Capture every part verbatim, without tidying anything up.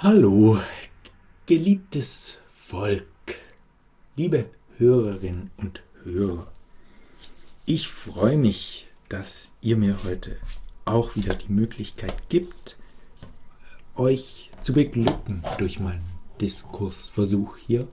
Hallo, geliebtes Volk, liebe Hörerinnen und Hörer. Ich freue mich, dass ihr mir heute auch wieder die Möglichkeit gibt, euch zu beglücken durch meinen Diskursversuch hier.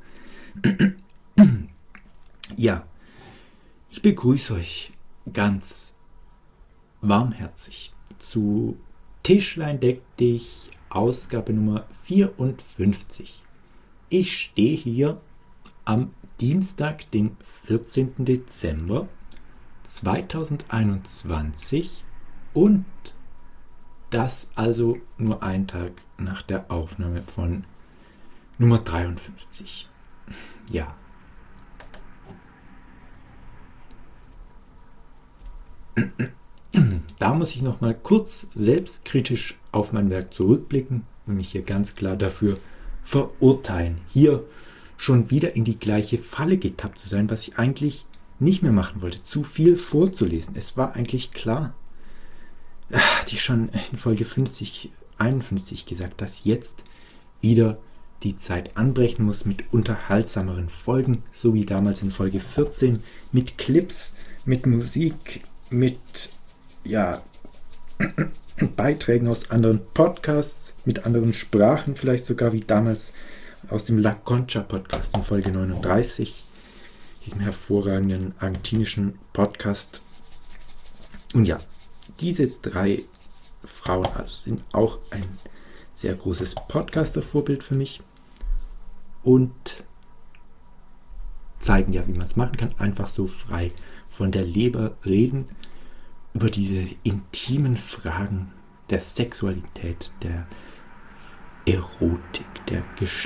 Ja, ich begrüße euch ganz warmherzig zu Tischlein deck dich, Ausgabe Nummer vierundfünfzig. Ich stehe hier am Dienstag, den vierzehnten Dezember zweitausendeinundzwanzig und das also nur ein Tag nach der Aufnahme von Nummer dreiundfünfzig. Ja. Da muss ich noch mal kurz selbstkritisch auf mein Werk zurückblicken und mich hier ganz klar dafür verurteilen, hier schon wieder in die gleiche Falle getappt zu sein, was ich eigentlich nicht mehr machen wollte, zu viel vorzulesen. Es war eigentlich klar, hatte ich schon in Folge fünfzig, einundfünfzig gesagt, dass jetzt wieder die Zeit anbrechen muss mit unterhaltsameren Folgen, so wie damals in Folge vierzehn, mit Clips, mit Musik, mit ja, Beiträgen aus anderen Podcasts, mit anderen Sprachen, vielleicht sogar wie damals aus dem La Concha Podcast in Folge neununddreißig, diesem hervorragenden argentinischen Podcast. Und ja, diese drei Frauen also sind auch ein sehr großes Podcaster-Vorbild für mich und zeigen ja, wie man es machen kann, einfach so frei von der Leber reden, über diese intimen Fragen der Sexualität, der Erotik, der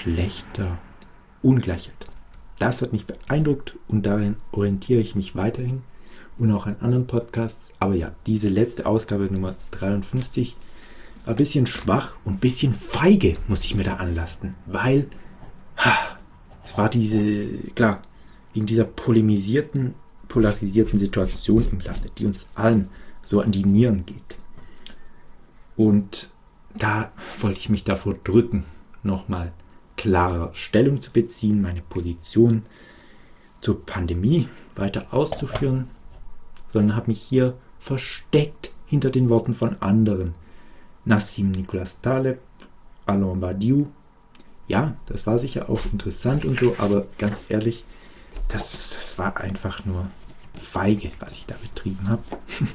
Geschlechterungleichheit. Das hat mich beeindruckt und darin orientiere ich mich weiterhin und auch an anderen Podcasts. Aber ja, diese letzte Ausgabe Nummer dreiundfünfzig war ein bisschen schwach und ein bisschen feige, muss ich mir da anlasten, weil ha, es war diese, klar, in dieser polemisierten polarisierten Situation im Lande, die uns allen so an die Nieren geht. Und da wollte ich mich davor drücken, nochmal klarer Stellung zu beziehen, meine Position zur Pandemie weiter auszuführen, sondern habe mich hier versteckt hinter den Worten von anderen. Nassim Nicholas Taleb, Alain Badiou. Ja, das war sicher auch interessant und so, aber ganz ehrlich, das, das war einfach nur feige, was ich da betrieben habe.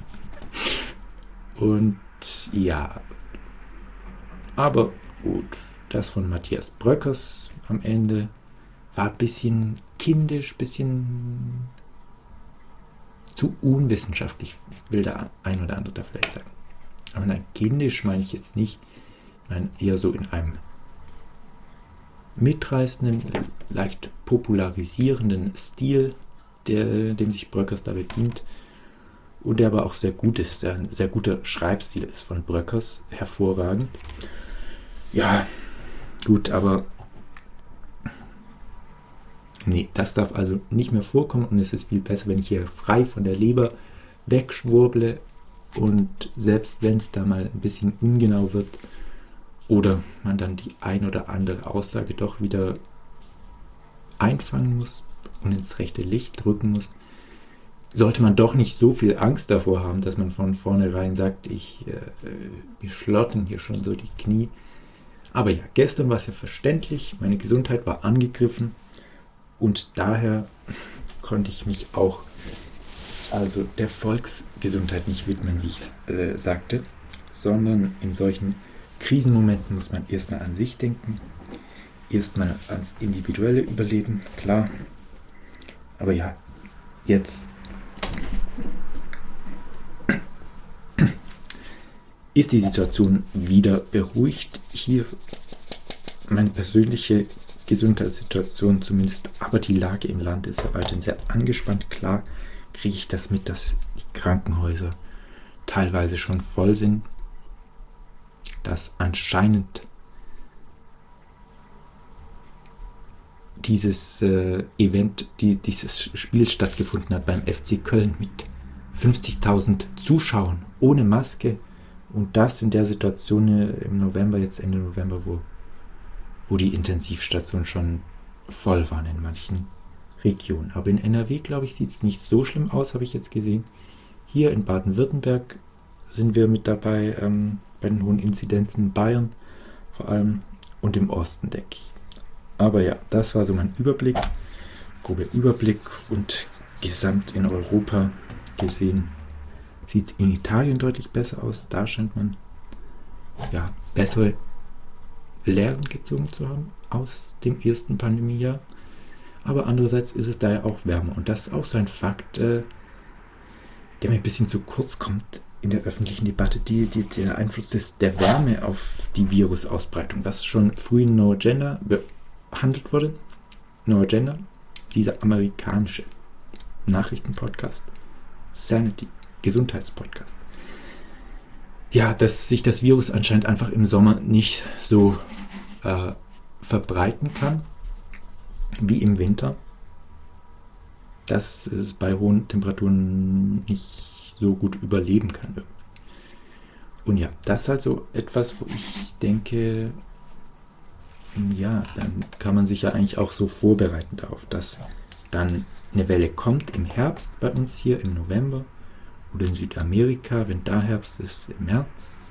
Und ja, aber gut, das von Matthias Bröckers am Ende war ein bisschen kindisch, ein bisschen zu unwissenschaftlich, will der ein oder andere da vielleicht sagen. Aber nein, kindisch meine ich jetzt nicht, ich meine eher so in einem mitreißenden, leicht popularisierenden Stil, der, dem sich Bröckers da bedient und der aber auch sehr gut ist, ein sehr guter Schreibstil ist von Bröckers, hervorragend. Ja, gut, aber nee, das darf also nicht mehr vorkommen und es ist viel besser, wenn ich hier frei von der Leber wegschwurble und selbst wenn es da mal ein bisschen ungenau wird oder man dann die ein oder andere Aussage doch wieder einfangen muss und ins rechte Licht drücken muss, sollte man doch nicht so viel Angst davor haben, dass man von vornherein sagt, ich äh, wir schlottern hier schon so die Knie. Aber ja, gestern war es ja verständlich, meine Gesundheit war angegriffen und daher konnte ich mich auch also der Volksgesundheit nicht widmen, wie ich äh, sagte, sondern in solchen Krisenmomenten muss man erstmal an sich denken, erstmal ans individuelle Überleben, klar. Aber ja, jetzt ist die Situation wieder beruhigt. Hier meine persönliche Gesundheitssituation zumindest, aber die Lage im Land ist ja weiterhin sehr angespannt. Klar kriege ich das mit, dass die Krankenhäuser teilweise schon voll sind, dass anscheinend dieses äh, Event, die, dieses Spiel stattgefunden hat beim F C Köln mit fünfzigtausend Zuschauern ohne Maske und das in der Situation äh, im November, jetzt Ende November, wo wo die Intensivstationen schon voll waren in manchen Regionen. Aber in N R W, glaube ich, sieht es nicht so schlimm aus, habe ich jetzt gesehen. Hier in Baden-Württemberg sind wir mit dabei, ähm, bei den hohen Inzidenzen in Bayern vor allem und im Osten, denke ich. Aber ja, das war so mein Überblick, grober Überblick und gesamt in Europa gesehen sieht es in Italien deutlich besser aus. Da scheint man ja bessere Lehren gezogen zu haben aus dem ersten Pandemiejahr. Aber andererseits ist es da ja auch wärmer. Und das ist auch so ein Fakt, äh, der mir ein bisschen zu kurz kommt in der öffentlichen Debatte, die, die, der Einfluss des, der Wärme auf die Virusausbreitung, was schon früh in No Agenda behandelt wurde. No Agenda, dieser amerikanische Nachrichtenpodcast, Sanity, Gesundheitspodcast. Ja, dass sich das Virus anscheinend einfach im Sommer nicht so äh, verbreiten kann wie im Winter. Dass es bei hohen Temperaturen nicht so gut überleben kann. Und ja, das ist halt so etwas, wo ich denke, ja, dann kann man sich ja eigentlich auch so vorbereiten darauf, dass dann eine Welle kommt im Herbst bei uns hier im November oder in Südamerika, wenn da Herbst ist, im März.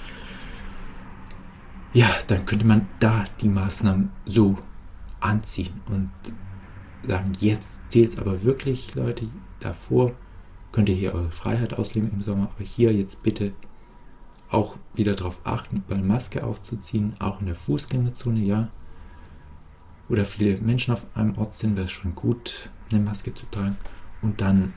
Ja, dann könnte man da die Maßnahmen so anziehen und sagen, jetzt zählt es aber wirklich, Leute, davor könnt ihr hier eure Freiheit ausleben im Sommer, aber hier jetzt bitte auch wieder darauf achten, eine Maske aufzuziehen, auch in der Fußgängerzone, ja. Oder viele Menschen auf einem Ort sind, wäre es schon gut, eine Maske zu tragen. Und dann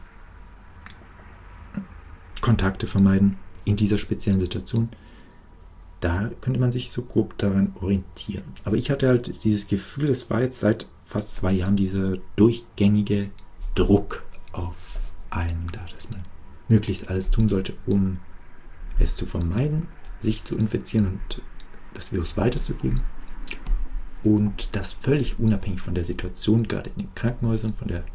Kontakte vermeiden in dieser speziellen Situation. Da könnte man sich so grob daran orientieren. Aber ich hatte halt dieses Gefühl, es war jetzt seit fast zwei Jahren dieser durchgängige Druck auf einen da, dass man möglichst alles tun sollte, um es zu vermeiden, sich zu infizieren und das Virus weiterzugeben. Und das völlig unabhängig von der Situation, gerade in den Krankenhäusern, von der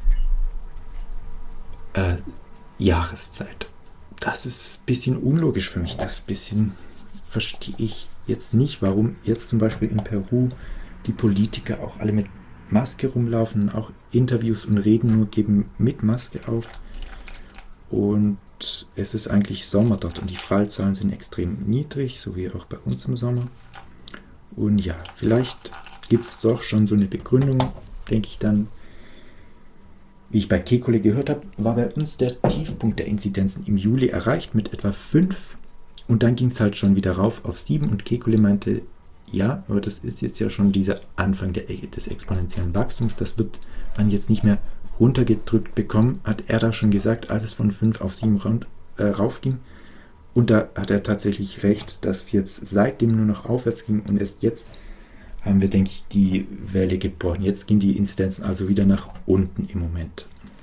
äh, Jahreszeit. Das ist ein bisschen unlogisch für mich. Das bisschen verstehe ich jetzt nicht, warum jetzt zum Beispiel in Peru die Politiker auch alle mit Maske rumlaufen, auch Interviews und Reden nur geben mit Maske auf. Und es ist eigentlich Sommer dort und die Fallzahlen sind extrem niedrig, so wie auch bei uns im Sommer. Und ja, vielleicht gibt es doch schon so eine Begründung, denke ich dann. Wie ich bei Kekulé gehört habe, war bei uns der Tiefpunkt der Inzidenzen im Juli erreicht mit etwa fünf und dann ging es halt schon wieder rauf auf sieben und Kekulé meinte, ja, aber das ist jetzt ja schon dieser Anfang der, des exponentiellen Wachstums, das wird man jetzt nicht mehr runtergedrückt bekommen, hat er da schon gesagt, als es von fünf auf sieben rauf, äh, raufging. Und da hat er tatsächlich recht, dass jetzt seitdem nur noch aufwärts ging und erst jetzt haben wir, denke ich, die Welle gebrochen. Jetzt gehen die Inzidenzen also wieder nach unten im Moment.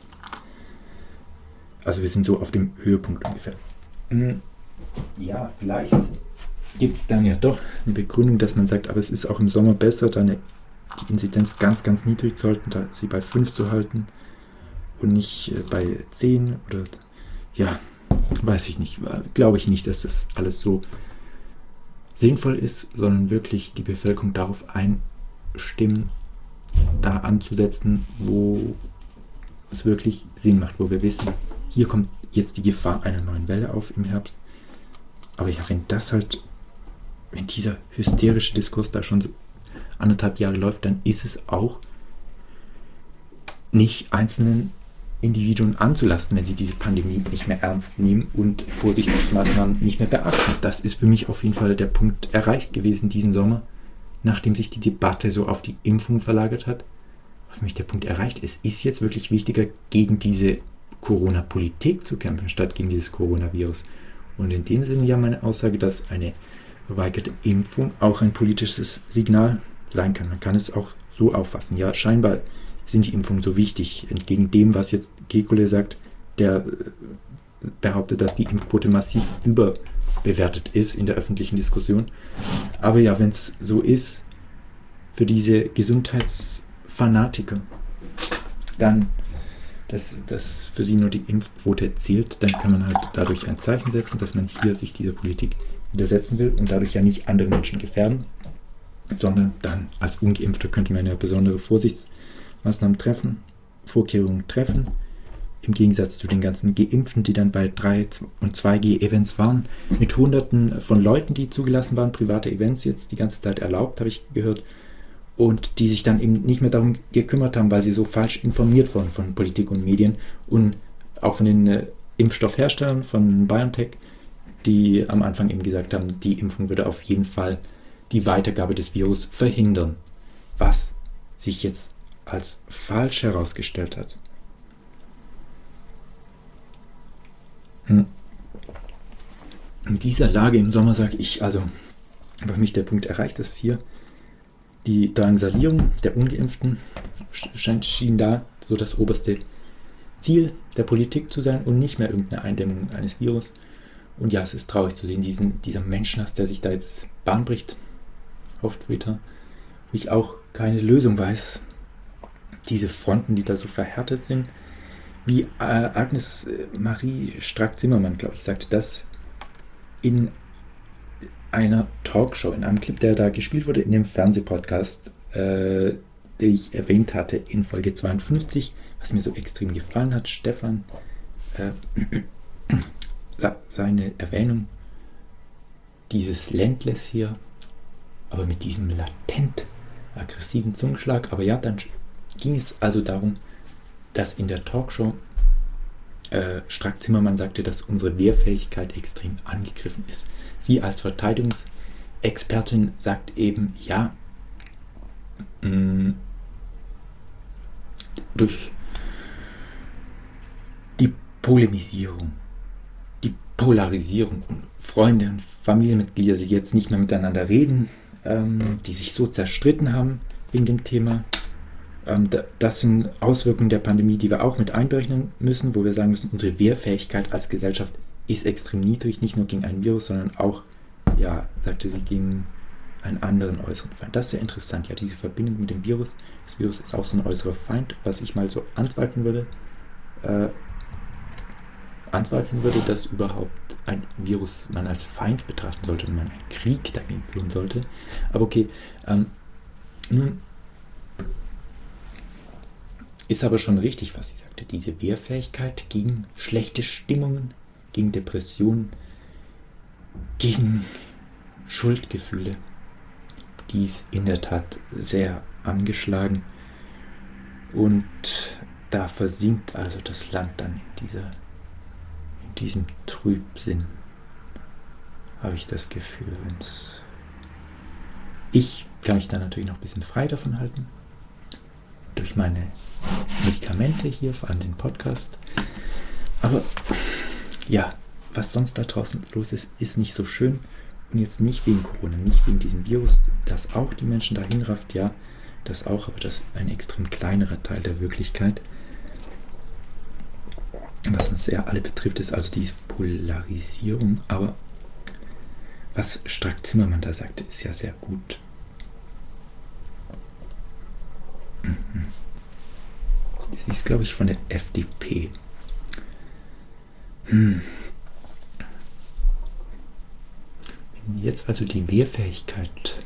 Also wir sind so auf dem Höhepunkt ungefähr. Ja, vielleicht gibt es dann ja doch eine Begründung, dass man sagt, aber es ist auch im Sommer besser, dann die Inzidenz ganz, ganz niedrig zu halten, da sie bei fünf zu halten und nicht bei zehn oder ja, weiß ich nicht, glaube ich nicht, dass das alles so sinnvoll ist, sondern wirklich die Bevölkerung darauf einstimmen, da anzusetzen, wo es wirklich Sinn macht, wo wir wissen, hier kommt jetzt die Gefahr einer neuen Welle auf im Herbst. Aber ja, wenn das halt, wenn dieser hysterische Diskurs da schon so anderthalb Jahre läuft, dann ist es auch nicht einzelnen Individuen anzulasten, wenn sie diese Pandemie nicht mehr ernst nehmen und Vorsichtsmaßnahmen nicht mehr beachten. Das ist für mich auf jeden Fall der Punkt erreicht gewesen diesen Sommer, nachdem sich die Debatte so auf die Impfung verlagert hat. Für mich der Punkt erreicht, es ist jetzt wirklich wichtiger, gegen diese Corona-Politik zu kämpfen, statt gegen dieses Coronavirus. Und in dem Sinne ja meine Aussage, dass eine verweigerte Impfung auch ein politisches Signal sein kann. Man kann es auch so auffassen. Ja, scheinbar sind die Impfungen so wichtig, entgegen dem, was jetzt Kekulé sagt, der behauptet, dass die Impfquote massiv überbewertet ist in der öffentlichen Diskussion. Aber ja, wenn es so ist, für diese Gesundheitsfanatiker, dann, dass, dass für sie nur die Impfquote zählt, dann kann man halt dadurch ein Zeichen setzen, dass man hier sich dieser Politik widersetzen will und dadurch ja nicht andere Menschen gefährden. sondern dann als Ungeimpfter könnte man ja besondere Vorsichtsmaßnahmen treffen, Vorkehrungen treffen. Im Gegensatz zu den ganzen Geimpften, die dann bei drei und zwei G Events waren, mit Hunderten von Leuten, die zugelassen waren, private Events jetzt die ganze Zeit erlaubt, habe ich gehört, und die sich dann eben nicht mehr darum gekümmert haben, weil sie so falsch informiert wurden von Politik und Medien und auch von den äh, Impfstoffherstellern von BioNTech, die am Anfang eben gesagt haben, die Impfung würde auf jeden Fall die Weitergabe des Virus verhindern, was sich jetzt als falsch herausgestellt hat. Hm. In dieser Lage im Sommer sage ich, also bei mich der Punkt erreicht, dass hier die Drangsalierung der Ungeimpften schien da so das oberste Ziel der Politik zu sein und nicht mehr irgendeine Eindämmung eines Virus. Und ja, es ist traurig zu sehen, diesen, dieser Menschenhass, der sich da jetzt Bahn bricht auf Twitter, wo ich auch keine Lösung weiß. Diese Fronten, die da so verhärtet sind, wie äh, Agnes äh, Marie Strack-Zimmermann, glaube ich, sagte das in einer Talkshow, in einem Clip, der da gespielt wurde, in dem Fernsehpodcast, äh, den ich erwähnt hatte in Folge zweiundfünfzig, was mir so extrem gefallen hat. Stefan, äh, seine Erwähnung dieses Ländles hier, aber mit diesem latent aggressiven Zungenschlag. Aber ja, dann ging es also darum, dass in der Talkshow äh, Strack-Zimmermann sagte, dass unsere Wehrfähigkeit extrem angegriffen ist. Sie als Verteidigungsexpertin sagt eben, ja, mh, durch die Polemisierung, die Polarisierung und Freunde und Familienmitglieder, die jetzt nicht mehr miteinander reden, ähm, die sich so zerstritten haben wegen dem Thema, das sind Auswirkungen der Pandemie, die wir auch mit einberechnen müssen, wo wir sagen müssen, unsere Wehrfähigkeit als Gesellschaft ist extrem niedrig, nicht nur gegen ein Virus, sondern auch, ja, sagte sie, gegen einen anderen äußeren Feind. Das ist sehr interessant, ja, diese Verbindung mit dem Virus. Das Virus ist auch so ein äußerer Feind, was ich mal so anzweifeln würde, äh, anzweifeln würde, dass überhaupt ein Virus man als Feind betrachten sollte und man einen Krieg dagegen führen sollte. Aber okay, ähm, nun ist aber schon richtig, was sie sagte. Diese Wehrfähigkeit gegen schlechte Stimmungen, gegen Depressionen, gegen Schuldgefühle, die ist in der Tat sehr angeschlagen. Und da versinkt also das Land dann in, dieser, in diesem Trübsinn, habe ich das Gefühl. Wenn's ich kann mich da natürlich noch ein bisschen frei davon halten, durch meine Medikamente hier, vor allem den Podcast. Aber ja, was sonst da draußen los ist, ist nicht so schön. Und jetzt nicht wegen Corona, nicht wegen diesem Virus, das auch die Menschen dahin rafft, ja, das auch, aber das ist ein extrem kleinerer Teil der Wirklichkeit. Was uns ja alle betrifft, ist also diese Polarisierung. Aber was Strack-Zimmermann da sagte, ist ja sehr gut. Sie ist, glaube ich, von der F D P. Hm. Wenn jetzt also die Wehrfähigkeit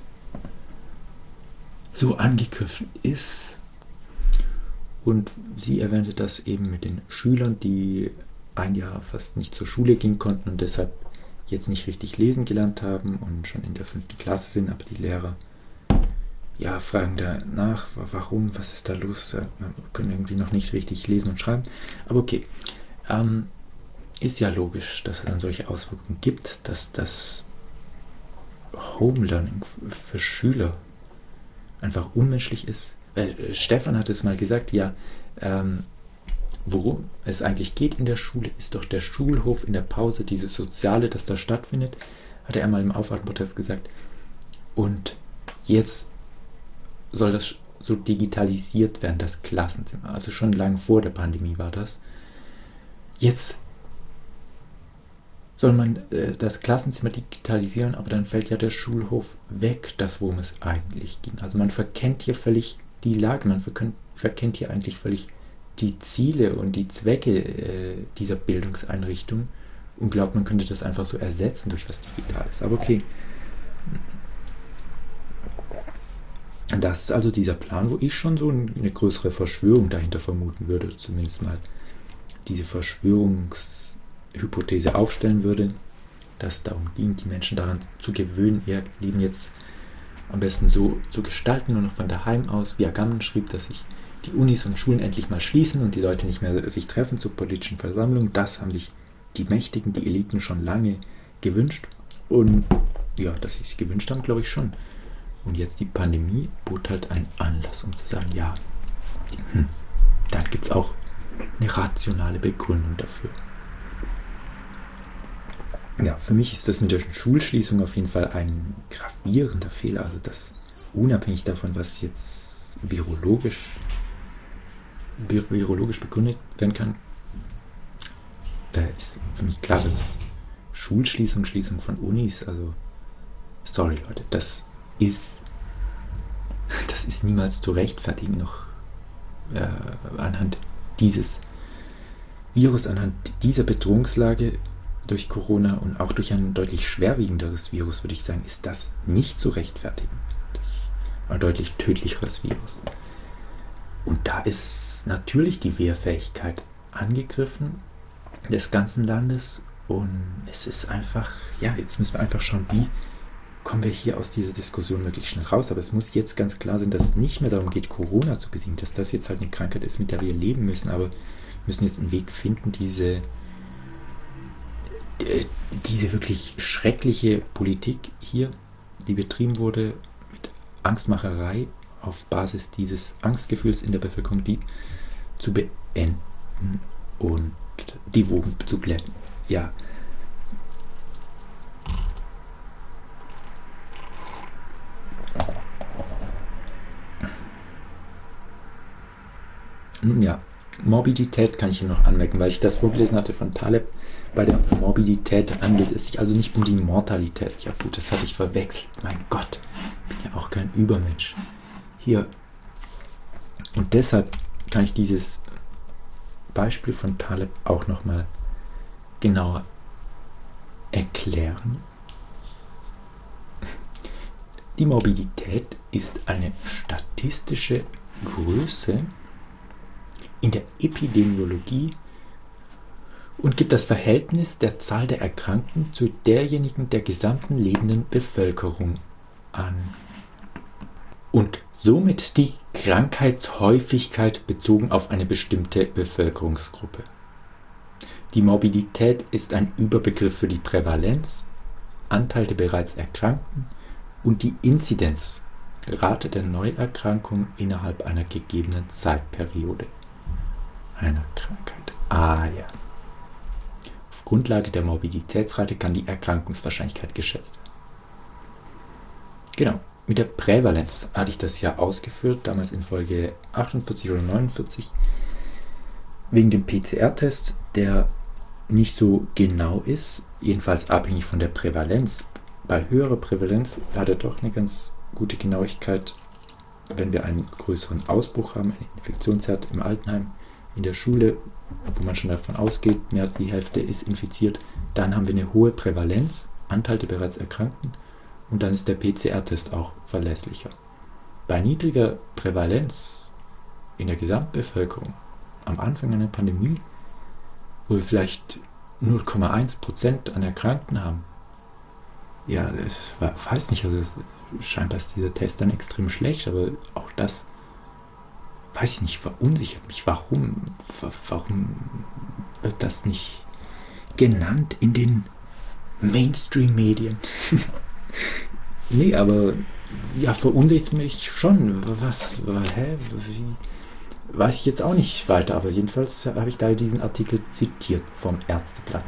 so angegriffen ist, und sie erwähnte das eben mit den Schülern, die ein Jahr fast nicht zur Schule gehen konnten und deshalb jetzt nicht richtig lesen gelernt haben und schon in der fünften Klasse sind, aber die Lehrer ja, fragen danach, warum, was ist da los? Wir können irgendwie noch nicht richtig lesen und schreiben. Aber okay, ähm, ist ja logisch, dass es dann solche Auswirkungen gibt, dass das Home Learning für Schüler einfach unmenschlich ist. Weil Stefan hat es mal gesagt, ja, ähm, worum es eigentlich geht in der Schule, ist doch der Schulhof in der Pause, dieses Soziale, das da stattfindet, hat er einmal im Aufwärtprozess gesagt. Und jetzt soll das so digitalisiert werden, das Klassenzimmer. Also schon lange vor der Pandemie war das. Jetzt soll man äh, das Klassenzimmer digitalisieren, aber dann fällt ja der Schulhof weg, das worum es eigentlich ging. Also man verkennt hier völlig die Lage, man verkennt, verkennt hier eigentlich völlig die Ziele und die Zwecke äh, dieser Bildungseinrichtung und glaubt, man könnte das einfach so ersetzen durch was Digitales. Aber okay. Das ist also dieser Plan, wo ich schon so eine größere Verschwörung dahinter vermuten würde, zumindest mal diese Verschwörungshypothese aufstellen würde, dass es darum ging, die Menschen daran zu gewöhnen, ihr Leben jetzt am besten so zu gestalten, nur noch von daheim aus, wie Agamben schrieb, dass sich die Unis und Schulen endlich mal schließen und die Leute nicht mehr sich treffen zu politischen Versammlungen. Das haben sich die Mächtigen, die Eliten schon lange gewünscht. Und ja, dass sie es gewünscht haben, glaube ich schon. Und jetzt die Pandemie bot halt einen Anlass, um zu sagen, ja, hm, dann gibt es auch eine rationale Begründung dafür. Ja, für mich ist das mit der Schulschließung auf jeden Fall ein gravierender Fehler. Also das unabhängig davon, was jetzt virologisch, vir- virologisch begründet werden kann, äh, ist für mich klar, dass Schulschließung, Schließung von Unis, also sorry Leute, das ist das ist niemals zu rechtfertigen, noch äh, anhand dieses Virus, anhand dieser Bedrohungslage durch Corona und auch durch ein deutlich schwerwiegenderes Virus, würde ich sagen, ist das nicht zu rechtfertigen. Durch ein deutlich tödlicheres Virus. Und da ist natürlich die Wehrfähigkeit angegriffen des ganzen Landes und es ist einfach, ja, jetzt müssen wir einfach schauen, wie kommen wir hier aus dieser Diskussion möglichst schnell raus. Aber es muss jetzt ganz klar sein, dass es nicht mehr darum geht, Corona zu besiegen, dass das jetzt halt eine Krankheit ist, mit der wir leben müssen, aber wir müssen jetzt einen Weg finden, diese diese wirklich schreckliche Politik hier, die betrieben wurde mit Angstmacherei auf Basis dieses Angstgefühls in der Bevölkerung liegt, zu beenden und die Wogen zu glätten. Ja. Nun ja, Morbidität kann ich hier noch anmerken, weil ich das vorgelesen hatte von Taleb. Bei der Morbidität handelt es sich also nicht um die Mortalität. Ja gut, das hatte ich verwechselt. Mein Gott, ich bin ja auch kein Übermensch. Hier. Und deshalb kann ich dieses Beispiel von Taleb auch nochmal genauer erklären. Die Morbidität ist eine statistische Größe in der Epidemiologie und gibt das Verhältnis der Zahl der Erkrankten zu derjenigen der gesamten lebenden Bevölkerung an. Und somit die Krankheitshäufigkeit bezogen auf eine bestimmte Bevölkerungsgruppe. Die Morbidität ist ein Überbegriff für die Prävalenz, Anteil der bereits Erkrankten und die Inzidenzrate der Neuerkrankung innerhalb einer gegebenen Zeitperiode einer Krankheit. Ah ja. Auf Grundlage der Morbiditätsrate kann die Erkrankungswahrscheinlichkeit geschätzt werden. Genau. Mit der Prävalenz hatte ich das ja ausgeführt, damals in Folge achtundvierzig oder neunundvierzig, wegen dem P C R-Test, der nicht so genau ist, jedenfalls abhängig von der Prävalenz. Bei höherer Prävalenz hat er doch eine ganz gute Genauigkeit, wenn wir einen größeren Ausbruch haben, einen Infektionsherd im Altenheim, in der Schule, wo man schon davon ausgeht, mehr als die Hälfte ist infiziert, dann haben wir eine hohe Prävalenz, Anteil der bereits Erkrankten, und dann ist der P C R-Test auch verlässlicher. Bei niedriger Prävalenz in der Gesamtbevölkerung, am Anfang einer Pandemie, wo wir vielleicht null Komma eins Prozent an Erkrankten haben, ja, ich weiß nicht, also scheinbar ist dieser Test dann extrem schlecht, aber auch das, weiß ich nicht, verunsichert mich. Warum, warum wird das nicht genannt in den Mainstream-Medien? Nee, aber ja, verunsichert mich schon. Was, hä, wie, weiß ich jetzt auch nicht weiter, aber jedenfalls habe ich da diesen Artikel zitiert vom Ärzteblatt.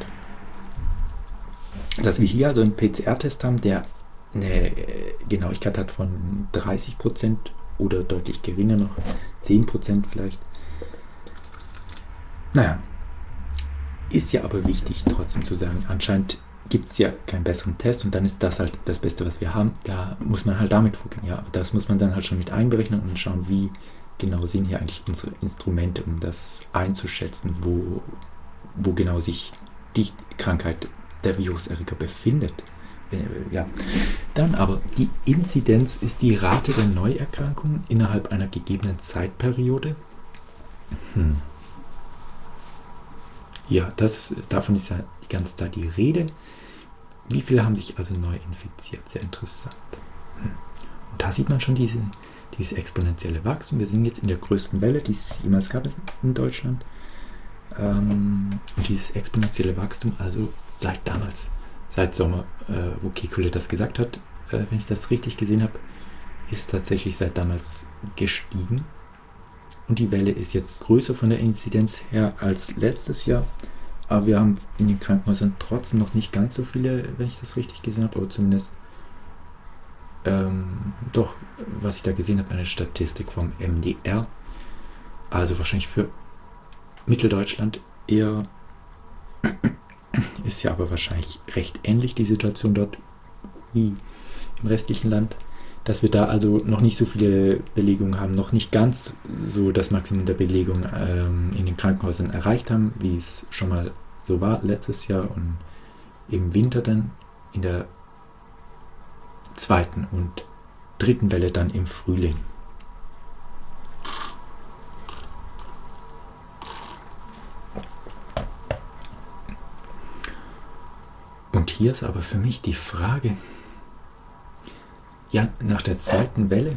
Dass wir hier also einen P C R-Test haben, der eine Genauigkeit hat von dreißig Prozent oder deutlich geringer noch, zehn Prozent vielleicht. Naja, ist ja aber wichtig trotzdem zu sagen, anscheinend gibt es ja keinen besseren Test und dann ist das halt das Beste, was wir haben. Da muss man halt damit vorgehen. Ja, aber das muss man dann halt schon mit einberechnen und schauen, wie genau sind hier eigentlich unsere Instrumente, um das einzuschätzen, wo, wo genau sich die Krankheit, der Viruserreger befindet. Ja. Dann aber die Inzidenz ist die Rate der Neuerkrankungen innerhalb einer gegebenen Zeitperiode. Hm. Ja, das, davon ist ja die ganze Zeit die Rede. Wie viele haben sich also neu infiziert? Sehr interessant. Hm. Und da sieht man schon diese, diese exponentielle Wachstum. Wir sind jetzt in der größten Welle, die es jemals gab in Deutschland. Ähm, und dieses exponentielle Wachstum, also seit damals, seit Sommer, äh, wo Kekulé das gesagt hat, äh, wenn ich das richtig gesehen habe, ist tatsächlich seit damals gestiegen. Und die Welle ist jetzt größer von der Inzidenz her als letztes Jahr. Aber wir haben in den Krankenhäusern trotzdem noch nicht ganz so viele, wenn ich das richtig gesehen habe, oder zumindest ähm, doch, was ich da gesehen habe, eine Statistik vom M D R. Also wahrscheinlich für Mitteldeutschland eher, ist ja aber wahrscheinlich recht ähnlich die Situation dort wie im restlichen Land, dass wir da also noch nicht so viele Belegungen haben, noch nicht ganz so das Maximum der Belegung ähm, in den Krankenhäusern erreicht haben, wie es schon mal so war letztes Jahr und im Winter dann in der zweiten und dritten Welle dann im Frühling. Und hier ist aber für mich die Frage, ja, nach der zweiten Welle,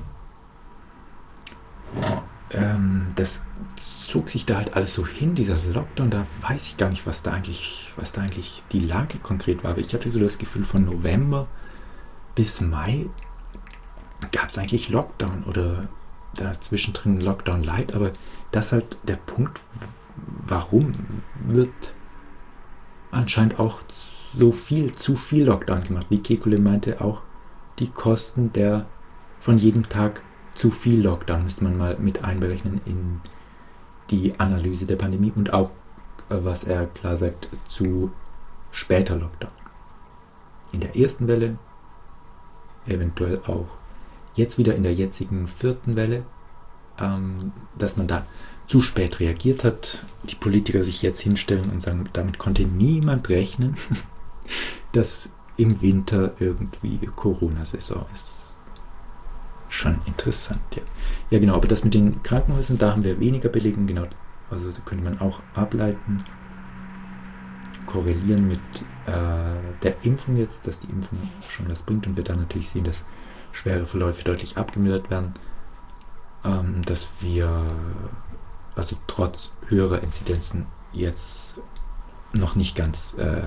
ähm, das zog sich da halt alles so hin, dieser Lockdown, da weiß ich gar nicht, was da eigentlich, was da eigentlich die Lage konkret war. Aber ich hatte so das Gefühl, von November bis Mai gab es eigentlich Lockdown oder dazwischen Lockdown Light, aber das ist halt der Punkt, warum wird anscheinend auch so viel, zu viel Lockdown gemacht. Wie Kekulé meinte, auch die Kosten der von jedem Tag zu viel Lockdown müsste man mal mit einberechnen in die Analyse der Pandemie und auch, was er klar sagt, zu später Lockdown. In der ersten Welle, eventuell auch jetzt wieder in der jetzigen vierten Welle, ähm, dass man da zu spät reagiert hat, die Politiker sich jetzt hinstellen und sagen, damit konnte niemand rechnen, dass im Winter irgendwie Corona-Saison ist. Schon interessant, ja. Ja, genau, aber das mit den Krankenhäusern, da haben wir weniger Belegung, genau. Also da könnte man auch ableiten, korrelieren mit äh, der Impfung jetzt, dass die Impfung schon was bringt und wir dann natürlich sehen, dass schwere Verläufe deutlich abgemildert werden, ähm, dass wir also trotz höherer Inzidenzen jetzt noch nicht ganz äh,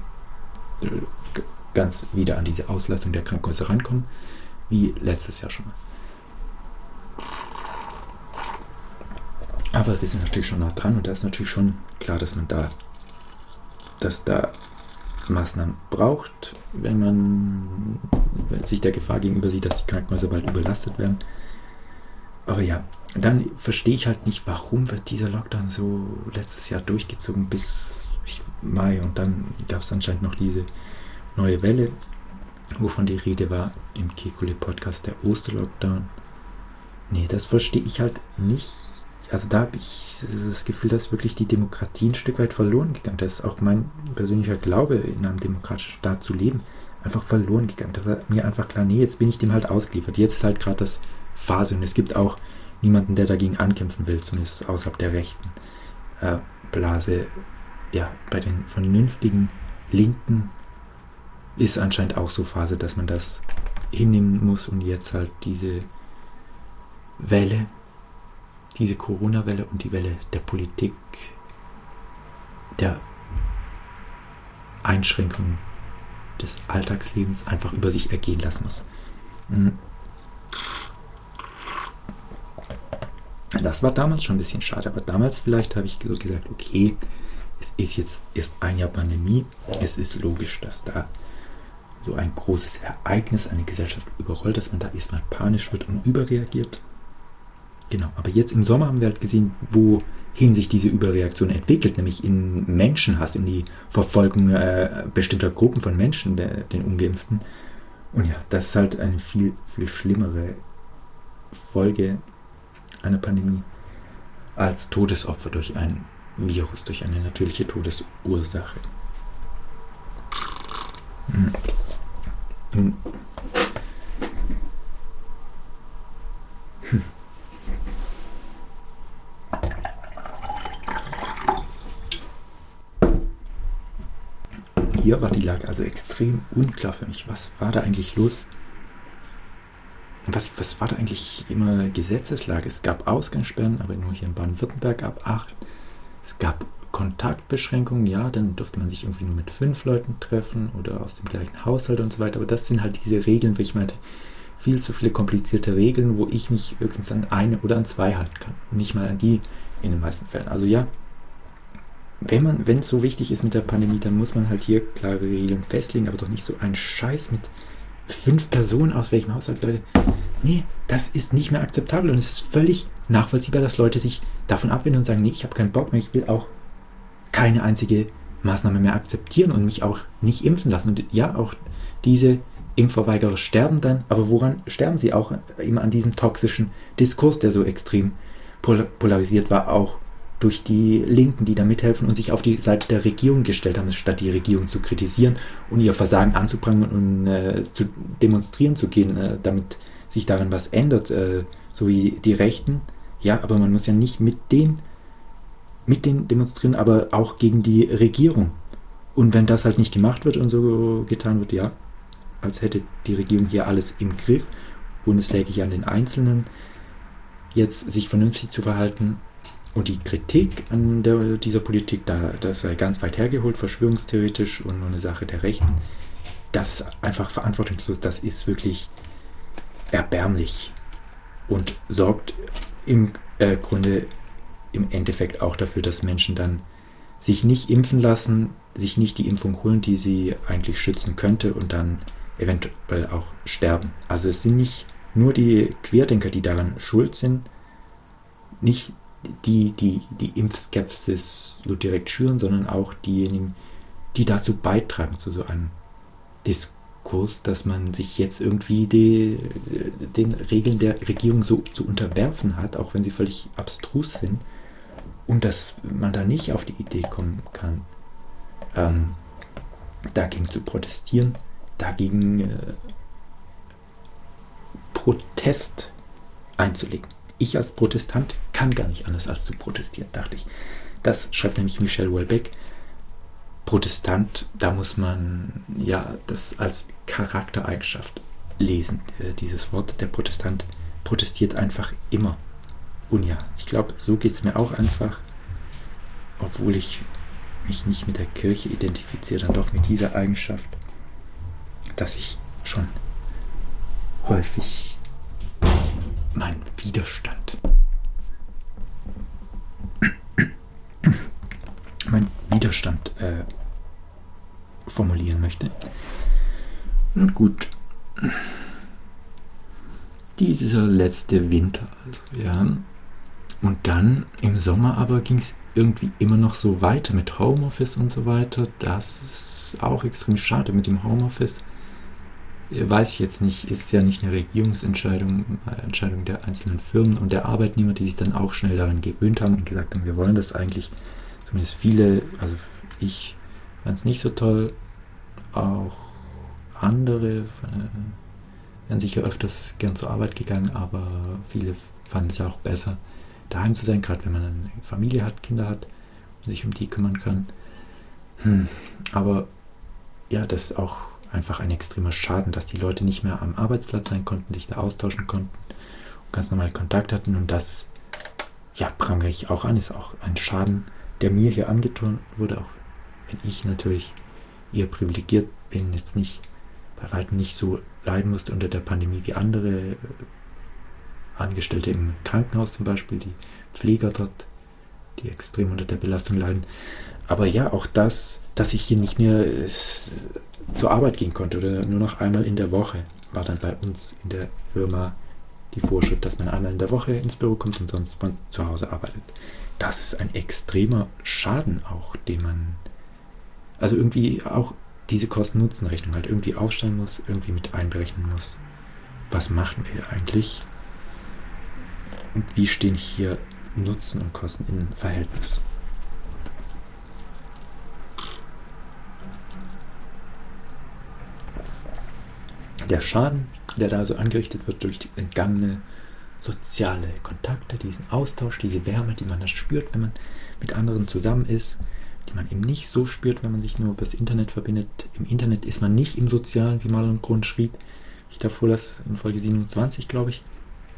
ganz wieder an diese Auslastung der Krankenhäuser rankommen, wie letztes Jahr schon mal. Aber wir sind natürlich schon nah dran und da ist natürlich schon klar, dass man da, dass da Maßnahmen braucht, wenn man wenn sich der Gefahr gegenüber sieht, dass die Krankenhäuser bald überlastet werden. Aber ja, dann verstehe ich halt nicht, warum wird dieser Lockdown so letztes Jahr durchgezogen bis Mai und dann gab es anscheinend noch diese neue Welle, wovon die Rede war im Kekulé-Podcast, der Osterlockdown. Nee, das verstehe ich halt nicht. Also da habe ich das Gefühl, dass wirklich die Demokratie ein Stück weit verloren gegangen. Das ist auch mein persönlicher Glaube, in einem demokratischen Staat zu leben, einfach verloren gegangen. Da war mir einfach klar, nee, jetzt bin ich dem halt ausgeliefert. Jetzt ist halt gerade das Phase und es gibt auch niemanden, der dagegen ankämpfen will, zumindest außerhalb der rechten äh, Blase. Ja, bei den vernünftigen Linken ist anscheinend auch so Phase, dass man das hinnehmen muss und jetzt halt diese Welle, diese Corona-Welle und die Welle der Politik, der Einschränkung des Alltagslebens einfach über sich ergehen lassen muss. Das war damals schon ein bisschen schade, aber damals vielleicht habe ich so gesagt, okay, es ist jetzt erst ein Jahr Pandemie, es ist logisch, dass da so ein großes Ereignis eine Gesellschaft überrollt, dass man da erstmal panisch wird und überreagiert. Genau, aber jetzt im Sommer haben wir halt gesehen, wohin sich diese Überreaktion entwickelt, nämlich in Menschenhass, in die Verfolgung äh, bestimmter Gruppen von Menschen, der, den Ungeimpften. Und ja, das ist halt eine viel, viel schlimmere Folge einer Pandemie als Todesopfer durch ein Virus, durch eine natürliche Todesursache. Hm. Nun, hm. Hier war die Lage also extrem unklar für mich. Was war da eigentlich los? Was, was war da eigentlich immer Gesetzeslage? Es gab Ausgangssperren, aber nur hier in Baden-Württemberg ab acht. Es gab Kontaktbeschränkungen, ja, dann durfte man sich irgendwie nur mit fünf Leuten treffen oder aus dem gleichen Haushalt und so weiter. Aber das sind halt diese Regeln, wo ich meinte, viel zu viele komplizierte Regeln, wo ich mich höchstens an eine oder an zwei halten kann. Und nicht mal an die in den meisten Fällen. Also ja, wenn man, wenn es so wichtig ist mit der Pandemie, dann muss man halt hier klare Regeln festlegen, aber doch nicht so ein Scheiß mit fünf Personen aus welchem Haushalt, Leute. Nee, das ist nicht mehr akzeptabel und es ist völlig nachvollziehbar, dass Leute sich davon abwenden und sagen, nee, ich habe keinen Bock mehr, ich will auch keine einzige Maßnahme mehr akzeptieren und mich auch nicht impfen lassen. Und ja, auch diese Impfverweigerer sterben dann, aber woran sterben sie? Auch immer an diesem toxischen Diskurs, der so extrem pol- polarisiert war, auch durch die Linken, die da mithelfen und sich auf die Seite der Regierung gestellt haben, statt die Regierung zu kritisieren und ihr Versagen anzuprangern und äh, zu demonstrieren zu gehen, äh, damit sich daran was ändert, äh, so wie die Rechten. Ja, aber man muss ja nicht mit den, mit den demonstrieren, aber auch gegen die Regierung. Und wenn das halt nicht gemacht wird und so getan wird, ja, als hätte die Regierung hier alles im Griff und es läge hier an den Einzelnen, jetzt sich vernünftig zu verhalten. Und die Kritik an der, dieser Politik, da, das sei ganz weit hergeholt, verschwörungstheoretisch und nur eine Sache der Rechten. Das ist einfach verantwortungslos, das ist wirklich erbärmlich und sorgt im äh, Grunde im Endeffekt auch dafür, dass Menschen dann sich nicht impfen lassen, sich nicht die Impfung holen, die sie eigentlich schützen könnte und dann eventuell auch sterben. Also es sind nicht nur die Querdenker, die daran schuld sind, nicht die, die die Impfskepsis so direkt schüren, sondern auch diejenigen, die dazu beitragen, zu so einem Diskurs, dass man sich jetzt irgendwie die, den Regeln der Regierung so zu unterwerfen hat, auch wenn sie völlig abstrus sind, und dass man da nicht auf die Idee kommen kann, ähm, dagegen zu protestieren, dagegen äh, Protest einzulegen. Ich als Protestant kann gar nicht anders als zu protestieren, dachte ich. Das schreibt nämlich Michel Houellebecq. Protestant, da muss man ja das als Charaktereigenschaft lesen, äh, dieses Wort. Der Protestant protestiert einfach immer. Und ja, ich glaube, so geht es mir auch einfach, obwohl ich mich nicht mit der Kirche identifiziere, dann doch mit dieser Eigenschaft, dass ich schon häufig meinen Widerstand, meinen Widerstand äh, formulieren möchte. Und gut, dieser letzte Winter, also ja, und dann im Sommer aber ging es irgendwie immer noch so weiter mit Homeoffice und so weiter. Das ist auch extrem schade mit dem Homeoffice. Weiß ich jetzt nicht, ist ja nicht eine Regierungsentscheidung, eine Entscheidung der einzelnen Firmen und der Arbeitnehmer, die sich dann auch schnell daran gewöhnt haben und gesagt haben, wir wollen das eigentlich. Zumindest viele, also ich fand es nicht so toll, auch andere äh, wären sicher öfters gern zur Arbeit gegangen, aber viele fanden es auch besser, daheim zu sein, gerade wenn man eine Familie hat, Kinder hat und sich um die kümmern kann. Hm. Aber ja, das ist auch einfach ein extremer Schaden, dass die Leute nicht mehr am Arbeitsplatz sein konnten, sich da austauschen konnten und ganz normal Kontakt hatten. Und das, ja, prangere ich auch an, ist auch ein Schaden, der mir hier angetan wurde, auch wenn ich natürlich eher privilegiert bin, jetzt nicht, bei weitem nicht so leiden musste unter der Pandemie wie andere Angestellte im Krankenhaus zum Beispiel, die Pfleger dort, die extrem unter der Belastung leiden. Aber ja, auch das, dass ich hier nicht mehr äh, zur Arbeit gehen konnte oder nur noch einmal in der Woche, war dann bei uns in der Firma die Vorschrift, dass man einmal in der Woche ins Büro kommt und sonst von zu Hause arbeitet. Das ist ein extremer Schaden auch, den man, also irgendwie auch diese Kosten-Nutzen-Rechnung halt irgendwie aufstellen muss, irgendwie mit einberechnen muss. Was machen wir eigentlich? Und wie stehen hier Nutzen und Kosten in Verhältnis? der Schaden, der da so angerichtet wird durch die entgangene soziale Kontakte, diesen Austausch, diese Wärme, die man da spürt, wenn man mit anderen zusammen ist, die man eben nicht so spürt, wenn man sich nur über das Internet verbindet. Im Internet ist man nicht im Sozialen, wie Marlon Grund schrieb. Ich davor das in Folge siebenundzwanzig, glaube ich.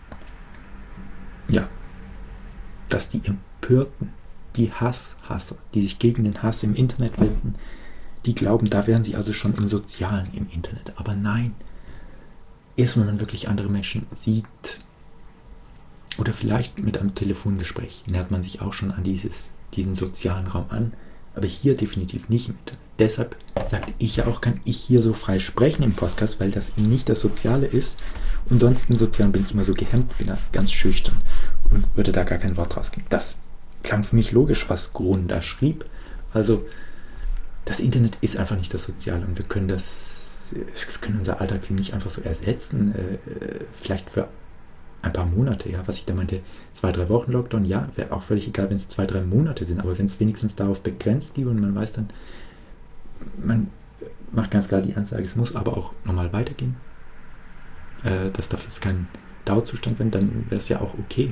Ja, dass die Empörten, die Hasshasser, die sich gegen den Hass im Internet wenden, die glauben, da wären sie also schon im Sozialen im Internet. Aber nein, erst wenn man wirklich andere Menschen sieht oder vielleicht mit einem Telefongespräch, nähert man sich auch schon an dieses, diesen sozialen Raum an. Aber hier definitiv nicht im Internet. Deshalb sagte ich ja auch, kann ich hier so frei sprechen im Podcast, weil das eben nicht das Soziale ist. Und sonst im Sozialen bin ich immer so gehemmt, bin da ganz schüchtern und würde da gar kein Wort rausgeben. Das klang für mich logisch, was Grun da schrieb. Also das Internet ist einfach nicht das Soziale und wir können das, wir können unser Alltag nicht einfach so ersetzen. Äh, vielleicht für ein paar Monate, ja, was ich da meinte, zwei, drei Wochen Lockdown, ja, wäre auch völlig egal, wenn es zwei, drei Monate sind, aber wenn es wenigstens darauf begrenzt blieb und man weiß dann, man macht ganz klar die Ansage, es muss aber auch normal weitergehen. Äh, das darf jetzt kein Dauerzustand werden, dann wäre es ja auch okay.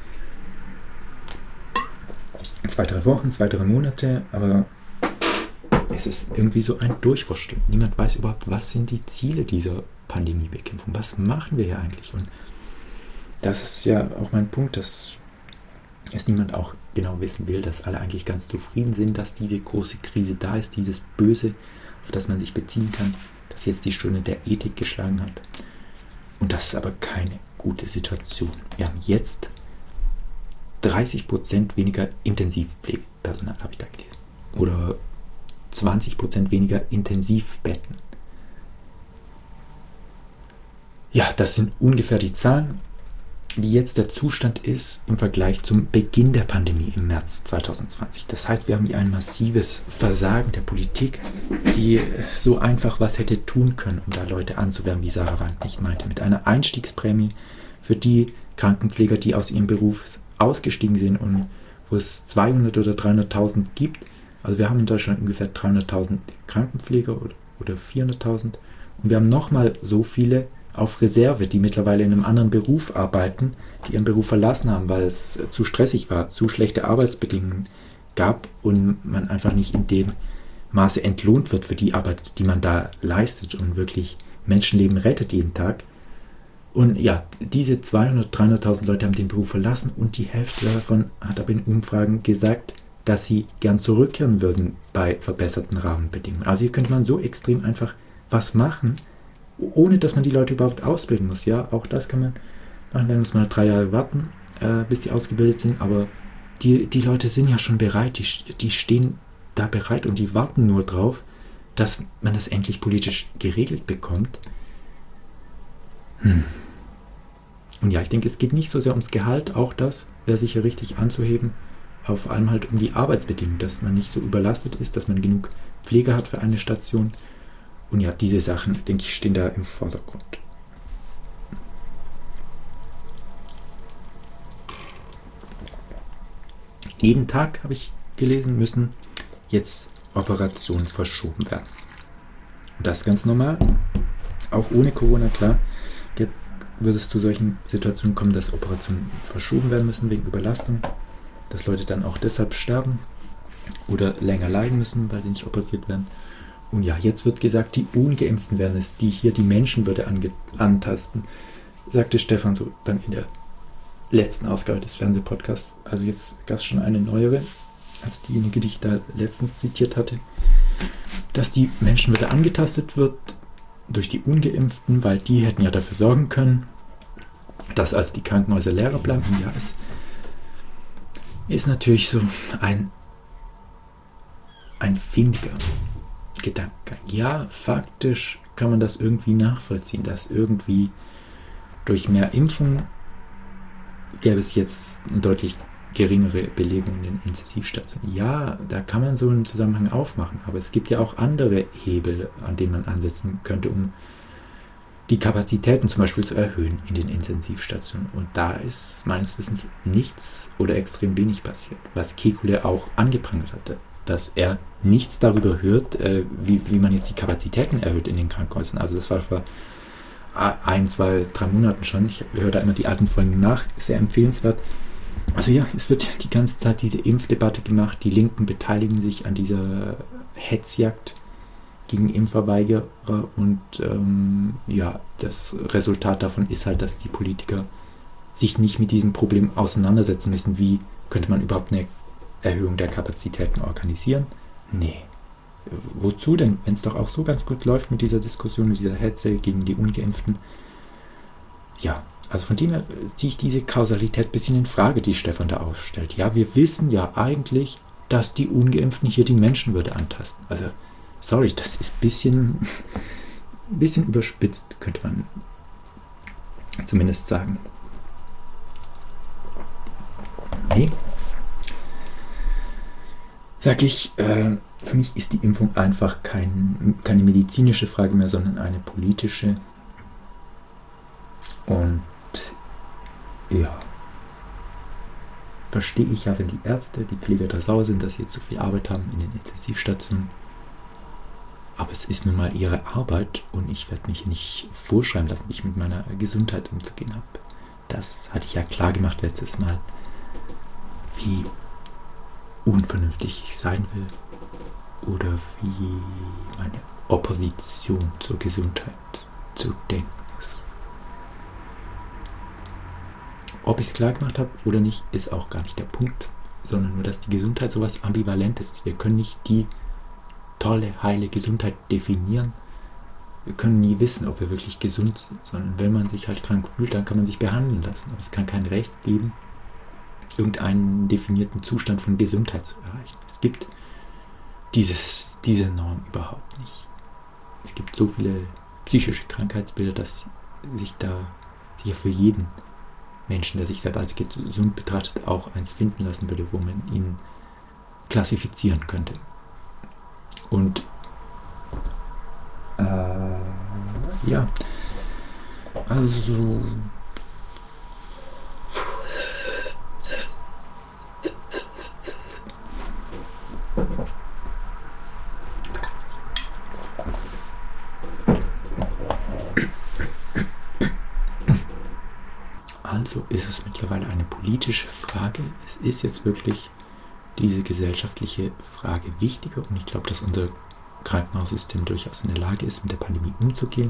Zwei, drei Wochen, zwei, drei Monate, aber es ist irgendwie so ein Durchwursteln. Niemand weiß überhaupt, was sind die Ziele dieser Pandemiebekämpfung, was machen wir hier eigentlich? Und das ist ja auch mein Punkt, dass es niemand auch genau wissen will, dass alle eigentlich ganz zufrieden sind, dass diese große Krise da ist, dieses Böse, auf das man sich beziehen kann, dass jetzt die Stunde der Ethik geschlagen hat. Und das ist aber keine gute Situation. Wir haben jetzt dreißig Prozent weniger Intensivpflegepersonal, habe ich da gelesen. Oder zwanzig Prozent weniger Intensivbetten. Ja, das sind ungefähr die Zahlen, wie jetzt der Zustand ist im Vergleich zum Beginn der Pandemie im März zwanzig zwanzig. Das heißt, wir haben hier ein massives Versagen der Politik, die so einfach was hätte tun können, um da Leute anzuwerben, wie Sarah Wagenknecht nicht meinte, mit einer Einstiegsprämie für die Krankenpfleger, die aus ihrem Beruf ausgestiegen sind und wo es zweihundert oder dreihunderttausend gibt. Also wir haben in Deutschland ungefähr dreihunderttausend Krankenpfleger oder, oder vierhunderttausend und wir haben nochmal so viele auf Reserve, die mittlerweile in einem anderen Beruf arbeiten, die ihren Beruf verlassen haben, weil es zu stressig war, zu schlechte Arbeitsbedingungen gab und man einfach nicht in dem Maße entlohnt wird für die Arbeit, die man da leistet und wirklich Menschenleben rettet jeden Tag. Und ja, diese zweihundert, dreihunderttausend Leute haben den Beruf verlassen und die Hälfte davon hat aber in Umfragen gesagt, dass sie gern zurückkehren würden bei verbesserten Rahmenbedingungen. Also hier könnte man so extrem einfach was machen, ohne dass man die Leute überhaupt ausbilden muss. Ja, auch das kann man machen. Dann muss man drei Jahre warten, äh, bis die ausgebildet sind. Aber die, die Leute sind ja schon bereit. Die, die stehen da bereit und die warten nur drauf, dass man das endlich politisch geregelt bekommt. Hm. Und ja, ich denke, es geht nicht so sehr ums Gehalt. Auch das wäre sicher richtig anzuheben. Aber vor allem halt um die Arbeitsbedingungen, dass man nicht so überlastet ist, dass man genug Pflege hat für eine Station. Und ja, diese Sachen, denke ich, stehen da im Vordergrund. Jeden Tag, habe ich gelesen, müssen jetzt Operationen verschoben werden. Und das ist ganz normal. Auch ohne Corona, klar, wird es zu solchen Situationen kommen, dass Operationen verschoben werden müssen wegen Überlastung. Dass Leute dann auch deshalb sterben oder länger leiden müssen, weil sie nicht operiert werden. Und ja, jetzt wird gesagt, die Ungeimpften werden es, die hier die Menschenwürde ange- antasten, sagte Stefan so dann in der letzten Ausgabe des Fernsehpodcasts. Also jetzt gab es schon eine neuere, als diejenige, die ich da letztens zitiert hatte, dass die Menschenwürde angetastet wird durch die Ungeimpften, weil die hätten ja dafür sorgen können, dass also die Krankenhäuser leerer bleiben. Und ja, es ist natürlich so ein, ein findiger Gedanke. Ja, faktisch kann man das irgendwie nachvollziehen, dass irgendwie durch mehr Impfung gäbe es jetzt eine deutlich geringere Belegung in den Intensivstationen. Ja, da kann man so einen Zusammenhang aufmachen, aber es gibt ja auch andere Hebel, an denen man ansetzen könnte, um die Kapazitäten zum Beispiel zu erhöhen in den Intensivstationen. Und da ist meines Wissens nichts oder extrem wenig passiert, was Kekulé auch angeprangert hatte, dass er nichts darüber hört, äh, wie, wie man jetzt die Kapazitäten erhöht in den Krankenhäusern. Also das war vor ein, zwei, drei Monaten schon. Ich höre da immer die alten Folgen nach. Sehr empfehlenswert. Also ja, es wird ja die ganze Zeit diese Impfdebatte gemacht. Die Linken beteiligen sich an dieser Hetzjagd gegen Impfverweigerer. Und ähm, ja, das Resultat davon ist halt, dass die Politiker sich nicht mit diesem Problem auseinandersetzen müssen. Wie könnte man überhaupt eine Erhöhung der Kapazitäten organisieren? Nee. Wozu denn, wenn es doch auch so ganz gut läuft mit dieser Diskussion, mit dieser Hetze gegen die Ungeimpften? Ja, also von dem her ziehe ich diese Kausalität ein bisschen in Frage, die Stefan da aufstellt. Ja, wir wissen ja eigentlich, dass die Ungeimpften hier die Menschenwürde antasten. Also, sorry, das ist ein bisschen, ein bisschen überspitzt, könnte man zumindest sagen. Nee. Sag ich, äh, für mich ist die Impfung einfach kein, keine medizinische Frage mehr, sondern eine politische. Und ja, verstehe ich ja, wenn die Ärzte, die Pfleger da sauer sind, dass sie jetzt so viel Arbeit haben in den Intensivstationen. Aber es ist nun mal ihre Arbeit und ich werde mich nicht vorschreiben lassen, wie ich mit meiner Gesundheit umzugehen habe. Das hatte ich ja klar gemacht letztes Mal, wie unvernünftig ich sein will oder wie meine Opposition zur Gesundheit zu denken ist. Ob ich es klar gemacht habe oder nicht, ist auch gar nicht der Punkt, sondern nur, dass die Gesundheit sowas Ambivalentes ist. Wir können nicht die tolle, heile Gesundheit definieren. Wir können nie wissen, ob wir wirklich gesund sind, sondern wenn man sich halt krank fühlt, dann kann man sich behandeln lassen. Aber es kann kein Recht geben, irgendeinen definierten Zustand von Gesundheit zu erreichen. Es gibt dieses, diese Norm überhaupt nicht. Es gibt so viele psychische Krankheitsbilder, dass sich da sich ja für jeden Menschen, der sich selber als gesund betrachtet, auch eins finden lassen würde, wo man ihn klassifizieren könnte. Und äh, ja, also Also ist es mittlerweile eine politische Frage. Es ist jetzt wirklich diese gesellschaftliche Frage wichtiger und ich glaube, dass unser Krankenhaussystem durchaus in der Lage ist, mit der Pandemie umzugehen.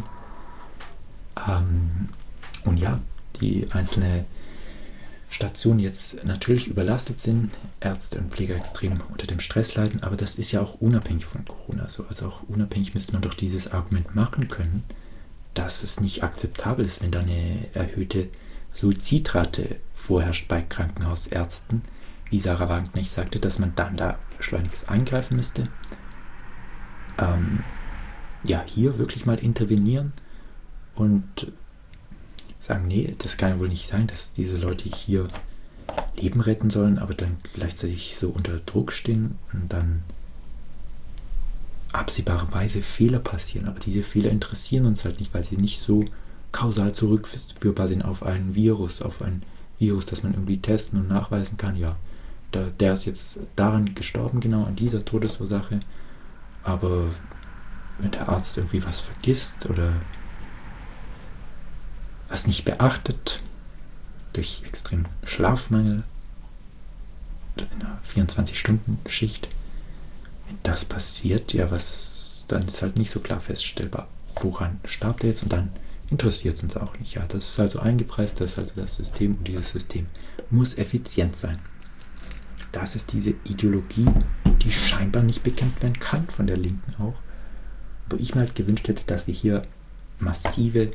Ähm, und ja, die einzelnen Stationen jetzt natürlich überlastet sind, Ärzte und Pfleger extrem unter dem Stress leiden, aber das ist ja auch unabhängig von Corona. Also, also auch unabhängig müsste man doch dieses Argument machen können, dass es nicht akzeptabel ist, wenn da eine erhöhte Suizidrate vorherrscht bei Krankenhausärzten, wie Sarah Wagenknecht sagte, dass man dann da schleunigst eingreifen müsste. Ähm, ja, hier wirklich mal intervenieren und sagen, nee, das kann ja wohl nicht sein, dass diese Leute hier Leben retten sollen, aber dann gleichzeitig so unter Druck stehen und dann absehbarerweise Fehler passieren. Aber diese Fehler interessieren uns halt nicht, weil sie nicht so kausal zurückführbar sind auf ein Virus, auf ein Virus, das man irgendwie testen und nachweisen kann. Ja, der, der ist jetzt daran gestorben, genau an dieser Todesursache. Aber wenn der Arzt irgendwie was vergisst oder was nicht beachtet, durch extremen Schlafmangel in einer vierundzwanzig-Stunden-Schicht, wenn das passiert, ja, was, dann ist halt nicht so klar feststellbar, woran starb der jetzt und dann interessiert es uns auch nicht. Ja, das ist also eingepreist, das ist also das System und dieses System muss effizient sein. Das ist diese Ideologie, die scheinbar nicht bekämpft werden kann von der Linken auch, wo ich mir halt gewünscht hätte, dass wir hier massive,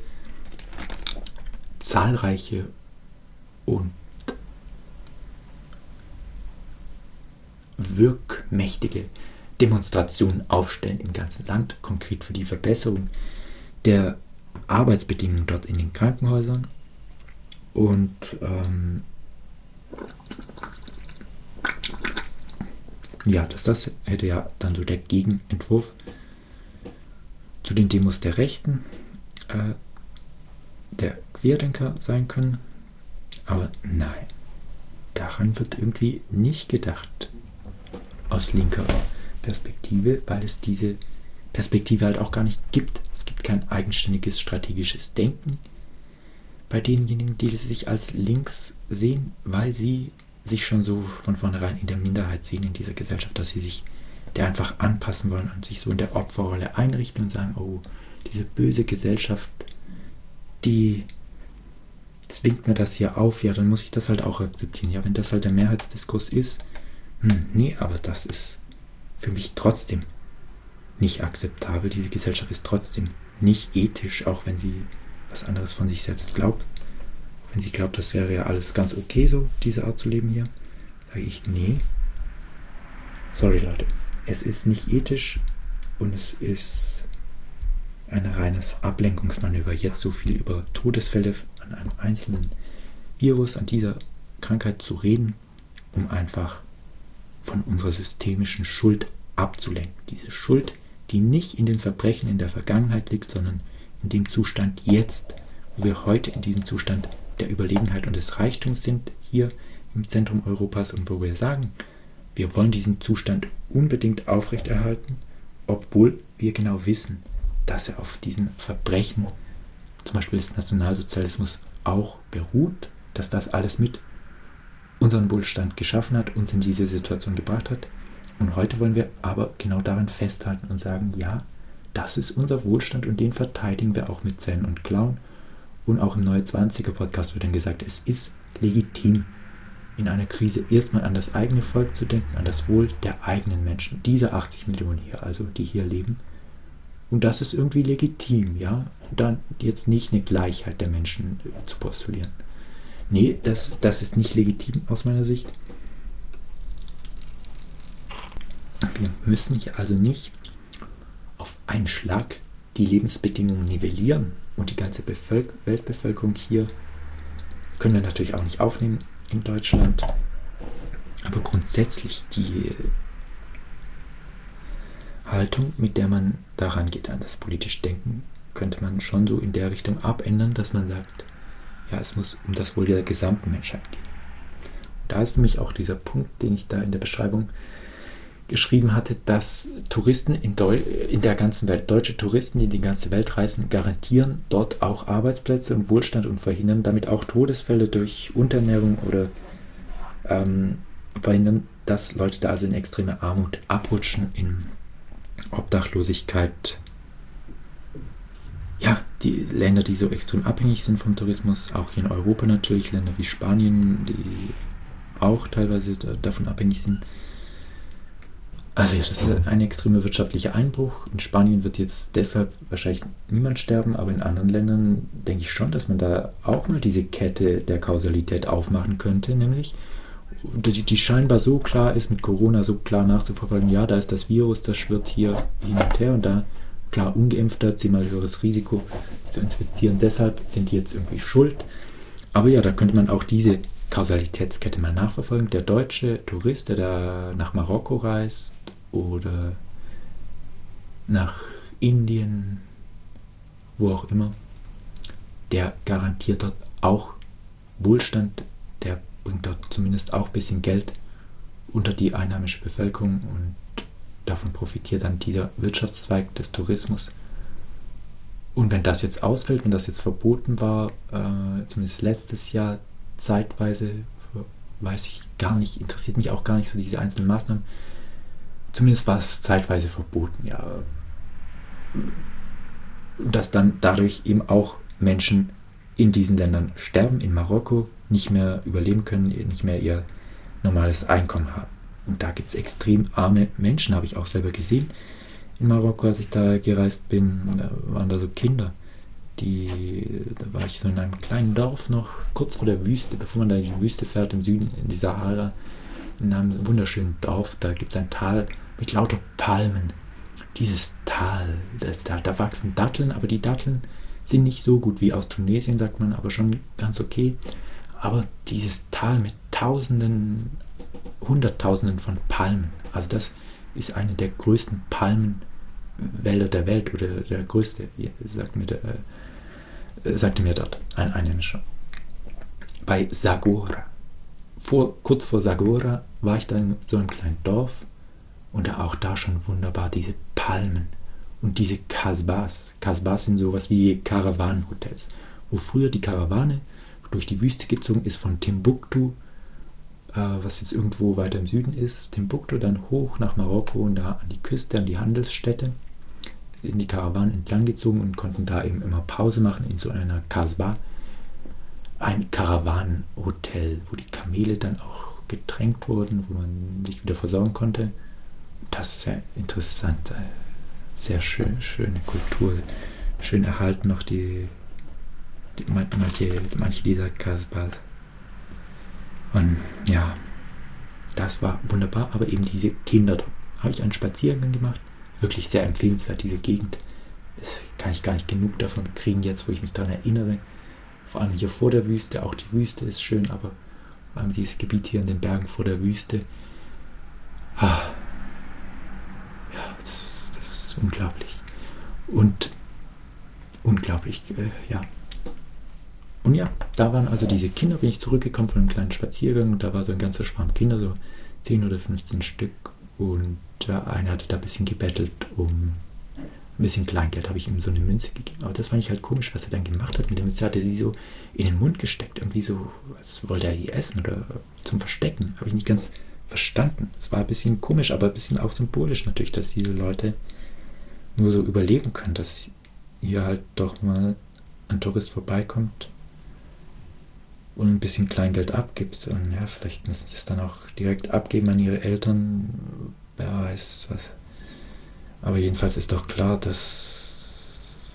zahlreiche und wirkmächtige Demonstrationen aufstellen im ganzen Land, konkret für die Verbesserung der Arbeitsbedingungen dort in den Krankenhäusern und ähm, ja, das, das hätte ja dann so der Gegenentwurf zu den Demos der Rechten, äh, der Querdenker sein können, aber nein, daran wird irgendwie nicht gedacht aus linker Perspektive, weil es diese Perspektive halt auch gar nicht gibt. Es gibt kein eigenständiges strategisches Denken bei denjenigen, die sich als links sehen, weil sie sich schon so von vornherein in der Minderheit sehen in dieser Gesellschaft, dass sie sich der einfach anpassen wollen und sich so in der Opferrolle einrichten und sagen, oh, diese böse Gesellschaft, die zwingt mir das hier auf, ja, dann muss ich das halt auch akzeptieren. Ja, wenn das halt der Mehrheitsdiskurs ist, hm, nee, aber das ist für mich trotzdem nicht akzeptabel. Diese Gesellschaft ist trotzdem nicht ethisch, auch wenn sie was anderes von sich selbst glaubt. Wenn sie glaubt, das wäre ja alles ganz okay so, diese Art zu leben hier, sage ich, nee. Sorry Leute, es ist nicht ethisch und es ist ein reines Ablenkungsmanöver, jetzt so viel über Todesfälle an einem einzelnen Virus, an dieser Krankheit zu reden, um einfach von unserer systemischen Schuld abzulenken. Diese Schuld, die nicht in den Verbrechen in der Vergangenheit liegt, sondern in dem Zustand jetzt, wo wir heute in diesem Zustand der Überlegenheit und des Reichtums sind, hier im Zentrum Europas, und wo wir sagen, wir wollen diesen Zustand unbedingt aufrechterhalten, obwohl wir genau wissen, dass er auf diesen Verbrechen, zum Beispiel des Nationalsozialismus, auch beruht, dass das alles mit unseren Wohlstand geschaffen hat, uns in diese Situation gebracht hat. Und heute wollen wir aber genau daran festhalten und sagen, ja, das ist unser Wohlstand und den verteidigen wir auch mit Zähnen und Klauen. Und auch im Neue Zwanziger Podcast wird dann gesagt, es ist legitim, in einer Krise erstmal an das eigene Volk zu denken, an das Wohl der eigenen Menschen, dieser achtzig Millionen hier, also die hier leben. Und das ist irgendwie legitim, ja, dann jetzt nicht eine Gleichheit der Menschen zu postulieren. Nee, das, das ist nicht legitim aus meiner Sicht. Wir müssen hier also nicht auf einen Schlag die Lebensbedingungen nivellieren und die ganze Bevölker- Weltbevölkerung hier können wir natürlich auch nicht aufnehmen in Deutschland. Aber grundsätzlich die Haltung, mit der man daran geht, an das politische Denken, könnte man schon so in der Richtung abändern, dass man sagt, ja, es muss um das Wohl der gesamten Menschheit gehen. Und da ist für mich auch dieser Punkt, den ich da in der Beschreibung geschrieben hatte, dass Touristen in, Deu- in der ganzen Welt, deutsche Touristen, die die ganze Welt reisen, garantieren dort auch Arbeitsplätze und Wohlstand und verhindern damit auch Todesfälle durch Unterernährung oder ähm, verhindern, dass Leute da also in extreme Armut abrutschen, in Obdachlosigkeit. Ja, die Länder, die so extrem abhängig sind vom Tourismus, auch hier in Europa natürlich, Länder wie Spanien, die auch teilweise davon abhängig sind. Also ja, das ist ein extremer wirtschaftlicher Einbruch. In Spanien wird jetzt deshalb wahrscheinlich niemand sterben, aber in anderen Ländern denke ich schon, dass man da auch mal diese Kette der Kausalität aufmachen könnte, nämlich, dass die scheinbar so klar ist, mit Corona so klar nachzuverfolgen, ja, da ist das Virus, das schwirrt hier hin und her und da, klar, Ungeimpfte hat zehnmal höheres Risiko zu infizieren, deshalb sind die jetzt irgendwie schuld. Aber ja, da könnte man auch diese Kausalitätskette mal nachverfolgen. Der deutsche Tourist, der da nach Marokko reist oder nach Indien, wo auch immer, der garantiert dort auch Wohlstand, der bringt dort zumindest auch ein bisschen Geld unter die einheimische Bevölkerung und davon profitiert dann dieser Wirtschaftszweig des Tourismus. Und wenn das jetzt ausfällt, wenn das jetzt verboten war, äh, zumindest letztes Jahr zeitweise, weiß ich gar nicht, interessiert mich auch gar nicht so diese einzelnen Maßnahmen, zumindest war es zeitweise verboten, ja. Dass dann dadurch eben auch Menschen in diesen Ländern sterben, in Marokko, nicht mehr überleben können, nicht mehr ihr normales Einkommen haben. Und da gibt es extrem arme Menschen, habe ich auch selber gesehen. In Marokko, als ich da gereist bin, da waren da so Kinder, die, da war ich so in einem kleinen Dorf noch, kurz vor der Wüste, bevor man da in die Wüste fährt, im Süden, in die Sahara, in einem wunderschönen Dorf, da gibt es ein Tal mit lauter Palmen. Dieses Tal, da, da wachsen Datteln, aber die Datteln sind nicht so gut wie aus Tunesien, sagt man, aber schon ganz okay. Aber dieses Tal mit Tausenden, Hunderttausenden von Palmen, also das ist eine der größten Palmenwälder der Welt oder der größte, sagt mir, der, äh, sagte mir dort ein Einheimischer. Bei Zagora. Vor, kurz vor Zagora war ich da in so einem kleinen Dorf und auch da schon wunderbar diese Palmen Und diese Kasbahs, Kasbahs sind sowas wie Karawanenhotels, wo früher die Karawane durch die Wüste gezogen ist von Timbuktu, äh, was jetzt irgendwo weiter im Süden ist, Timbuktu, dann hoch nach Marokko und da an die Küste, an die Handelsstädte, in die Karawanen entlang gezogen und konnten da eben immer Pause machen in so einer Kasbah, ein Karawanenhotel, wo die Kamele dann auch getränkt wurden, wo man sich wieder versorgen konnte. Das ist sehr interessant, sehr schön, schöne Kultur, schön erhalten noch die, die manche, manche dieser Kasbahs. Und ja, das war wunderbar, aber eben diese Kinder, da habe ich einen Spaziergang gemacht, wirklich sehr empfehlenswert, diese Gegend. Das kann ich gar nicht genug davon kriegen, jetzt wo ich mich daran erinnere. Vor allem hier vor der Wüste, auch die Wüste ist schön, aber vor allem dieses Gebiet hier in den Bergen vor der Wüste. Ah, ja, das, das ist unglaublich. Und unglaublich, äh, ja. Und ja, da waren also diese Kinder, bin ich zurückgekommen von einem kleinen Spaziergang und da war so ein ganzer Schwarm Kinder, so zehn oder fünfzehn Stück. Und der eine hatte da ein bisschen gebettelt um ein bisschen Kleingeld, habe ich ihm so eine Münze gegeben. Aber das fand ich halt komisch, was er dann gemacht hat mit der Münze. Hat er die so in den Mund gesteckt, irgendwie so, als wollte er die essen oder zum Verstecken. Habe ich nicht ganz verstanden. Es war ein bisschen komisch, aber ein bisschen auch symbolisch natürlich, dass diese Leute nur so überleben können, dass hier halt doch mal ein Tourist vorbeikommt und ein bisschen Kleingeld abgibt. Und ja, vielleicht müssen sie es dann auch direkt abgeben an ihre Eltern. Wer weiß was. Aber jedenfalls ist doch klar, dass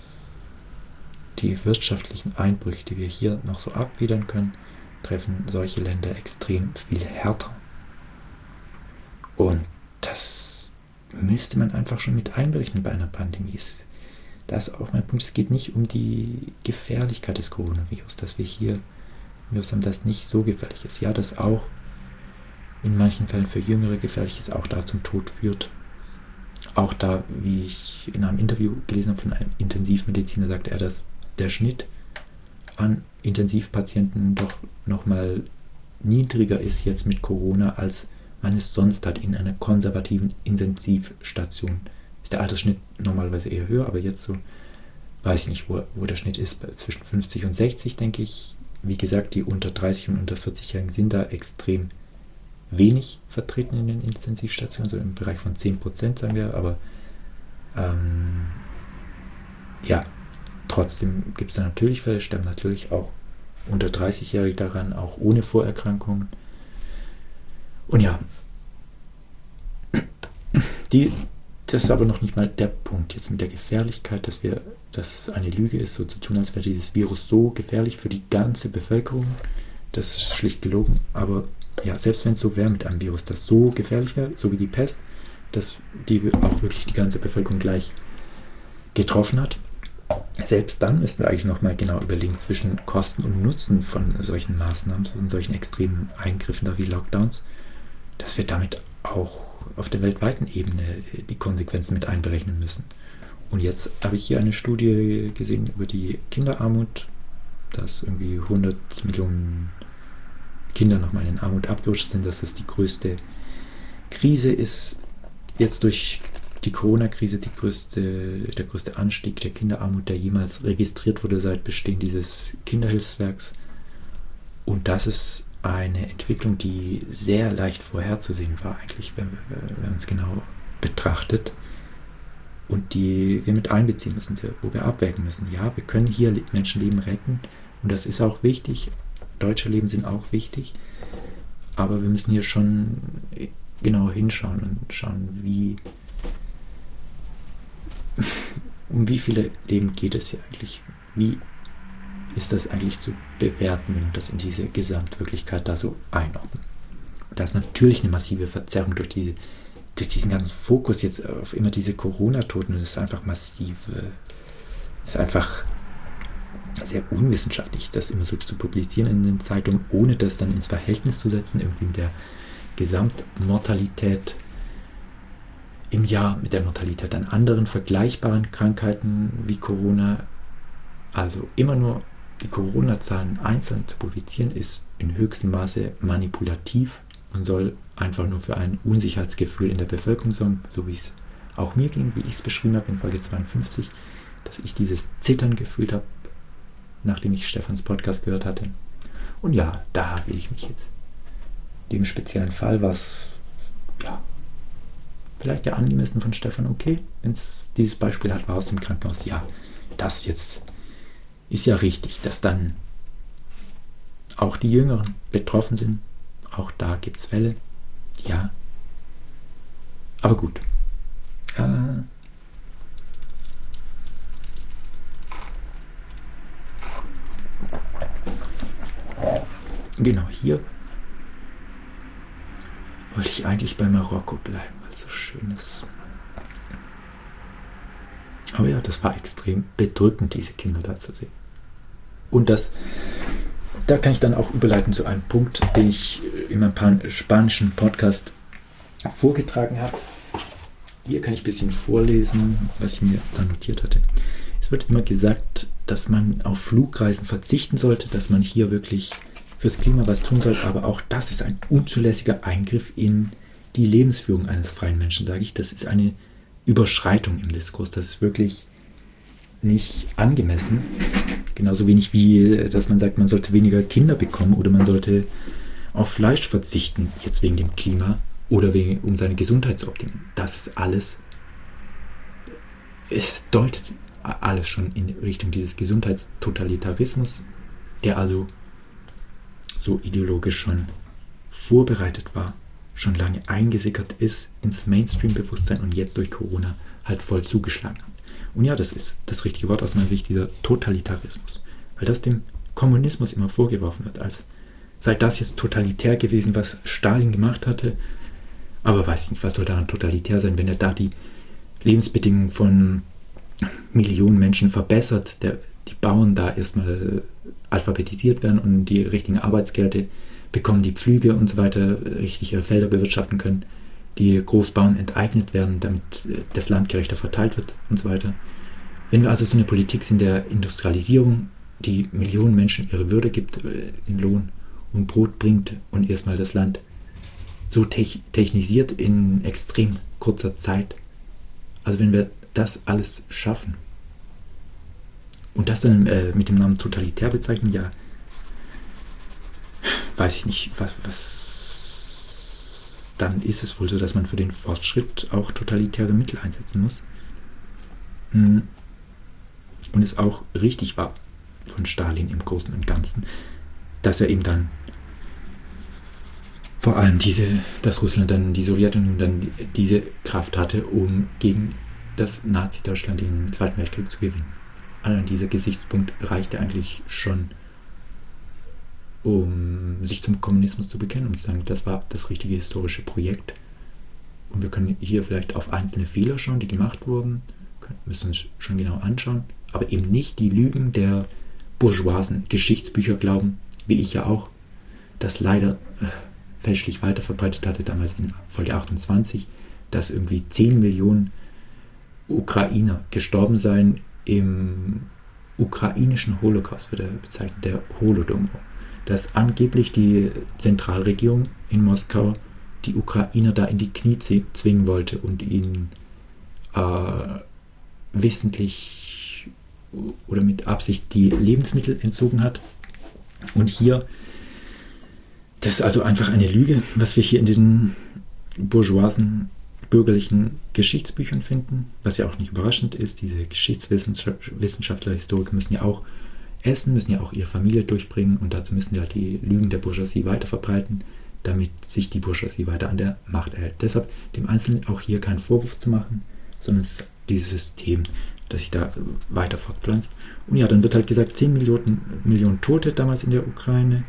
die wirtschaftlichen Einbrüche, die wir hier noch so abwidern können, treffen solche Länder extrem viel härter. Und das müsste man einfach schon mit einberechnen bei einer Pandemie. Das ist auch mein Punkt. Es geht nicht um die Gefährlichkeit des Coronavirus, dass wir hier Virus haben, das nicht so gefährlich ist. Ja, das auch in manchen Fällen für Jüngere gefährlich ist, auch da zum Tod führt. Auch da, wie ich in einem Interview gelesen habe von einem Intensivmediziner, sagte er, dass der Schnitt an Intensivpatienten doch nochmal niedriger ist jetzt mit Corona, als man es sonst hat in einer konservativen Intensivstation. Ist der Altersschnitt normalerweise eher höher, aber jetzt so, weiß ich nicht, wo, wo der Schnitt ist, zwischen fünfzig und sechzig, denke ich. Wie gesagt, die unter dreißig und unter vierzig-Jährigen sind da extrem wenig vertreten in den Intensivstationen, so im Bereich von zehn Prozent, sagen wir, aber ähm, ja, trotzdem gibt es da natürlich Fälle, sterben natürlich auch unter dreißig-Jährige daran, auch ohne Vorerkrankungen. Und ja, die, das ist aber noch nicht mal der Punkt jetzt mit der Gefährlichkeit, dass wir, dass es eine Lüge ist, so zu tun, als wäre dieses Virus so gefährlich für die ganze Bevölkerung. Das ist schlicht gelogen, aber ja, selbst wenn es so wäre mit einem Virus, das so gefährlich wäre, so wie die Pest, dass die auch wirklich die ganze Bevölkerung gleich getroffen hat, selbst dann müssten wir eigentlich nochmal genau überlegen zwischen Kosten und Nutzen von solchen Maßnahmen, von solchen extremen Eingriffen da wie Lockdowns, dass wir damit auch auf der weltweiten Ebene die Konsequenzen mit einberechnen müssen. Und jetzt habe ich hier eine Studie gesehen über die Kinderarmut, dass irgendwie hundert Millionen Kinder nochmal in Armut abgerutscht sind, dass das die größte Krise ist, jetzt durch die Corona-Krise die größte, der größte Anstieg der Kinderarmut, der jemals registriert wurde seit Bestehen dieses Kinderhilfswerks. Und das ist eine Entwicklung, die sehr leicht vorherzusehen war eigentlich, wenn, wenn man es genau betrachtet, und die wir mit einbeziehen müssen, wo wir abwägen müssen. Ja, wir können hier Menschenleben retten und das ist auch wichtig. Deutsche Leben sind auch wichtig, aber wir müssen hier schon genau hinschauen und schauen, wie um wie viele Leben geht es hier eigentlich? Wie ist das eigentlich zu bewerten, wenn wir das in diese Gesamtwirklichkeit da so einordnen? Und da ist natürlich eine massive Verzerrung durch, die, durch diesen ganzen Fokus jetzt auf immer diese Corona-Toten. Und das ist einfach massiv, das ist einfach sehr unwissenschaftlich, das immer so zu publizieren in den Zeitungen, ohne das dann ins Verhältnis zu setzen, irgendwie mit der Gesamtmortalität im Jahr, mit der Mortalität an anderen vergleichbaren Krankheiten wie Corona. Also immer nur die Corona-Zahlen einzeln zu publizieren, ist in höchstem Maße manipulativ und soll einfach nur für ein Unsicherheitsgefühl in der Bevölkerung sorgen, so wie es auch mir ging, wie ich es beschrieben habe in Folge zweiundfünfzig, dass ich dieses Zittern gefühlt habe, nachdem ich Stefans Podcast gehört hatte. Und ja, da will ich mich jetzt. Dem speziellen Fall war es, ja, vielleicht ja angemessen von Stefan, okay, wenn es dieses Beispiel hat, war aus dem Krankenhaus, ja, das jetzt ist ja richtig, dass dann auch die Jüngeren betroffen sind. Auch da gibt es Fälle, ja. Aber gut. Äh, genau, hier wollte ich eigentlich bei Marokko bleiben, weil es so schön ist. Aber ja, das war extrem bedrückend, diese Kinder da zu sehen. Und das, da kann ich dann auch überleiten zu einem Punkt, den ich in meinem spanischen Podcast vorgetragen habe. Hier kann ich ein bisschen vorlesen, was ich mir da notiert hatte. Es wird immer gesagt, dass man auf Flugreisen verzichten sollte, dass man hier wirklich fürs Klima was tun soll, aber auch das ist ein unzulässiger Eingriff in die Lebensführung eines freien Menschen, sage ich. Das ist eine Überschreitung im Diskurs. Das ist wirklich nicht angemessen. Genauso wenig wie, dass man sagt, man sollte weniger Kinder bekommen oder man sollte auf Fleisch verzichten, jetzt wegen dem Klima oder wegen, um seine Gesundheit zu optimieren. Das ist alles, es deutet alles schon in Richtung dieses Gesundheitstotalitarismus, der also so ideologisch schon vorbereitet war, schon lange eingesickert ist ins Mainstream-Bewusstsein und jetzt durch Corona halt voll zugeschlagen hat. Und ja, das ist das richtige Wort aus meiner Sicht, dieser Totalitarismus. Weil das dem Kommunismus immer vorgeworfen wird, als sei das jetzt totalitär gewesen, was Stalin gemacht hatte. Aber weiß ich nicht, was soll daran totalitär sein, wenn er da die Lebensbedingungen von Millionen Menschen verbessert, der, die Bauern da erstmal alphabetisiert werden und die richtigen Arbeitskräfte bekommen, die Pflüge und so weiter richtig ihre Felder bewirtschaften können, die Großbauern enteignet werden, damit das Land gerechter verteilt wird und so weiter. Wenn wir also so eine Politik sind der Industrialisierung, die Millionen Menschen ihre Würde gibt, in Lohn und Brot bringt und erstmal das Land so te- technisiert in extrem kurzer Zeit. Also wenn wir das alles schaffen und das dann äh, mit dem Namen totalitär bezeichnen, ja, weiß ich nicht, was, was dann ist es wohl so, dass man für den Fortschritt auch totalitäre Mittel einsetzen muss. Und es auch richtig war von Stalin im Großen und Ganzen, dass er eben dann vor allem diese, dass Russland dann, die Sowjetunion dann diese Kraft hatte, um gegen das Nazi-Deutschland den Zweiten Weltkrieg zu gewinnen. Allein dieser Gesichtspunkt reichte eigentlich schon, um sich zum Kommunismus zu bekennen, um zu sagen, das war das richtige historische Projekt. Und wir können hier vielleicht auf einzelne Fehler schauen, die gemacht wurden, können, müssen uns schon genau anschauen, aber eben nicht die Lügen der bourgeoisen Geschichtsbücher glauben, wie ich ja auch, das leider äh, fälschlich weiterverbreitet hatte, damals in Folge achtundzwanzig, dass irgendwie zehn Millionen Ukrainer gestorben seien im ukrainischen Holocaust, wird er bezeichnet, der Holodomor. Dass angeblich die Zentralregierung in Moskau die Ukrainer da in die Knie zwingen wollte und ihnen äh, wissentlich oder mit Absicht die Lebensmittel entzogen hat. Und hier, das ist also einfach eine Lüge, was wir hier in den bourgeoisen bürgerlichen Geschichtsbüchern finden, was ja auch nicht überraschend ist. Diese Geschichtswissenschaftler, Historiker müssen ja auch essen, müssen ja auch ihre Familie durchbringen und dazu müssen sie halt die Lügen der Bourgeoisie weiter verbreiten, damit sich die Bourgeoisie weiter an der Macht erhält. Deshalb dem Einzelnen auch hier keinen Vorwurf zu machen, sondern es ist dieses System, das sich da weiter fortpflanzt. Und ja, dann wird halt gesagt, zehn Millionen, Millionen Tote damals in der Ukraine,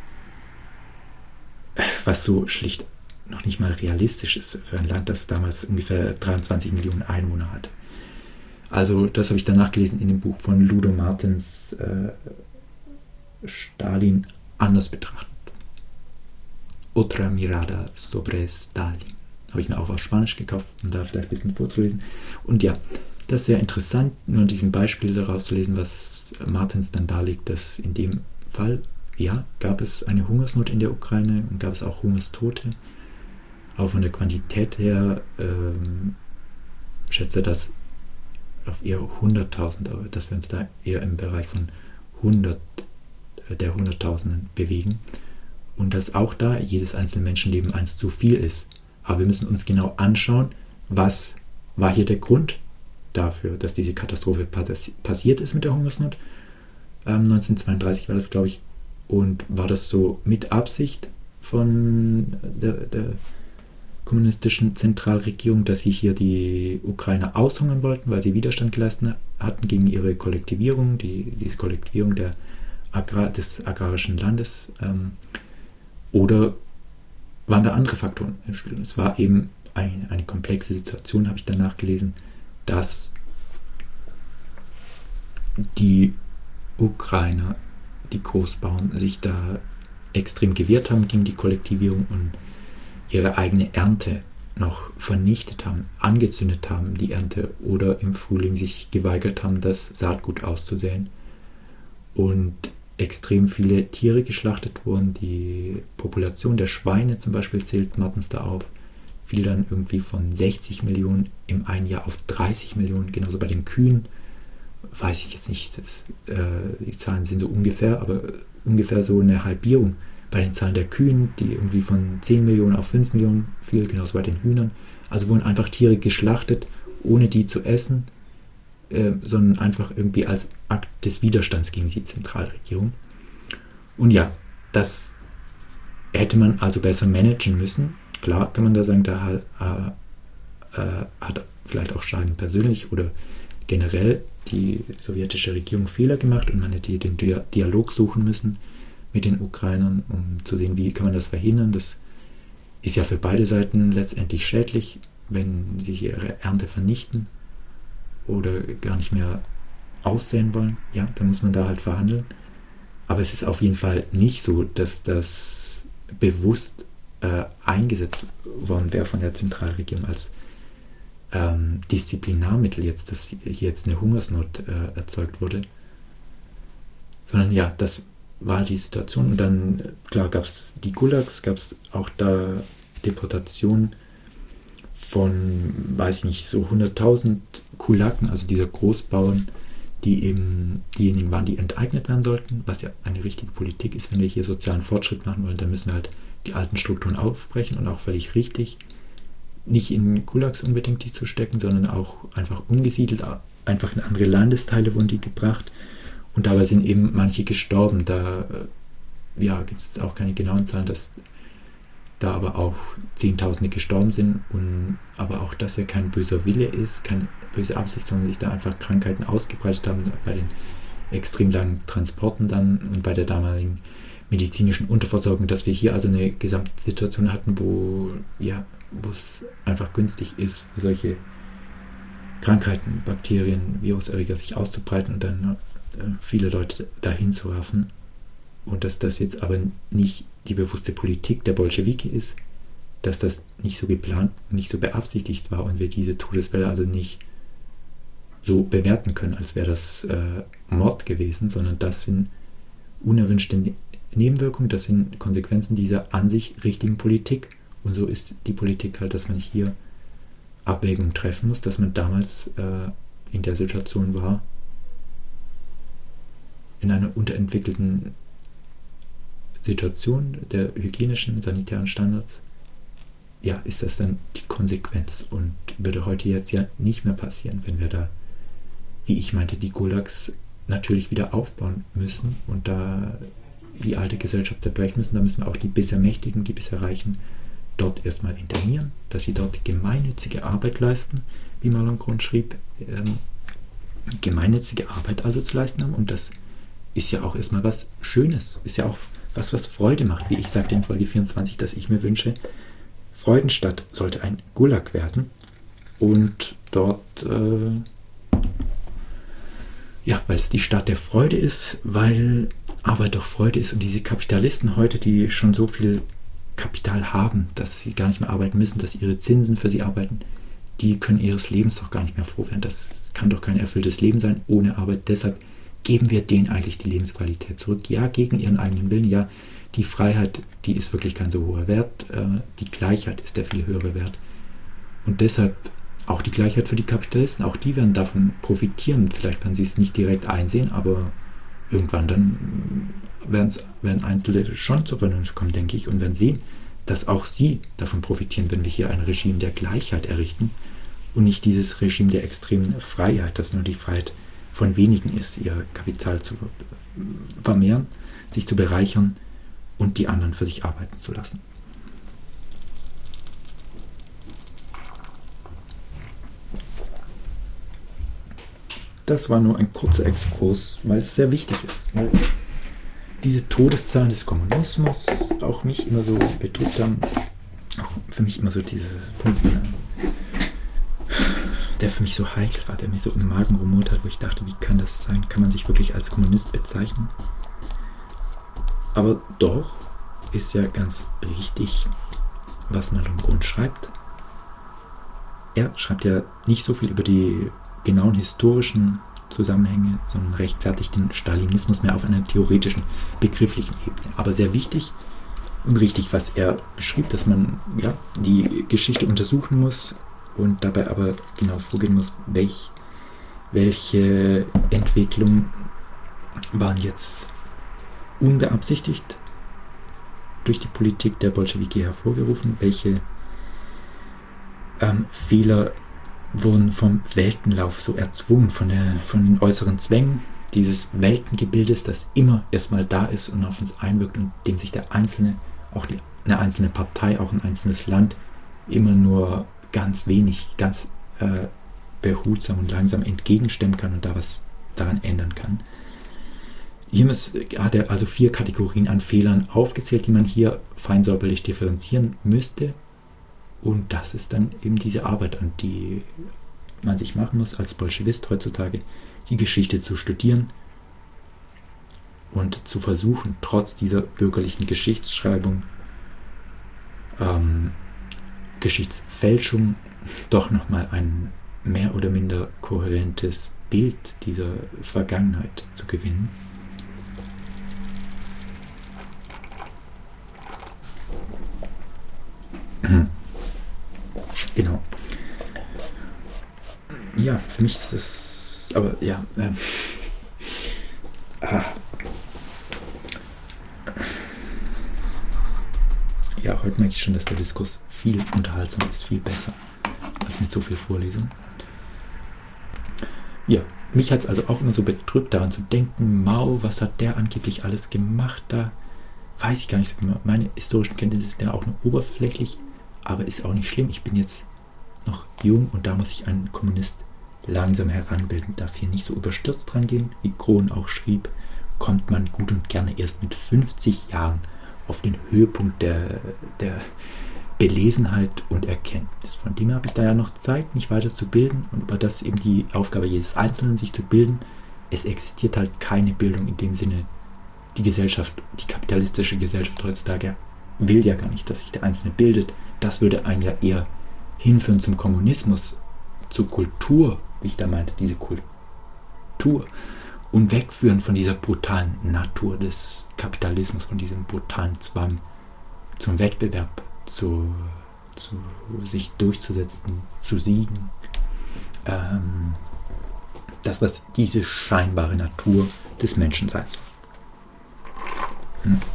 was so schlicht noch nicht mal realistisch ist für ein Land, das damals ungefähr dreiundzwanzig Millionen Einwohner hatte. Also das habe ich dann nachgelesen in dem Buch von Ludo Martens, äh, Stalin anders betrachtet. Otra mirada sobre Stalin. Habe ich mir auch auf Spanisch gekauft, um da vielleicht ein bisschen vorzulesen. Und ja, das ist sehr interessant, nur an diesem Beispiel daraus zu lesen, was Martens dann darlegt, dass in dem Fall, ja, gab es eine Hungersnot in der Ukraine und gab es auch Hungerstote. Auch von der Quantität her ähm, schätze das auf eher hunderttausend, aber dass wir uns da eher im Bereich von hundert, der Hunderttausenden bewegen und dass auch da jedes einzelne Menschenleben eins zu viel ist. Aber wir müssen uns genau anschauen, was war hier der Grund dafür, dass diese Katastrophe passiert ist mit der Hungersnot. Ähm, neunzehnhundertzweiunddreißig war das, glaube ich, und war das so mit Absicht von der, der kommunistischen Zentralregierung, dass sie hier die Ukrainer aushungern wollten, weil sie Widerstand geleistet hatten gegen ihre Kollektivierung, die, diese Kollektivierung der Agrar, des agrarischen Landes, ähm, oder waren da andere Faktoren im Spiel? Es war eben ein, eine komplexe Situation, habe ich danach gelesen, dass die Ukrainer, die Großbauern, sich da extrem gewehrt haben gegen die Kollektivierung und ihre eigene Ernte noch vernichtet haben, angezündet haben, die Ernte, oder im Frühling sich geweigert haben, das Saatgut auszusäen. Und extrem viele Tiere geschlachtet wurden. Die Population der Schweine zum Beispiel zählt Martens da auf, fiel dann irgendwie von sechzig Millionen im einen Jahr auf dreißig Millionen, genauso bei den Kühen. Weiß ich jetzt nicht, das, äh, die Zahlen sind so ungefähr, aber ungefähr so eine Halbierung bei den Zahlen der Kühen, die irgendwie von zehn Millionen auf fünf Millionen fiel, genauso bei den Hühnern. Also wurden einfach Tiere geschlachtet, ohne die zu essen, äh, sondern einfach irgendwie als Akt des Widerstands gegen die Zentralregierung. Und ja, das hätte man also besser managen müssen. Klar kann man da sagen, da äh, äh, hat vielleicht auch Stalin persönlich oder generell die sowjetische Regierung Fehler gemacht und man hätte den Dialog suchen müssen mit den Ukrainern, um zu sehen, wie kann man das verhindern. Das ist ja für beide Seiten letztendlich schädlich, wenn sie ihre Ernte vernichten oder gar nicht mehr aussehen wollen. Ja, dann muss man da halt verhandeln. Aber es ist auf jeden Fall nicht so, dass das bewusst äh, eingesetzt worden wäre von der Zentralregierung als ähm, Disziplinarmittel, jetzt, dass hier jetzt eine Hungersnot äh, erzeugt wurde. Sondern ja, das war die Situation. Und dann, klar, gab es die Gulags, gab es auch da Deportationen von, weiß ich nicht, so hunderttausend Kulaken, also dieser Großbauern, die eben diejenigen waren, die enteignet werden sollten, was ja eine richtige Politik ist. Wenn wir hier sozialen Fortschritt machen wollen, dann müssen wir halt die alten Strukturen aufbrechen und auch völlig richtig. Nicht in Gulags unbedingt die zu stecken, sondern auch einfach umgesiedelt, einfach in andere Landesteile wurden die gebracht. Und dabei sind eben manche gestorben. Da ja, gibt es auch keine genauen Zahlen, dass da aber auch Zehntausende gestorben sind. Und aber auch, dass ja kein böser Wille ist, keine böse Absicht, sondern sich da einfach Krankheiten ausgebreitet haben bei den extrem langen Transporten dann und bei der damaligen medizinischen Unterversorgung, dass wir hier also eine Gesamtsituation hatten, wo ja, wo es einfach günstig ist, für solche Krankheiten, Bakterien, Viruserreger sich auszubreiten und dann äh, viele Leute dahin zu werfen. Und dass das jetzt aber nicht die bewusste Politik der Bolschewiki ist, dass das nicht so geplant, nicht so beabsichtigt war und wir diese Todeswelle also nicht so bewerten können, als wäre das äh, Mord gewesen, sondern das sind unerwünschte Nebenwirkungen, das sind Konsequenzen dieser an sich richtigen Politik. Und so ist die Politik halt, dass man hier Abwägungen treffen muss, dass man damals äh, in der Situation war, in einer unterentwickelten Situation der hygienischen, sanitären Standards. Ja, ist das dann die Konsequenz und würde heute jetzt ja nicht mehr passieren, wenn wir da, wie ich meinte, die Gulags natürlich wieder aufbauen müssen und da die alte Gesellschaft zerbrechen müssen. Da müssen wir auch die bisher Mächtigen, die bisher Reichen dort erstmal internieren, dass sie dort gemeinnützige Arbeit leisten, wie Malengron schrieb, ähm, gemeinnützige Arbeit also zu leisten haben. Und das ist ja auch erstmal was Schönes, ist ja auch was, was Freude macht. Wie ich sagte in Folge vierundzwanzig, dass ich mir wünsche, Freudenstadt sollte ein Gulag werden und dort, äh, ja, weil es die Stadt der Freude ist, weil Arbeit doch Freude ist und diese Kapitalisten heute, die schon so viel Kapital haben, dass sie gar nicht mehr arbeiten müssen, dass ihre Zinsen für sie arbeiten, die können ihres Lebens doch gar nicht mehr froh werden. Das kann doch kein erfülltes Leben sein ohne Arbeit. Deshalb geben wir denen eigentlich die Lebensqualität zurück. Ja, gegen ihren eigenen Willen. Ja, die Freiheit, die ist wirklich kein so hoher Wert. Die Gleichheit ist der viel höhere Wert. Und deshalb auch die Gleichheit für die Kapitalisten, auch die werden davon profitieren. Vielleicht werden sie es nicht direkt einsehen, aber irgendwann dann werden Einzelne schon zur Vernunft kommen, denke ich, und werden sehen, dass auch sie davon profitieren, wenn wir hier ein Regime der Gleichheit errichten und nicht dieses Regime der extremen Freiheit, das nur die Freiheit von wenigen ist, ihr Kapital zu vermehren, sich zu bereichern und die anderen für sich arbeiten zu lassen. Das war nur ein kurzer Exkurs, weil es sehr wichtig ist. Weil diese Todeszahlen des Kommunismus auch mich immer so bedrückt haben. Auch für mich immer so dieser Punkt, der für mich so heikel war, der mir so im Magen rumort hat, wo ich dachte, wie kann das sein? Kann man sich wirklich als Kommunist bezeichnen? Aber doch ist ja ganz richtig, was Malon Grund schreibt. Er schreibt ja nicht so viel über die genauen historischen Zusammenhänge, sondern rechtfertigt den Stalinismus mehr auf einer theoretischen, begrifflichen Ebene. Aber sehr wichtig und richtig, was er beschrieb, dass man ja die Geschichte untersuchen muss und dabei aber genau vorgehen muss, welch, welche Entwicklungen waren jetzt unbeabsichtigt durch die Politik der Bolschewiki hervorgerufen, welche ähm, Fehler wurden vom Weltenlauf so erzwungen, von, der, von den äußeren Zwängen dieses Weltengebildes, das immer erstmal da ist und auf uns einwirkt und dem sich der Einzelne, auch die, eine einzelne Partei, auch ein einzelnes Land immer nur ganz wenig, ganz äh, behutsam und langsam entgegenstemmen kann und da was daran ändern kann. Hier hat er also vier Kategorien an Fehlern aufgezählt, die man hier feinsäuberlich differenzieren müsste. Und das ist dann eben diese Arbeit, an die man sich machen muss als Bolschewist heutzutage, die Geschichte zu studieren und zu versuchen, trotz dieser bürgerlichen Geschichtsschreibung, ähm, Geschichtsfälschung, doch nochmal ein mehr oder minder kohärentes Bild dieser Vergangenheit zu gewinnen. Genau. Ja, für mich ist das, aber ja, ähm, ah. ja, heute merke ich schon, dass der Diskurs viel unterhaltsamer ist, viel besser als mit so viel Vorlesung. Ja, mich hat es also auch immer so bedrückt, daran zu denken, Mao, was hat der angeblich alles gemacht da? Weiß ich gar nicht so genau. Meine historischen Kenntnisse sind ja auch nur oberflächlich, aber ist auch nicht schlimm. Ich bin jetzt noch jung und da muss sich ein Kommunist langsam heranbilden, darf hier nicht so überstürzt dran gehen, wie Krohn auch schrieb, kommt man gut und gerne erst mit fünfzig Jahren auf den Höhepunkt der, der Belesenheit und Erkenntnis. Von dem her habe ich da ja noch Zeit, mich weiter zu bilden und über das eben die Aufgabe jedes Einzelnen, sich zu bilden. Es existiert halt keine Bildung in dem Sinne, die Gesellschaft, die kapitalistische Gesellschaft heutzutage will ja gar nicht, dass sich der Einzelne bildet. Das würde einen ja eher hinführen zum Kommunismus, zur Kultur, wie ich da meinte, diese Kultur, und wegführen von dieser brutalen Natur des Kapitalismus, von diesem brutalen Zwang zum Wettbewerb, zu, zu sich durchzusetzen, zu siegen. Ähm, das, was diese scheinbare Natur des Menschen sein soll. Hm.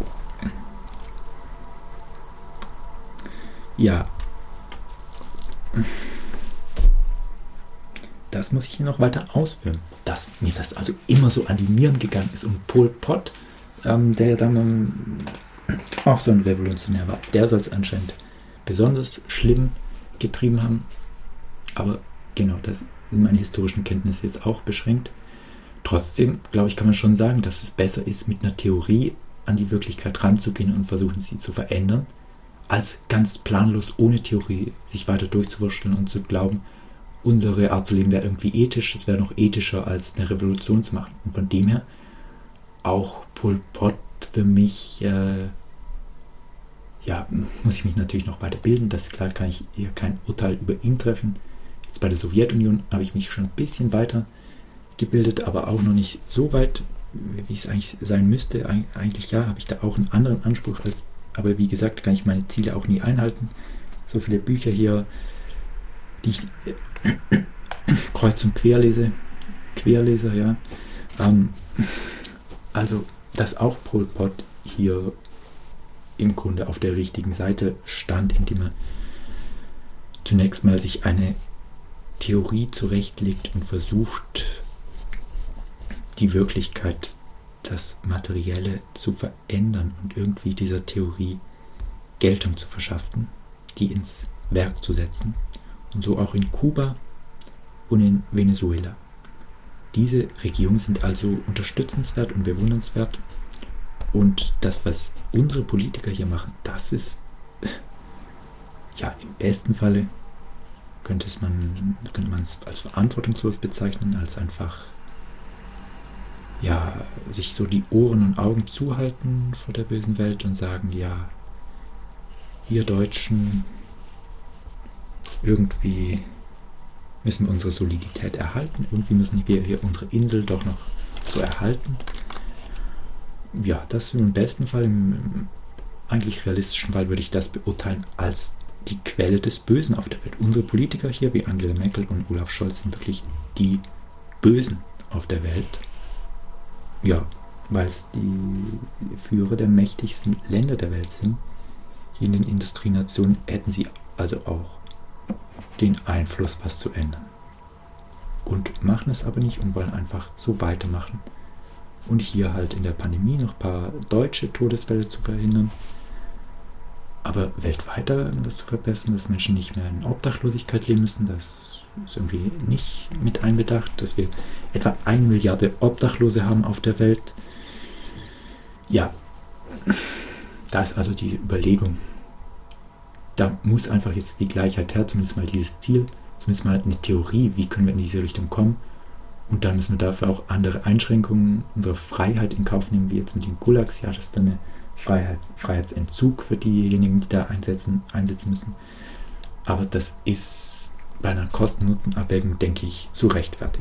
Ja, das muss ich hier noch weiter ausführen, dass mir das also immer so an die Nieren gegangen ist. Und Pol Pot, ähm, der dann ähm, auch so ein Revolutionär war, der soll es anscheinend besonders schlimm getrieben haben. Aber genau, das sind meine historischen Kenntnisse jetzt auch beschränkt. Trotzdem, glaube ich, kann man schon sagen, dass es besser ist, mit einer Theorie an die Wirklichkeit ranzugehen und versuchen, sie zu verändern, als ganz planlos, ohne Theorie, sich weiter durchzuwurschteln und zu glauben, unsere Art zu leben wäre irgendwie ethisch, es wäre noch ethischer, als eine Revolution zu machen. Und von dem her auch Pol Pot für mich, äh, ja, muss ich mich natürlich noch weiter bilden. Das ist klar, kann ich hier kein Urteil über ihn treffen. Jetzt bei der Sowjetunion habe ich mich schon ein bisschen weiter gebildet, aber auch noch nicht so weit, wie es eigentlich sein müsste. Eig- eigentlich ja, habe ich da auch einen anderen Anspruch als. Aber wie gesagt, kann ich meine Ziele auch nie einhalten. So viele Bücher hier die ich äh, kreuz und quer lese, querleser, ja. Ähm, also, dass auch Pol Pot hier im Grunde auf der richtigen Seite stand, indem er zunächst mal sich eine Theorie zurechtlegt und versucht, die Wirklichkeit, das Materielle zu verändern und irgendwie dieser Theorie Geltung zu verschaffen, die ins Werk zu setzen. Und so auch in Kuba und in Venezuela. Diese Regionen sind also unterstützenswert und bewundernswert. Und das, was unsere Politiker hier machen, das ist, ja, im besten Falle könnte, es man, könnte man es als verantwortungslos bezeichnen, als einfach, ja, sich so die Ohren und Augen zuhalten vor der bösen Welt und sagen, ja, wir Deutschen, irgendwie müssen wir unsere Solidität erhalten, irgendwie müssen wir hier unsere Insel doch noch so erhalten. Ja, das im besten Fall, im, im eigentlich realistischen Fall würde ich das beurteilen als die Quelle des Bösen auf der Welt. Unsere Politiker hier, wie Angela Merkel und Olaf Scholz, sind wirklich die Bösen auf der Welt. Ja, weil es die Führer der mächtigsten Länder der Welt sind. Hier in den Industrienationen hätten sie also auch den Einfluss, was zu ändern. Und machen es aber nicht und wollen einfach so weitermachen. Und hier halt in der Pandemie noch ein paar deutsche Todesfälle zu verhindern. Aber weltweit das zu verbessern, dass Menschen nicht mehr in Obdachlosigkeit leben müssen, das ist irgendwie nicht mit einbedacht, dass wir etwa eine Milliarde Obdachlose haben auf der Welt. Ja, da ist also die Überlegung, da muss einfach jetzt die Gleichheit her, zumindest mal dieses Ziel, zumindest mal eine Theorie, wie können wir in diese Richtung kommen. Und dann müssen wir dafür auch andere Einschränkungen unserer Freiheit in Kauf nehmen, wie jetzt mit den Gulags. Ja, das ist dann eine Freiheit, Freiheitsentzug für diejenigen, die da einsetzen, einsetzen müssen. Aber das ist bei einer Kosten-Nutzen-Abwägung, denke ich, zu rechtfertigen.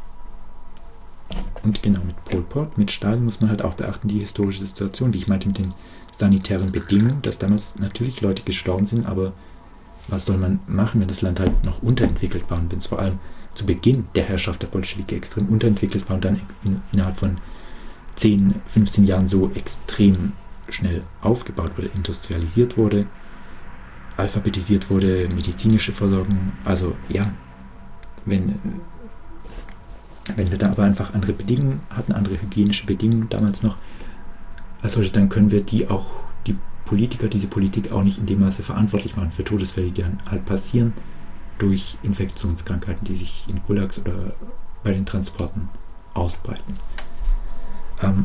Und genau, mit Pol Pot, mit Stalin muss man halt auch beachten, die historische Situation, wie ich meinte, mit den sanitären Bedingungen, dass damals natürlich Leute gestorben sind, aber was soll man machen, wenn das Land halt noch unterentwickelt war und wenn es vor allem zu Beginn der Herrschaft der Bolschewiki extrem unterentwickelt war und dann in, innerhalb von zehn, fünfzehn Jahren so extrem schnell aufgebaut wurde, industrialisiert wurde, alphabetisiert wurde, medizinische Versorgung. Also ja, wenn, wenn wir da aber einfach andere Bedingungen hatten, andere hygienische Bedingungen damals noch, also dann können wir die auch, die Politiker, diese Politik auch nicht in dem Maße verantwortlich machen für Todesfälle, die dann halt passieren durch Infektionskrankheiten, die sich in Gulags oder bei den Transporten ausbreiten. Ähm,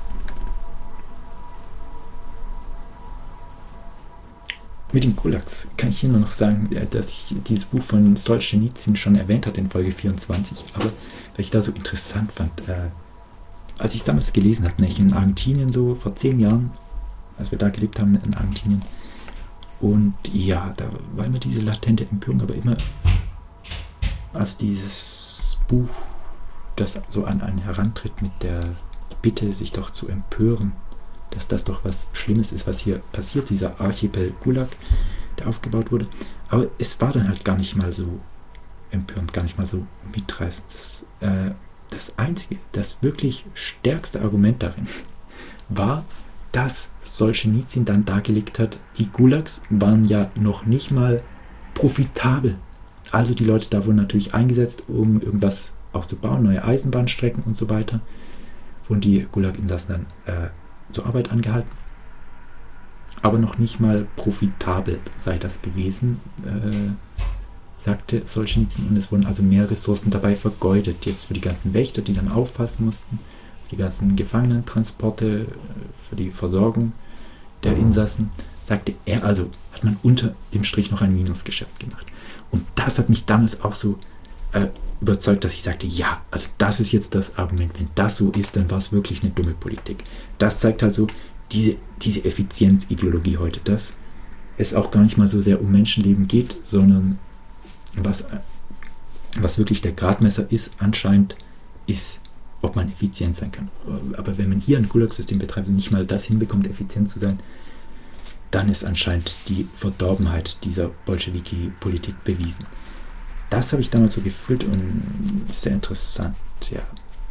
Mit den Gulags kann ich hier nur noch sagen, dass ich dieses Buch von Solzhenitsyn schon erwähnt hatte in Folge vierundzwanzig, aber weil ich da so interessant fand, äh, als ich damals gelesen habe, nämlich in Argentinien so vor zehn Jahren, als wir da gelebt haben in Argentinien, und ja, da war immer diese latente Empörung, aber immer, also dieses Buch, das so an einen herantritt mit der Bitte, sich doch zu empören, dass das doch was Schlimmes ist, was hier passiert, dieser Archipel Gulag, der aufgebaut wurde. Aber es war dann halt gar nicht mal so empörend, gar nicht mal so mitreißend. Das, äh, das einzige, das wirklich stärkste Argument darin war, dass Solzhenitsyn dann dargelegt hat, die Gulags waren ja noch nicht mal profitabel. Also die Leute da wurden natürlich eingesetzt, um irgendwas auch zu bauen, neue Eisenbahnstrecken und so weiter. Wurden die Gulag-Insassen dann äh, zur Arbeit angehalten. Aber noch nicht mal profitabel sei das gewesen, äh, sagte Solzhenitsyn. Und es wurden also mehr Ressourcen dabei vergeudet. Jetzt für die ganzen Wächter, die dann aufpassen mussten, für die ganzen Gefangenentransporte, für die Versorgung der Insassen, sagte er, also hat man unter dem Strich noch ein Minusgeschäft gemacht. Und das hat mich damals auch so äh, überzeugt, dass ich sagte, ja, also das ist jetzt das Argument. Wenn das so ist, dann war es wirklich eine dumme Politik. Das zeigt halt so diese, diese Effizienzideologie heute, dass es auch gar nicht mal so sehr um Menschenleben geht, sondern was, was wirklich der Gradmesser ist, anscheinend ist, ob man effizient sein kann. Aber wenn man hier ein Gulag-System betreibt und nicht mal das hinbekommt, effizient zu sein, dann ist anscheinend die Verdorbenheit dieser Bolschewiki-Politik bewiesen. das habe ich damals so gefühlt und sehr interessant, ja.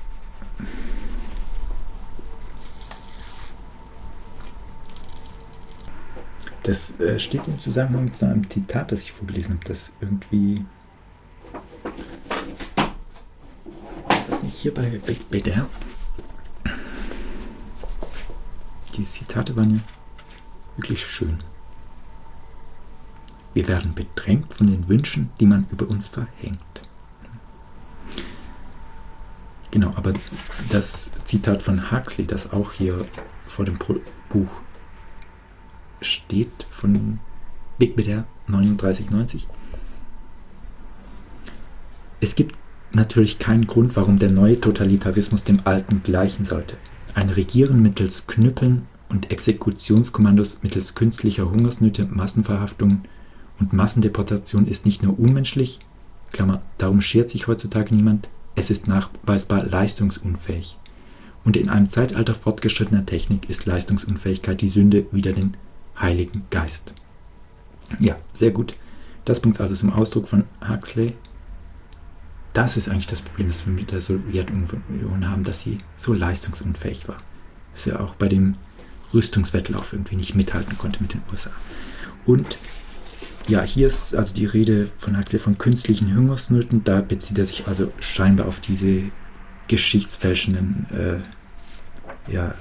Das äh, steht im Zusammenhang mit so einem Zitat, das ich vorgelesen habe, das irgendwie, was nicht hier bei Big Better. Diese Zitate waren ja wirklich schön. Wir werden bedrängt von den Wünschen, die man über uns verhängt. Genau, aber das Zitat von Huxley, das auch hier vor dem Pro- Buch steht, von Big Better neununddreißig neunzig. Es gibt natürlich keinen Grund, warum der neue Totalitarismus dem alten gleichen sollte. Ein Regieren mittels Knüppeln und Exekutionskommandos mittels künstlicher Hungersnöte, Massenverhaftungen und Massendeportation ist nicht nur unmenschlich, Klammer, darum schert sich heutzutage niemand, es ist nachweisbar leistungsunfähig. Und in einem Zeitalter fortgeschrittener Technik ist Leistungsunfähigkeit die Sünde wider den Heiligen Geist. Ja, sehr gut. Das bringt also zum Ausdruck von Huxley. Das ist eigentlich das Problem, das wir mit der Sowjetunion haben, dass sie so leistungsunfähig war. Dass sie auch bei dem Rüstungswettlauf irgendwie nicht mithalten konnte mit den U S A. Und ja, hier ist also die Rede von Huxley von künstlichen Hungersnöten. Da bezieht er sich also scheinbar auf diese geschichtsfälschenden äh, ja,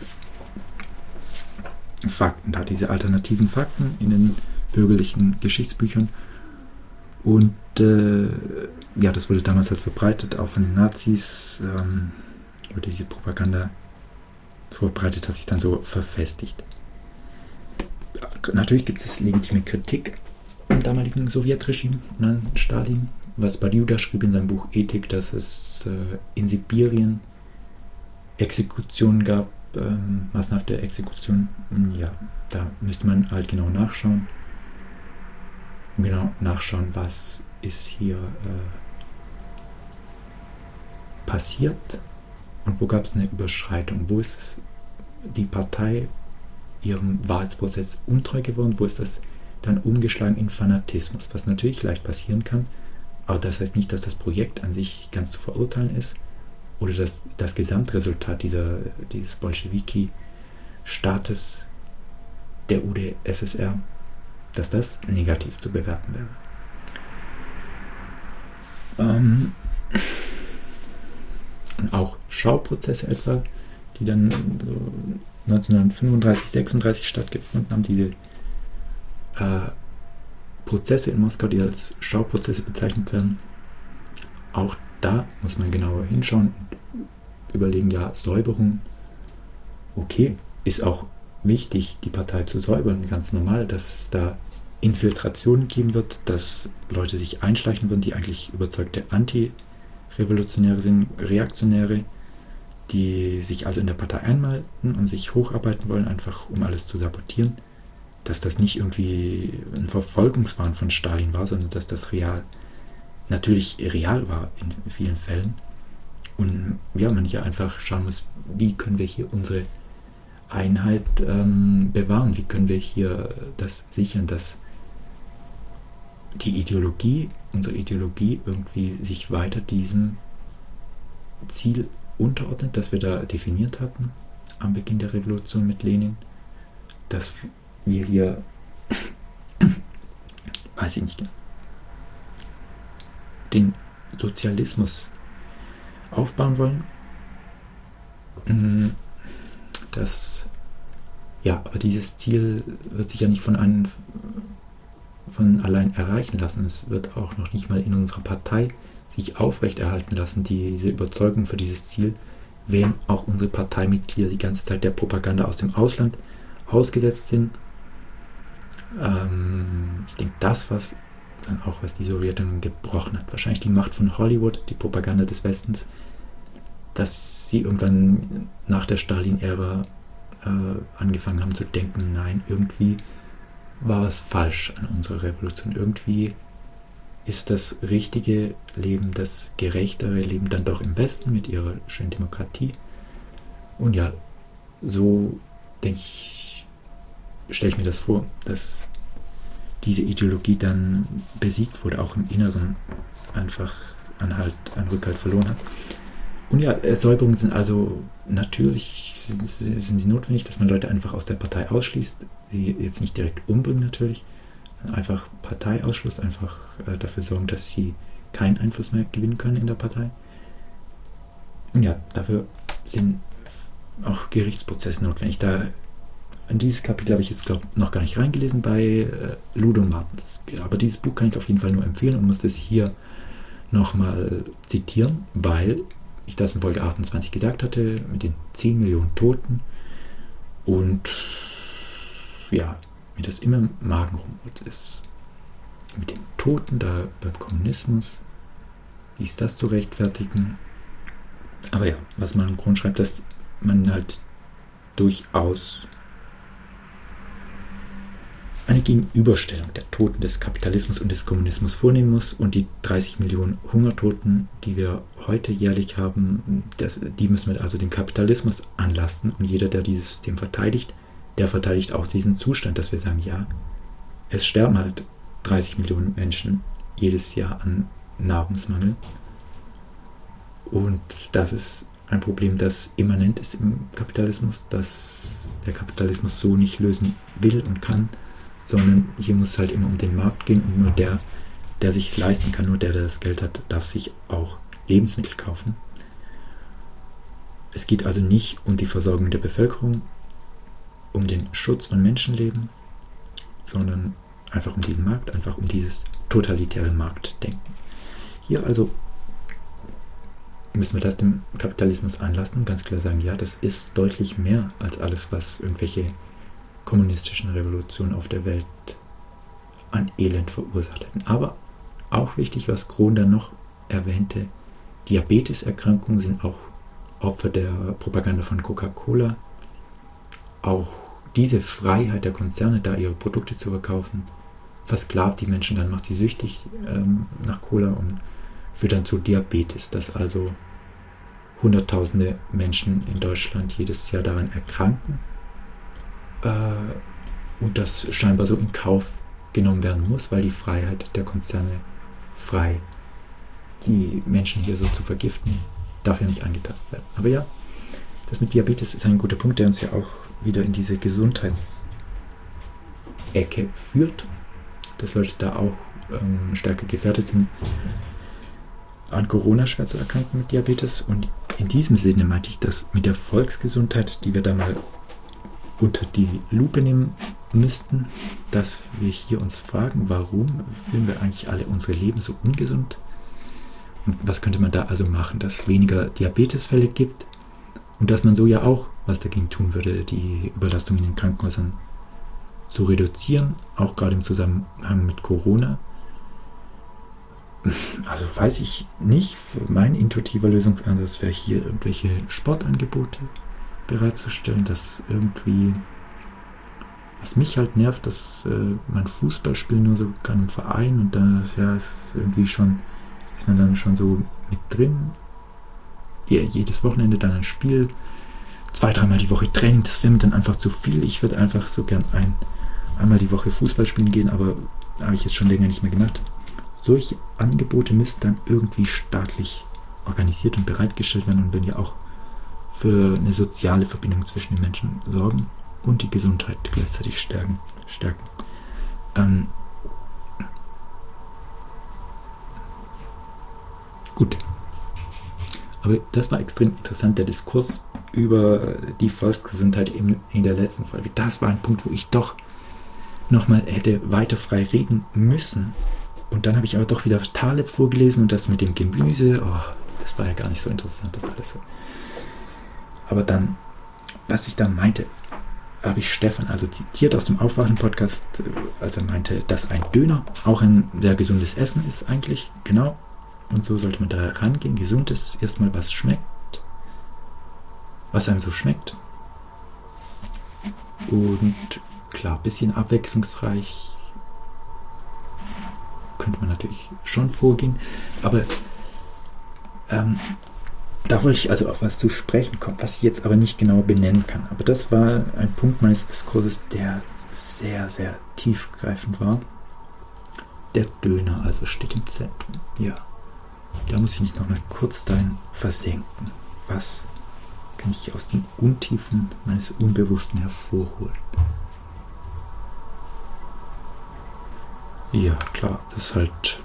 Fakten, da diese alternativen Fakten in den bürgerlichen Geschichtsbüchern. Und äh, ja, das wurde damals halt verbreitet, auch von den Nazis. Ähm, über diese Propaganda verbreitet hat sich dann so verfestigt. Natürlich gibt es legitime Kritik am damaligen Sowjetregime und an Stalin. Was Badiouda schrieb in seinem Buch Ethik, dass es äh, in Sibirien Exekutionen gab, ähm, massenhafte Exekutionen. Ja, da müsste man halt genau nachschauen. Und genau nachschauen, was ist hier äh, passiert und wo gab es eine Überschreitung. Wo ist die Partei ihrem Wahrheitsprozess untreu geworden? Wo ist das dann umgeschlagen in Fanatismus? Was natürlich leicht passieren kann, aber das heißt nicht, dass das Projekt an sich ganz zu verurteilen ist oder dass das Gesamtresultat dieser, dieses Bolschewiki-Staates der U d S S R, dass das negativ zu bewerten wäre. Ähm, und auch Schauprozesse etwa, die dann so neunzehnhundertfünfunddreißig, sechsunddreißig stattgefunden haben, diese äh, Prozesse in Moskau, die als Schauprozesse bezeichnet werden, auch da muss man genauer hinschauen und überlegen, ja, Säuberung, okay, ist auch wichtig, die Partei zu säubern, ganz normal, dass da Infiltration geben wird, dass Leute sich einschleichen würden, die eigentlich überzeugte Anti-Revolutionäre sind, Reaktionäre, die sich also in der Partei einmalten und sich hocharbeiten wollen, einfach um alles zu sabotieren, dass das nicht irgendwie ein Verfolgungswahn von Stalin war, sondern dass das real, natürlich real war in vielen Fällen. Und ja, man hier einfach schauen muss, wie können wir hier unsere Einheit ähm, bewahren, wie können wir hier das sichern, dass die Ideologie, unsere Ideologie irgendwie sich weiter diesem Ziel unterordnet, das wir da definiert hatten am Beginn der Revolution mit Lenin, dass wir hier, weiß ich nicht, den Sozialismus aufbauen wollen. Das, ja, aber dieses Ziel wird sich ja nicht von einem von allein erreichen lassen. Es wird auch noch nicht mal in unserer Partei sich aufrechterhalten lassen, diese Überzeugung für dieses Ziel, wenn auch unsere Parteimitglieder die ganze Zeit der Propaganda aus dem Ausland ausgesetzt sind. Ähm, ich denke, das, was dann auch, was die Sowjetunion gebrochen hat, wahrscheinlich die Macht von Hollywood, die Propaganda des Westens, dass sie irgendwann nach der Stalin-Ära äh, angefangen haben zu denken, nein, irgendwie war was falsch an unserer Revolution. Irgendwie ist das richtige Leben, das gerechtere Leben dann doch im Westen mit ihrer schönen Demokratie. Und ja, so denke ich, stelle ich mir das vor, dass diese Ideologie dann besiegt wurde, auch im Inneren einfach an, halt, an Rückhalt verloren hat. Und ja, Säuberungen sind also natürlich sind, sind sie notwendig, dass man Leute einfach aus der Partei ausschließt, sie jetzt nicht direkt umbringen natürlich, einfach Parteiausschluss, einfach äh, dafür sorgen, dass sie keinen Einfluss mehr gewinnen können in der Partei. Und ja, dafür sind auch Gerichtsprozesse notwendig. Da in dieses Kapitel habe ich jetzt, glaube ich, noch gar nicht reingelesen bei äh, Ludo Martens. Aber dieses Buch kann ich auf jeden Fall nur empfehlen und muss das hier nochmal zitieren, weil ich das in Folge achtundzwanzig gesagt hatte, mit den zehn Millionen Toten. Und ja, mir das immer im Magen rumholt, ist mit den Toten da beim Kommunismus, wie ist das zu rechtfertigen? Aber ja, was man im Grund schreibt, dass man halt durchaus eine Gegenüberstellung der Toten des Kapitalismus und des Kommunismus vornehmen muss und die dreißig Millionen Hungertoten, die wir heute jährlich haben, das, die müssen wir also dem Kapitalismus anlasten und jeder, der dieses System verteidigt, der verteidigt auch diesen Zustand, dass wir sagen, ja, es sterben halt dreißig Millionen Menschen jedes Jahr an Nahrungsmangel und das ist ein Problem, das immanent ist im Kapitalismus, das der Kapitalismus so nicht lösen will und kann, sondern hier muss es halt immer um den Markt gehen und nur der, der sich es leisten kann, nur der, der das Geld hat, darf sich auch Lebensmittel kaufen. Es geht also nicht um die Versorgung der Bevölkerung, um den Schutz von Menschenleben, sondern einfach um diesen Markt, einfach um dieses totalitäre Marktdenken. Hier also müssen wir das dem Kapitalismus anlassen und ganz klar sagen, ja, das ist deutlich mehr als alles, was irgendwelche kommunistischen Revolutionen auf der Welt an Elend verursacht hätten. Aber auch wichtig, was Krohn dann noch erwähnte, Diabeteserkrankungen sind auch Opfer der Propaganda von Coca-Cola. Auch diese Freiheit der Konzerne, da ihre Produkte zu verkaufen, versklavt die Menschen, dann macht sie süchtig ähm, nach Cola und führt dann zu Diabetes, dass also Hunderttausende Menschen in Deutschland jedes Jahr daran erkranken äh, und das scheinbar so in Kauf genommen werden muss, weil die Freiheit der Konzerne frei, die Menschen hier so zu vergiften, darf ja nicht angetastet werden. Aber ja, das mit Diabetes ist ein guter Punkt, der uns ja auch wieder in diese Gesundheitsecke führt, dass Leute da auch ähm, stärker gefährdet sind, an Corona schwer zu erkranken mit Diabetes. Und in diesem Sinne meinte ich das mit der Volksgesundheit, die wir da mal unter die Lupe nehmen müssten, dass wir hier uns fragen, warum führen wir eigentlich alle unsere Leben so ungesund? Und was könnte man da also machen, dass es weniger Diabetesfälle gibt und dass man so ja auch was dagegen tun würde, die Überlastung in den Krankenhäusern zu reduzieren, auch gerade im Zusammenhang mit Corona. Also weiß ich nicht, mein intuitiver Lösungsansatz wäre hier irgendwelche Sportangebote bereitzustellen, dass irgendwie, was mich halt nervt, dass äh, man Fußball spielen nur so kann im Verein und dann ja, ist irgendwie schon, ist man dann schon so mit drin. Ja, jedes Wochenende dann ein Spiel, zwei, dreimal die Woche Training, das wäre mir dann einfach zu viel. Ich würde einfach so gern ein, einmal die Woche Fußball spielen gehen, aber habe ich jetzt schon länger nicht mehr gemacht. Solche Angebote müssten dann irgendwie staatlich organisiert und bereitgestellt werden und würden ja auch für eine soziale Verbindung zwischen den Menschen sorgen und die Gesundheit gleichzeitig stärken. stärken. Ähm, gut. Aber das war extrem interessant, der Diskurs über die Volksgesundheit in, in der letzten Folge. Das war ein Punkt, wo ich doch nochmal hätte weiter frei reden müssen. Und dann habe ich aber doch wieder Taleb vorgelesen und das mit dem Gemüse. Oh, das war ja gar nicht so interessant, das alles. Aber dann, was ich dann meinte, habe ich Stefan also zitiert aus dem Aufwachen-Podcast, als er meinte, dass ein Döner auch ein sehr gesundes Essen ist eigentlich. Genau. Und so sollte man da rangehen. Gesundes, erstmal was schmeckt. Was einem so schmeckt. Und klar, ein bisschen abwechslungsreich könnte man natürlich schon vorgehen. Aber ähm, da wollte ich also auf was zu sprechen kommen, was ich jetzt aber nicht genau benennen kann. Aber das war ein Punkt meines Diskurses, der sehr, sehr tiefgreifend war. der Döner also steht im Zentrum. Ja, da muss ich mich noch mal kurz dahin versenken. Was kann ich aus den Untiefen meines Unbewussten hervorholen? Ja, klar, dass halt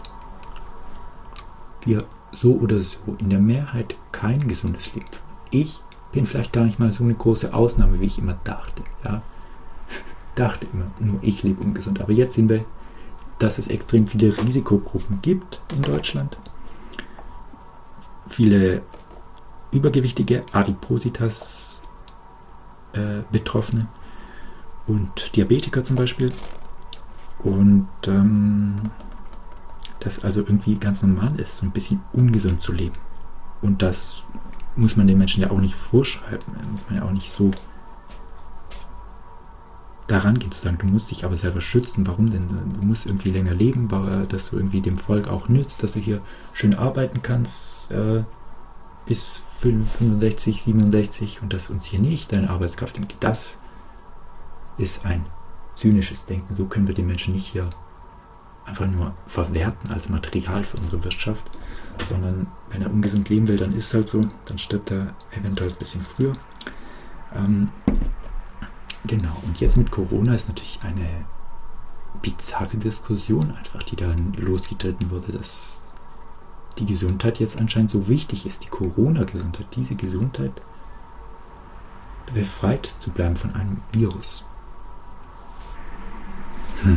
wir so oder so in der Mehrheit kein gesundes Leben führen. Ich bin vielleicht gar nicht mal so eine große Ausnahme, wie ich immer dachte. Ja, dachte immer, nur ich lebe ungesund. Aber jetzt sehen wir, dass es extrem viele Risikogruppen gibt in Deutschland. Viele übergewichtige Adipositas äh, Betroffene und Diabetiker zum Beispiel. Und ähm, das also irgendwie ganz normal ist, so ein bisschen ungesund zu leben. Und das muss man den Menschen ja auch nicht vorschreiben. Da muss man ja auch nicht so daran gehen zu sagen, du musst dich aber selber schützen. Warum denn? Du musst irgendwie länger leben, weil das so irgendwie dem Volk auch nützt, dass du hier schön arbeiten kannst äh, bis fünfundsechzig, siebenundsechzig und das uns hier nicht deine Arbeitskraft entgeht. Das ist ein zynisches Denken. So können wir den Menschen nicht hier einfach nur verwerten als Material für unsere Wirtschaft, sondern wenn er ungesund leben will, dann ist es halt so, dann stirbt er eventuell ein bisschen früher. Ähm, genau, und jetzt mit Corona ist natürlich eine bizarre Diskussion einfach, die dann losgetreten wurde, dass die Gesundheit jetzt anscheinend so wichtig ist, die Corona-Gesundheit, diese Gesundheit befreit zu bleiben von einem Virus. Hm.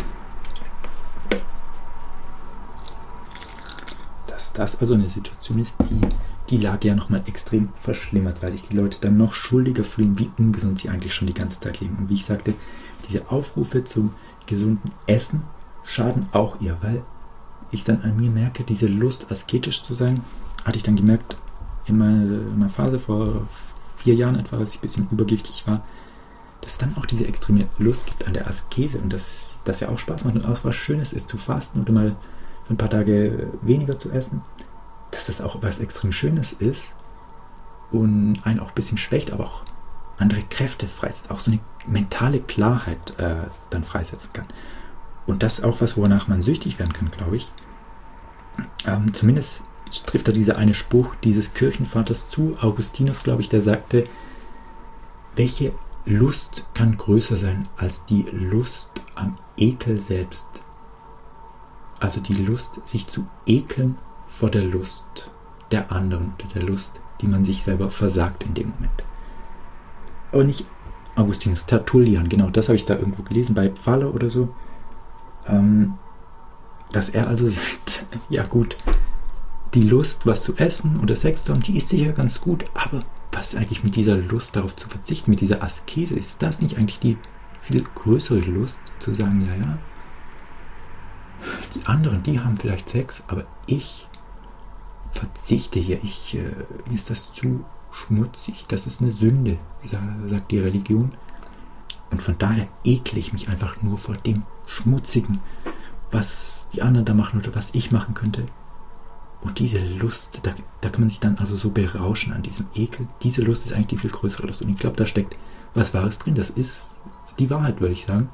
Dass das also eine Situation ist, die die Lage ja nochmal extrem verschlimmert, weil sich die Leute dann noch schuldiger fühlen, wie ungesund sie eigentlich schon die ganze Zeit leben. Und wie ich sagte, diese Aufrufe zum gesunden Essen schaden auch ihr, weil ich dann an mir merke, diese Lust, asketisch zu sein, hatte ich dann gemerkt in meiner Phase vor vier Jahren etwa, als ich ein bisschen übergewichtig war, dass es dann auch diese extreme Lust gibt an der Askese und dass das ja auch Spaß macht und auch was Schönes ist, zu fasten oder mal für ein paar Tage weniger zu essen, dass das auch was extrem Schönes ist und einen auch ein bisschen schwächt, aber auch andere Kräfte freisetzt, auch so eine mentale Klarheit äh, dann freisetzen kann. Und das ist auch was, wonach man süchtig werden kann, glaube ich. Ähm, zumindest trifft da dieser eine Spruch dieses Kirchenvaters zu, Augustinus, glaube ich, der sagte, welche Lust kann größer sein als die Lust am Ekel selbst? Also die Lust, sich zu ekeln vor der Lust der anderen oder der Lust, die man sich selber versagt in dem Moment. Aber nicht Augustinus, Tertullian, genau, das habe ich da irgendwo gelesen, bei Pfaller oder so, ähm, dass er also sagt, ja gut, die Lust, was zu essen oder Sex zu haben, die ist sicher ganz gut, aber was ist eigentlich mit dieser Lust darauf zu verzichten, mit dieser Askese, ist das nicht eigentlich die viel größere Lust, zu sagen, ja, ja, die anderen, die haben vielleicht Sex, aber ich verzichte hier, ich, äh, mir ist das zu schmutzig, das ist eine Sünde, sagt die Religion. Und von daher ekle ich mich einfach nur vor dem Schmutzigen, was die anderen da machen oder was ich machen könnte. Und diese Lust, da, da kann man sich dann also so berauschen an diesem Ekel. Diese Lust ist eigentlich die viel größere Lust. Und ich glaube, da steckt was Wahres drin. Das ist die Wahrheit, würde ich sagen.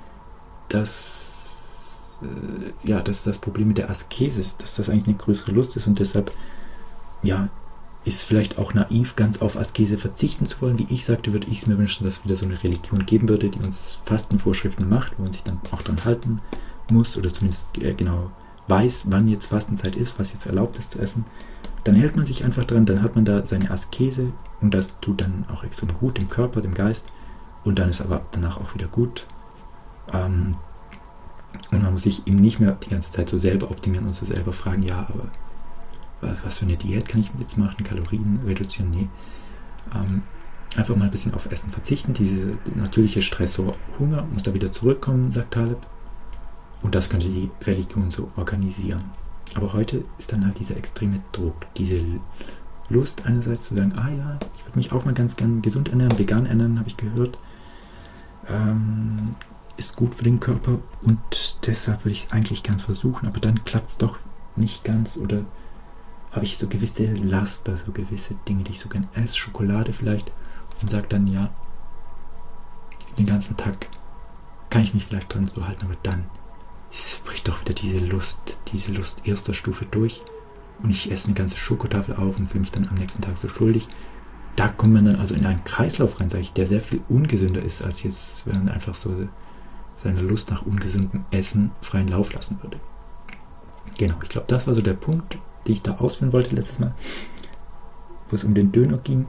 Dass, äh, ja, dass das Problem mit der Askese ist, dass das eigentlich eine größere Lust ist. Und deshalb, ja, ist vielleicht auch naiv, ganz auf Askese verzichten zu wollen. Wie ich sagte, würde ich es mir wünschen, dass es wieder so eine Religion geben würde, die uns Fastenvorschriften macht, wo man sich dann auch dran halten muss oder zumindest äh, genau weiß, wann jetzt Fastenzeit ist, was jetzt erlaubt ist zu essen. Dann hält man sich einfach dran, dann hat man da seine Askese und das tut dann auch extrem gut dem Körper, dem Geist und dann ist aber danach auch wieder gut. Ähm, und man muss sich eben nicht mehr die ganze Zeit so selber optimieren und so selber fragen, ja, aber was, was für eine Diät kann ich jetzt machen, Kalorien reduzieren? Nee. Ähm, einfach mal ein bisschen auf Essen verzichten. Diese natürliche Stressor Hunger muss da wieder zurückkommen, sagt Taleb. Und das könnte die Religion so organisieren. Aber heute ist dann halt dieser extreme Druck, diese Lust einerseits zu sagen, ah ja, ich würde mich auch mal ganz gern gesund ernähren, vegan ernähren, habe ich gehört. Ähm, ist gut für den Körper und deshalb würde ich es eigentlich gern versuchen, aber dann klappt es doch nicht ganz oder habe ich so gewisse Laster, so gewisse Dinge, die ich so gern esse, Schokolade vielleicht und sage dann, ja, den ganzen Tag kann ich mich vielleicht dran so halten, aber dann es bricht doch wieder diese Lust, diese Lust erster Stufe durch. Und ich esse eine ganze Schokotafel auf und fühle mich dann am nächsten Tag so schuldig. Da kommt man dann also in einen Kreislauf rein, sage ich, der sehr viel ungesünder ist, als jetzt, wenn man einfach so seine Lust nach ungesundem Essen freien Lauf lassen würde. Genau, ich glaube, das war so der Punkt, den ich da ausführen wollte letztes Mal, wo es um den Döner ging.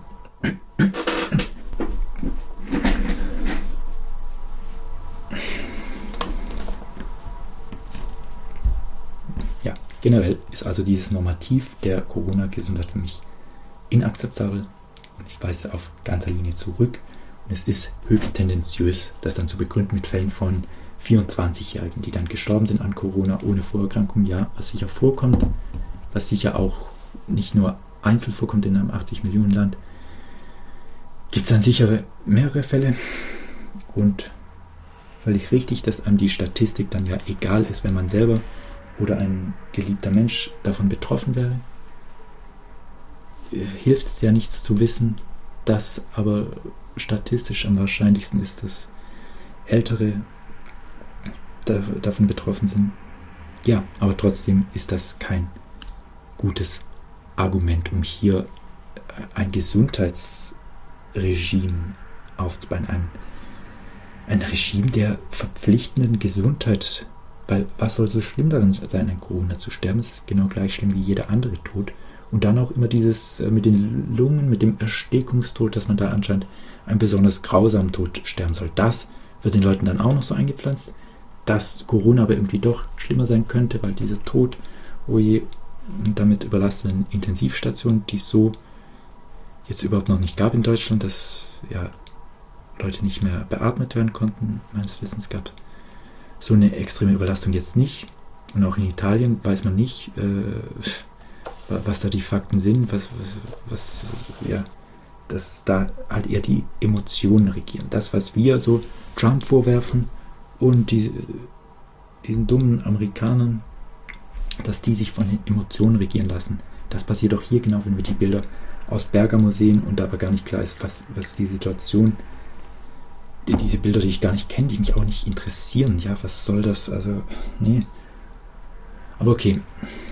Ja, generell ist also dieses Normativ der Corona-Gesundheit für mich inakzeptabel und ich weise auf ganzer Linie zurück. Und es ist höchst tendenziös, das dann zu begründen mit Fällen von vierundzwanzigjährigen, die dann gestorben sind an Corona ohne Vorerkrankung. Ja, was sicher vorkommt, was sicher auch nicht nur einzeln vorkommt in einem achtzig Millionen Land, gibt es dann sicher mehrere Fälle. Und völlig richtig, dass einem die Statistik dann ja egal ist, wenn man selber oder ein geliebter Mensch davon betroffen wäre. Hilft es ja nichts zu wissen, dass aber statistisch am wahrscheinlichsten ist, dass Ältere da, davon betroffen sind. Ja, aber trotzdem ist das kein gutes Argument, um hier ein Gesundheitsregime aufzubauen. Ein, ein Regime der verpflichtenden Gesundheit. Weil was soll so schlimm daran sein, an Corona zu sterben? Es ist genau gleich schlimm wie jeder andere Tod. Und dann auch immer dieses äh, mit den Lungen, mit dem Erstickungstod, dass man da anscheinend einen besonders grausamen Tod sterben soll. Das wird den Leuten dann auch noch so eingepflanzt, dass Corona aber irgendwie doch schlimmer sein könnte, weil dieser Tod, oh je, und damit überlasteten Intensivstationen, die es so jetzt überhaupt noch nicht gab in Deutschland, dass ja Leute nicht mehr beatmet werden konnten, meines Wissens gab so eine extreme Überlastung jetzt nicht. Und auch in Italien weiß man nicht, äh, was da die Fakten sind, was, was, was, ja, dass da halt eher die Emotionen regieren. Das, was wir so Trump vorwerfen und die, diesen dummen Amerikanern, dass die sich von den Emotionen regieren lassen, das passiert auch hier genau, wenn wir die Bilder aus Bergamo sehen und aber gar nicht klar ist, was, was die Situation, die, diese Bilder, die ich gar nicht kenne, die mich auch nicht interessieren. Ja, was soll das? Also, nee. Aber okay.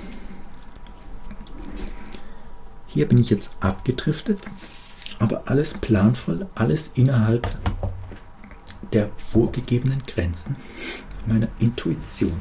Hier bin ich jetzt abgedriftet, aber alles planvoll, alles innerhalb der vorgegebenen Grenzen meiner Intuition.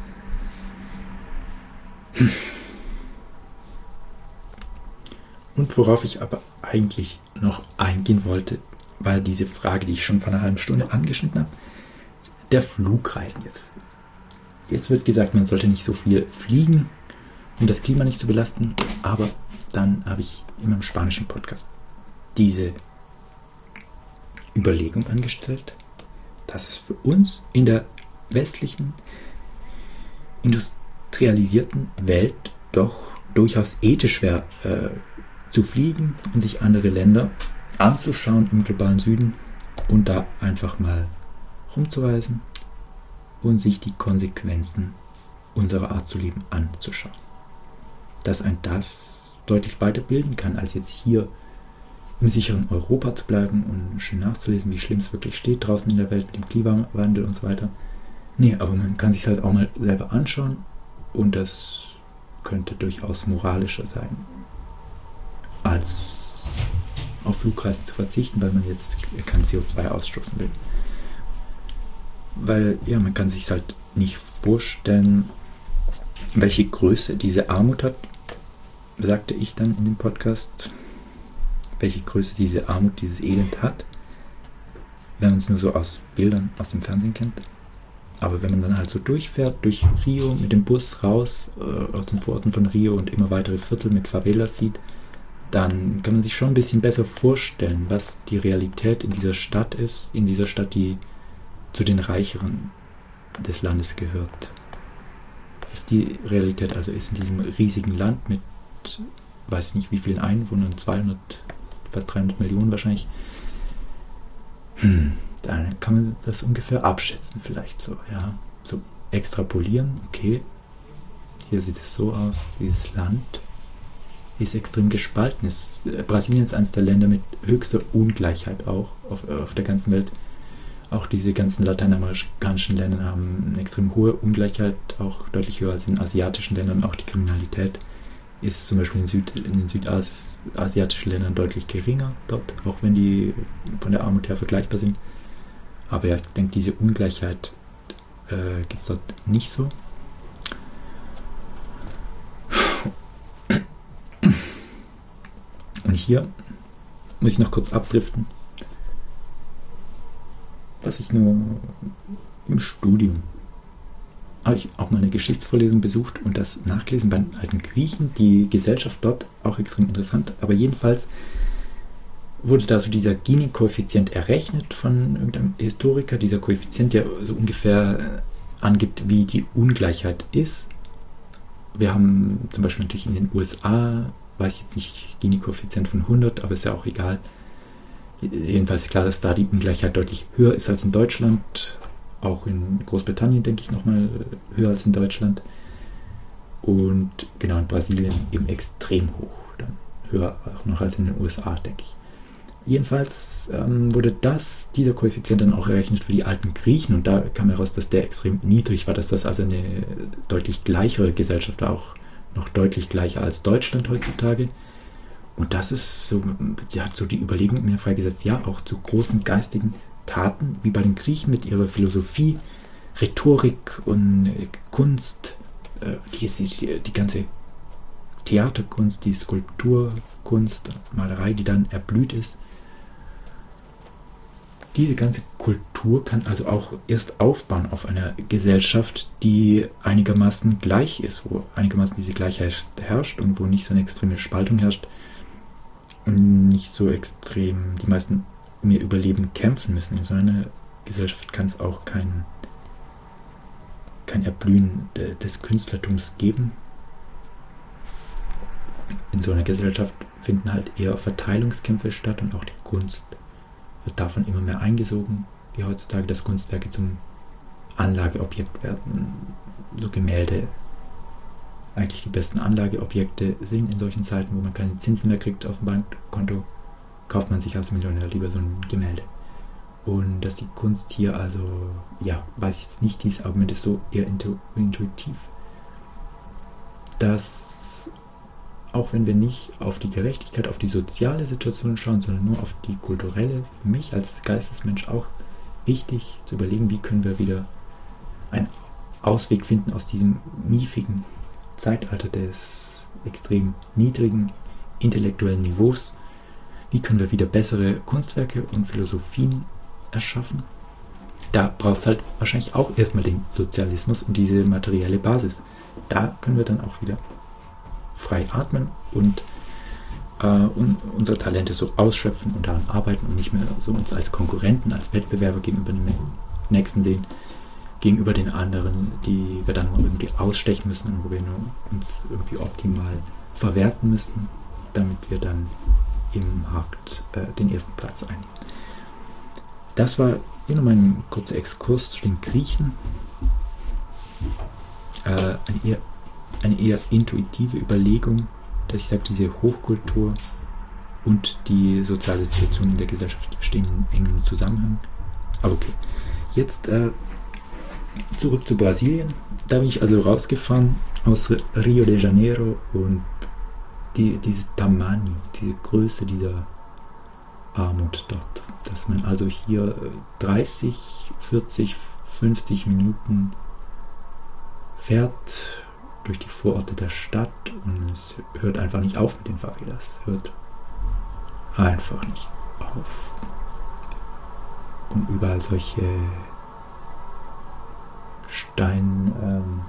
Und worauf ich aber eigentlich noch eingehen wollte, war diese Frage, die ich schon vor einer halben Stunde angeschnitten habe, der Flugreisen jetzt. Jetzt wird gesagt, man sollte nicht so viel fliegen, um das Klima nicht zu belasten, aber dann habe ich in meinem spanischen Podcast diese Überlegung angestellt, dass es für uns in der westlichen, industrialisierten Welt doch durchaus ethisch wäre, äh, zu fliegen und sich andere Länder anzuschauen im globalen Süden und da einfach mal rumzureisen und sich die Konsequenzen unserer Art zu leben anzuschauen. Dass ein das deutlich weiterbilden kann, als jetzt hier im sicheren Europa zu bleiben und schön nachzulesen, wie schlimm es wirklich steht draußen in der Welt mit dem Klimawandel und so weiter. Nee, aber man kann sich halt auch mal selber anschauen und das könnte durchaus moralischer sein, als auf Flugreisen zu verzichten, weil man jetzt kein C O zwei ausstoßen will. Weil, ja, man kann sich halt nicht vorstellen, welche Größe diese Armut hat, sagte ich dann in dem Podcast, welche Größe diese Armut, dieses Elend hat, wenn man es nur so aus Bildern aus dem Fernsehen kennt. Aber wenn man dann halt so durchfährt, durch Rio mit dem Bus raus, äh, aus den Vororten von Rio und immer weitere Viertel mit Favelas sieht, dann kann man sich schon ein bisschen besser vorstellen, was die Realität in dieser Stadt ist, in dieser Stadt, die zu den Reicheren des Landes gehört. Was die Realität also ist in diesem riesigen Land mit, weiß nicht wie vielen Einwohnern, zweihundert, fast dreihundert Millionen wahrscheinlich. Hm, dann kann man das ungefähr abschätzen vielleicht so, ja. So extrapolieren, okay, hier sieht es so aus, dieses Land ist extrem gespalten. Ist, Brasilien ist eines der Länder mit höchster Ungleichheit auch auf, auf der ganzen Welt. Auch diese ganzen lateinamerikanischen Länder haben eine extrem hohe Ungleichheit, auch deutlich höher als in asiatischen Ländern. Auch die Kriminalität ist zum Beispiel in, Süd, in den südasiatischen Ländern deutlich geringer dort, auch wenn die von der Armut her vergleichbar sind. Aber ja, ich denke, diese Ungleichheit äh, gibt es dort nicht so. Und hier muss ich noch kurz abdriften, was ich nur im Studium habe ich auch mal eine Geschichtsvorlesung besucht und das nachgelesen bei den alten Griechen. Die Gesellschaft dort auch extrem interessant, aber jedenfalls wurde da so dieser Gini-Koeffizient errechnet von irgendeinem Historiker, dieser Koeffizient, der so ungefähr angibt, wie die Ungleichheit ist. Wir haben zum Beispiel natürlich in den U S A, weiß ich jetzt nicht, Gini-Koeffizient von hundert, aber ist ja auch egal. Jedenfalls ist klar, dass da die Ungleichheit deutlich höher ist als in Deutschland. Auch in Großbritannien, denke ich, nochmal höher als in Deutschland. Und genau in Brasilien eben extrem hoch. Dann höher auch noch als in den U S A, denke ich. Jedenfalls ähm, wurde das, dieser Koeffizient dann auch errechnet für die alten Griechen. Und da kam heraus, dass der extrem niedrig war, dass das also eine deutlich gleichere Gesellschaft war, auch noch deutlich gleicher als Deutschland heutzutage. Und das ist so, sie hat so die Überlegung mir freigesetzt, ja, auch zu großen geistigen Taten, wie bei den Griechen mit ihrer Philosophie, Rhetorik und äh, Kunst, äh, die, die, die ganze Theaterkunst, die Skulpturkunst, Malerei, die dann erblüht ist. Diese ganze Kultur kann also auch erst aufbauen auf einer Gesellschaft, die einigermaßen gleich ist, wo einigermaßen diese Gleichheit herrscht und wo nicht so eine extreme Spaltung herrscht und nicht so extrem die meisten um ihr Überleben kämpfen müssen. In so einer Gesellschaft kann es auch kein, kein Erblühen des Künstlertums geben. In so einer Gesellschaft finden halt eher Verteilungskämpfe statt und auch die Kunst wird davon immer mehr eingesogen, wie heutzutage, dass Kunstwerke zum Anlageobjekt werden. So Gemälde eigentlich die besten Anlageobjekte sind in solchen Zeiten, wo man keine Zinsen mehr kriegt auf dem Bankkonto, kauft man sich als Millionär lieber so ein Gemälde. Und dass die Kunst hier also, ja, weiß ich jetzt nicht, dieses Argument ist so eher intu- intuitiv, dass auch wenn wir nicht auf die Gerechtigkeit, auf die soziale Situation schauen, sondern nur auf die kulturelle, für mich als Geistesmensch auch wichtig zu überlegen, wie können wir wieder einen Ausweg finden aus diesem miefigen Zeitalter des extrem niedrigen intellektuellen Niveaus. Wie können wir wieder bessere Kunstwerke und Philosophien erschaffen? Da braucht es halt wahrscheinlich auch erstmal den Sozialismus und diese materielle Basis. Da können wir dann auch wieder frei atmen und, äh, und unsere Talente so ausschöpfen und daran arbeiten und nicht mehr so uns als Konkurrenten, als Wettbewerber gegenüber dem Nächsten sehen, gegenüber den anderen, die wir dann irgendwie ausstechen müssen und wo wir nur uns irgendwie optimal verwerten müssen, damit wir dann im Markt äh, den ersten Platz einnehmen. Das war hier nochmal ein kurzer Exkurs zu den Griechen. Äh, eine, eher, eine eher intuitive Überlegung, dass ich sage, diese Hochkultur und die soziale Situation in der Gesellschaft stehen in engem Zusammenhang. Aber okay, jetzt äh, zurück zu Brasilien. Da bin ich also rausgefahren aus Rio de Janeiro und die, diese Tamanho, diese Größe dieser Armut dort, dass man also hier dreißig, vierzig, fünfzig Minuten fährt durch die Vororte der Stadt und es hört einfach nicht auf mit den Favelas. Hört einfach nicht auf. Und überall solche Stein ähm,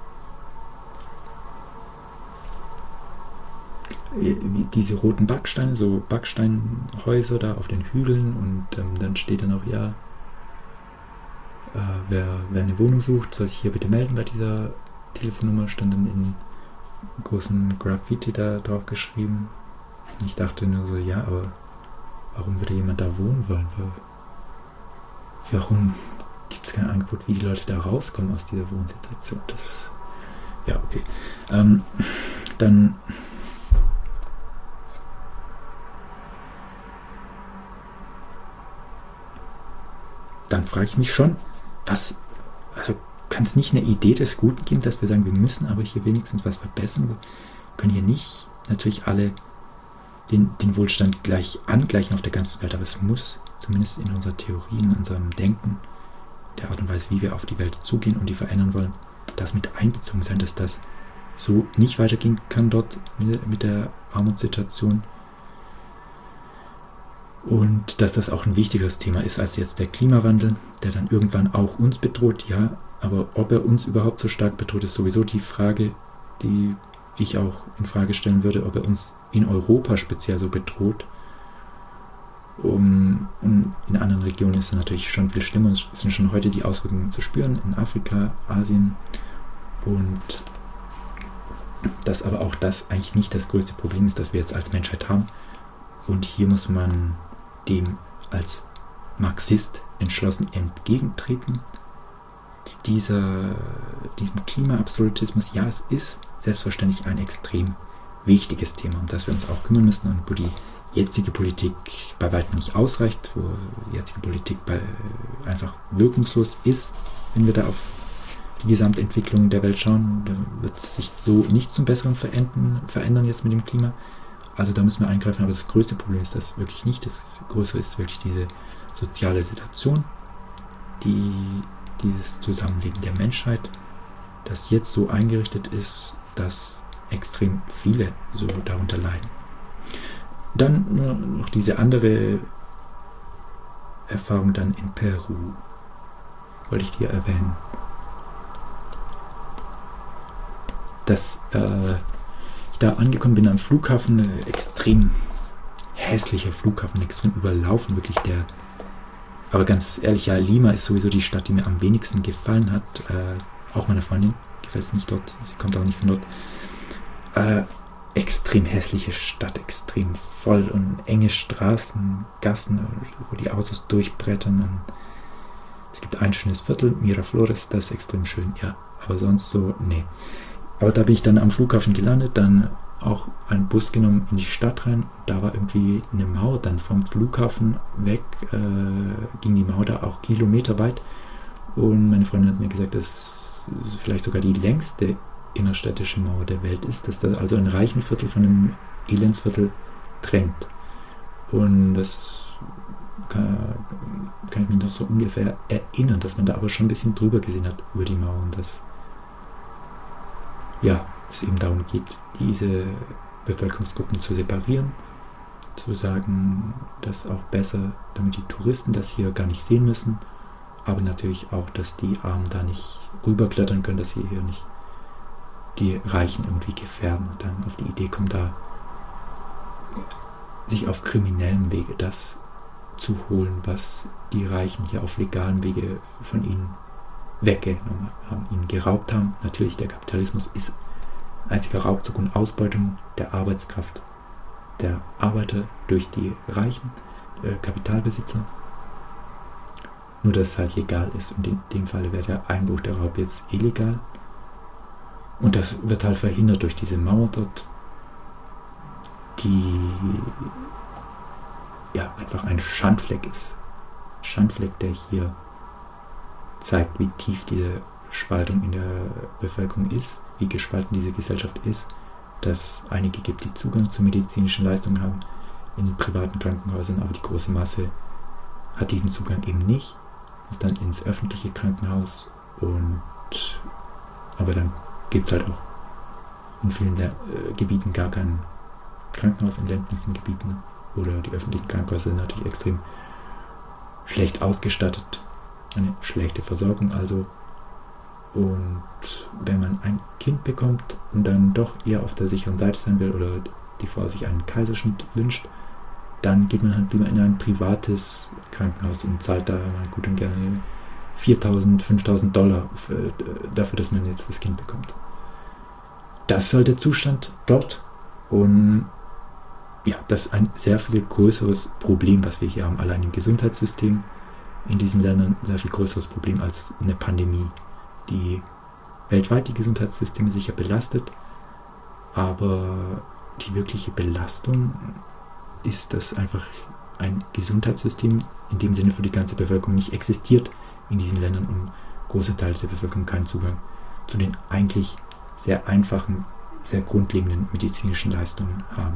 diese roten Backsteine, so Backsteinhäuser da auf den Hügeln und ähm, dann steht dann auch, ja, äh, wer, wer eine Wohnung sucht, soll sich hier bitte melden bei dieser Telefonnummer, stand dann in großen Graffiti da drauf geschrieben. Ich dachte nur so, ja, aber warum würde jemand da wohnen wollen? Warum gibt es kein Angebot, wie die Leute da rauskommen aus dieser Wohnsituation? Das, ja, okay. Ähm, dann dann frage ich mich schon, was, also kann es nicht eine Idee des Guten geben, dass wir sagen, wir müssen aber hier wenigstens was verbessern? Wir können hier nicht natürlich alle den, den Wohlstand gleich angleichen auf der ganzen Welt, aber es muss zumindest in unserer Theorie, in unserem Denken, der Art und Weise, wie wir auf die Welt zugehen und die verändern wollen, das mit einbezogen sein, dass das so nicht weitergehen kann dort mit, mit der Armutssituation und dass das auch ein wichtigeres Thema ist als jetzt der Klimawandel, der dann irgendwann auch uns bedroht, ja, aber ob er uns überhaupt so stark bedroht, ist sowieso die Frage, die ich auch in Frage stellen würde, ob er uns in Europa speziell so bedroht. Um, und in anderen Regionen ist es natürlich schon viel schlimmer und es sind schon heute die Auswirkungen zu spüren, in Afrika, Asien, und dass aber auch das eigentlich nicht das größte Problem ist, das wir jetzt als Menschheit haben. Und hier muss man dem als Marxist entschlossen entgegentreten. Dieser, diesem Klimaabsolutismus, ja, es ist selbstverständlich ein extrem wichtiges Thema, um das wir uns auch kümmern müssen und wo die jetzige Politik bei weitem nicht ausreicht, wo die jetzige Politik bei, einfach wirkungslos ist, wenn wir da auf die Gesamtentwicklung der Welt schauen. Da wird sich so nichts zum Besseren verändern, verändern jetzt mit dem Klima. Also da müssen wir eingreifen, aber das größte Problem ist das wirklich nicht. Das größere ist wirklich diese soziale Situation, die dieses Zusammenleben der Menschheit, das jetzt so eingerichtet ist, dass extrem viele so darunter leiden. Dann nur noch diese andere Erfahrung dann in Peru, wollte ich dir erwähnen. Dass äh, ich da angekommen bin am Flughafen, äh, extrem hässlicher Flughafen, extrem überlaufen, wirklich der. Aber ganz ehrlich, ja, Lima ist sowieso die Stadt, die mir am wenigsten gefallen hat. Äh, auch meiner Freundin gefällt es nicht dort, sie kommt auch nicht von dort. Äh, extrem hässliche Stadt, extrem voll und enge Straßen, Gassen, wo die Autos durchbrettern. Und es gibt ein schönes Viertel, Miraflores, das ist extrem schön, ja. Aber sonst so, nee. Aber da bin ich dann am Flughafen gelandet, dann auch einen Bus genommen in die Stadt rein. Und da war irgendwie eine Mauer, dann vom Flughafen weg äh, ging die Mauer da auch kilometerweit. Und meine Freundin hat mir gesagt, dass es vielleicht sogar die längste innerstädtische Mauer der Welt ist, dass da also ein reichen Viertel von einem Elendsviertel trennt. Und das kann, kann ich mich noch so ungefähr erinnern, dass man da aber schon ein bisschen drüber gesehen hat über die Mauer und dass ja, es eben darum geht, diese Bevölkerungsgruppen zu separieren, zu sagen, dass auch besser, damit die Touristen das hier gar nicht sehen müssen, aber natürlich auch, dass die Armen da nicht rüberklettern können, dass sie hier nicht die Reichen irgendwie gefährden und dann auf die Idee kommen, da sich auf kriminellem Wege das zu holen, was die Reichen hier auf legalem Wege von ihnen weggenommen haben, ihnen geraubt haben. Natürlich, der Kapitalismus ist einziger Raubzug und Ausbeutung der Arbeitskraft der Arbeiter durch die reichen äh, Kapitalbesitzer. Nur, dass es halt legal ist und in dem Falle wäre der Einbruch, der Raub jetzt illegal. Und das wird halt verhindert durch diese Mauer dort, die ja einfach ein Schandfleck ist. Schandfleck, der hier zeigt, wie tief diese Spaltung in der Bevölkerung ist, wie gespalten diese Gesellschaft ist, dass einige gibt, die Zugang zu medizinischen Leistungen haben in den privaten Krankenhäusern, aber die große Masse hat diesen Zugang eben nicht, muss dann ins öffentliche Krankenhaus und aber dann gibt es halt auch in vielen äh, Gebieten gar kein Krankenhaus, in ländlichen Gebieten, oder die öffentlichen Krankenhäuser sind natürlich extrem schlecht ausgestattet, eine schlechte Versorgung also. Und wenn man ein Kind bekommt und dann doch eher auf der sicheren Seite sein will oder die Frau sich einen Kaiserschnitt wünscht, dann geht man halt lieber in ein privates Krankenhaus und zahlt da mal gut und gerne viertausend, fünftausend Dollar für, dafür, dass man jetzt das Kind bekommt. Das ist halt der Zustand dort. Und ja, das ist ein sehr viel größeres Problem, was wir hier haben, allein im Gesundheitssystem in diesen Ländern, ein sehr viel größeres Problem als eine Pandemie, die weltweit die Gesundheitssysteme sicher belastet, aber die wirkliche Belastung ist, dass einfach ein Gesundheitssystem in dem Sinne für die ganze Bevölkerung nicht existiert in diesen Ländern und große Teile der Bevölkerung keinen Zugang zu den eigentlich sehr einfachen, sehr grundlegenden medizinischen Leistungen haben.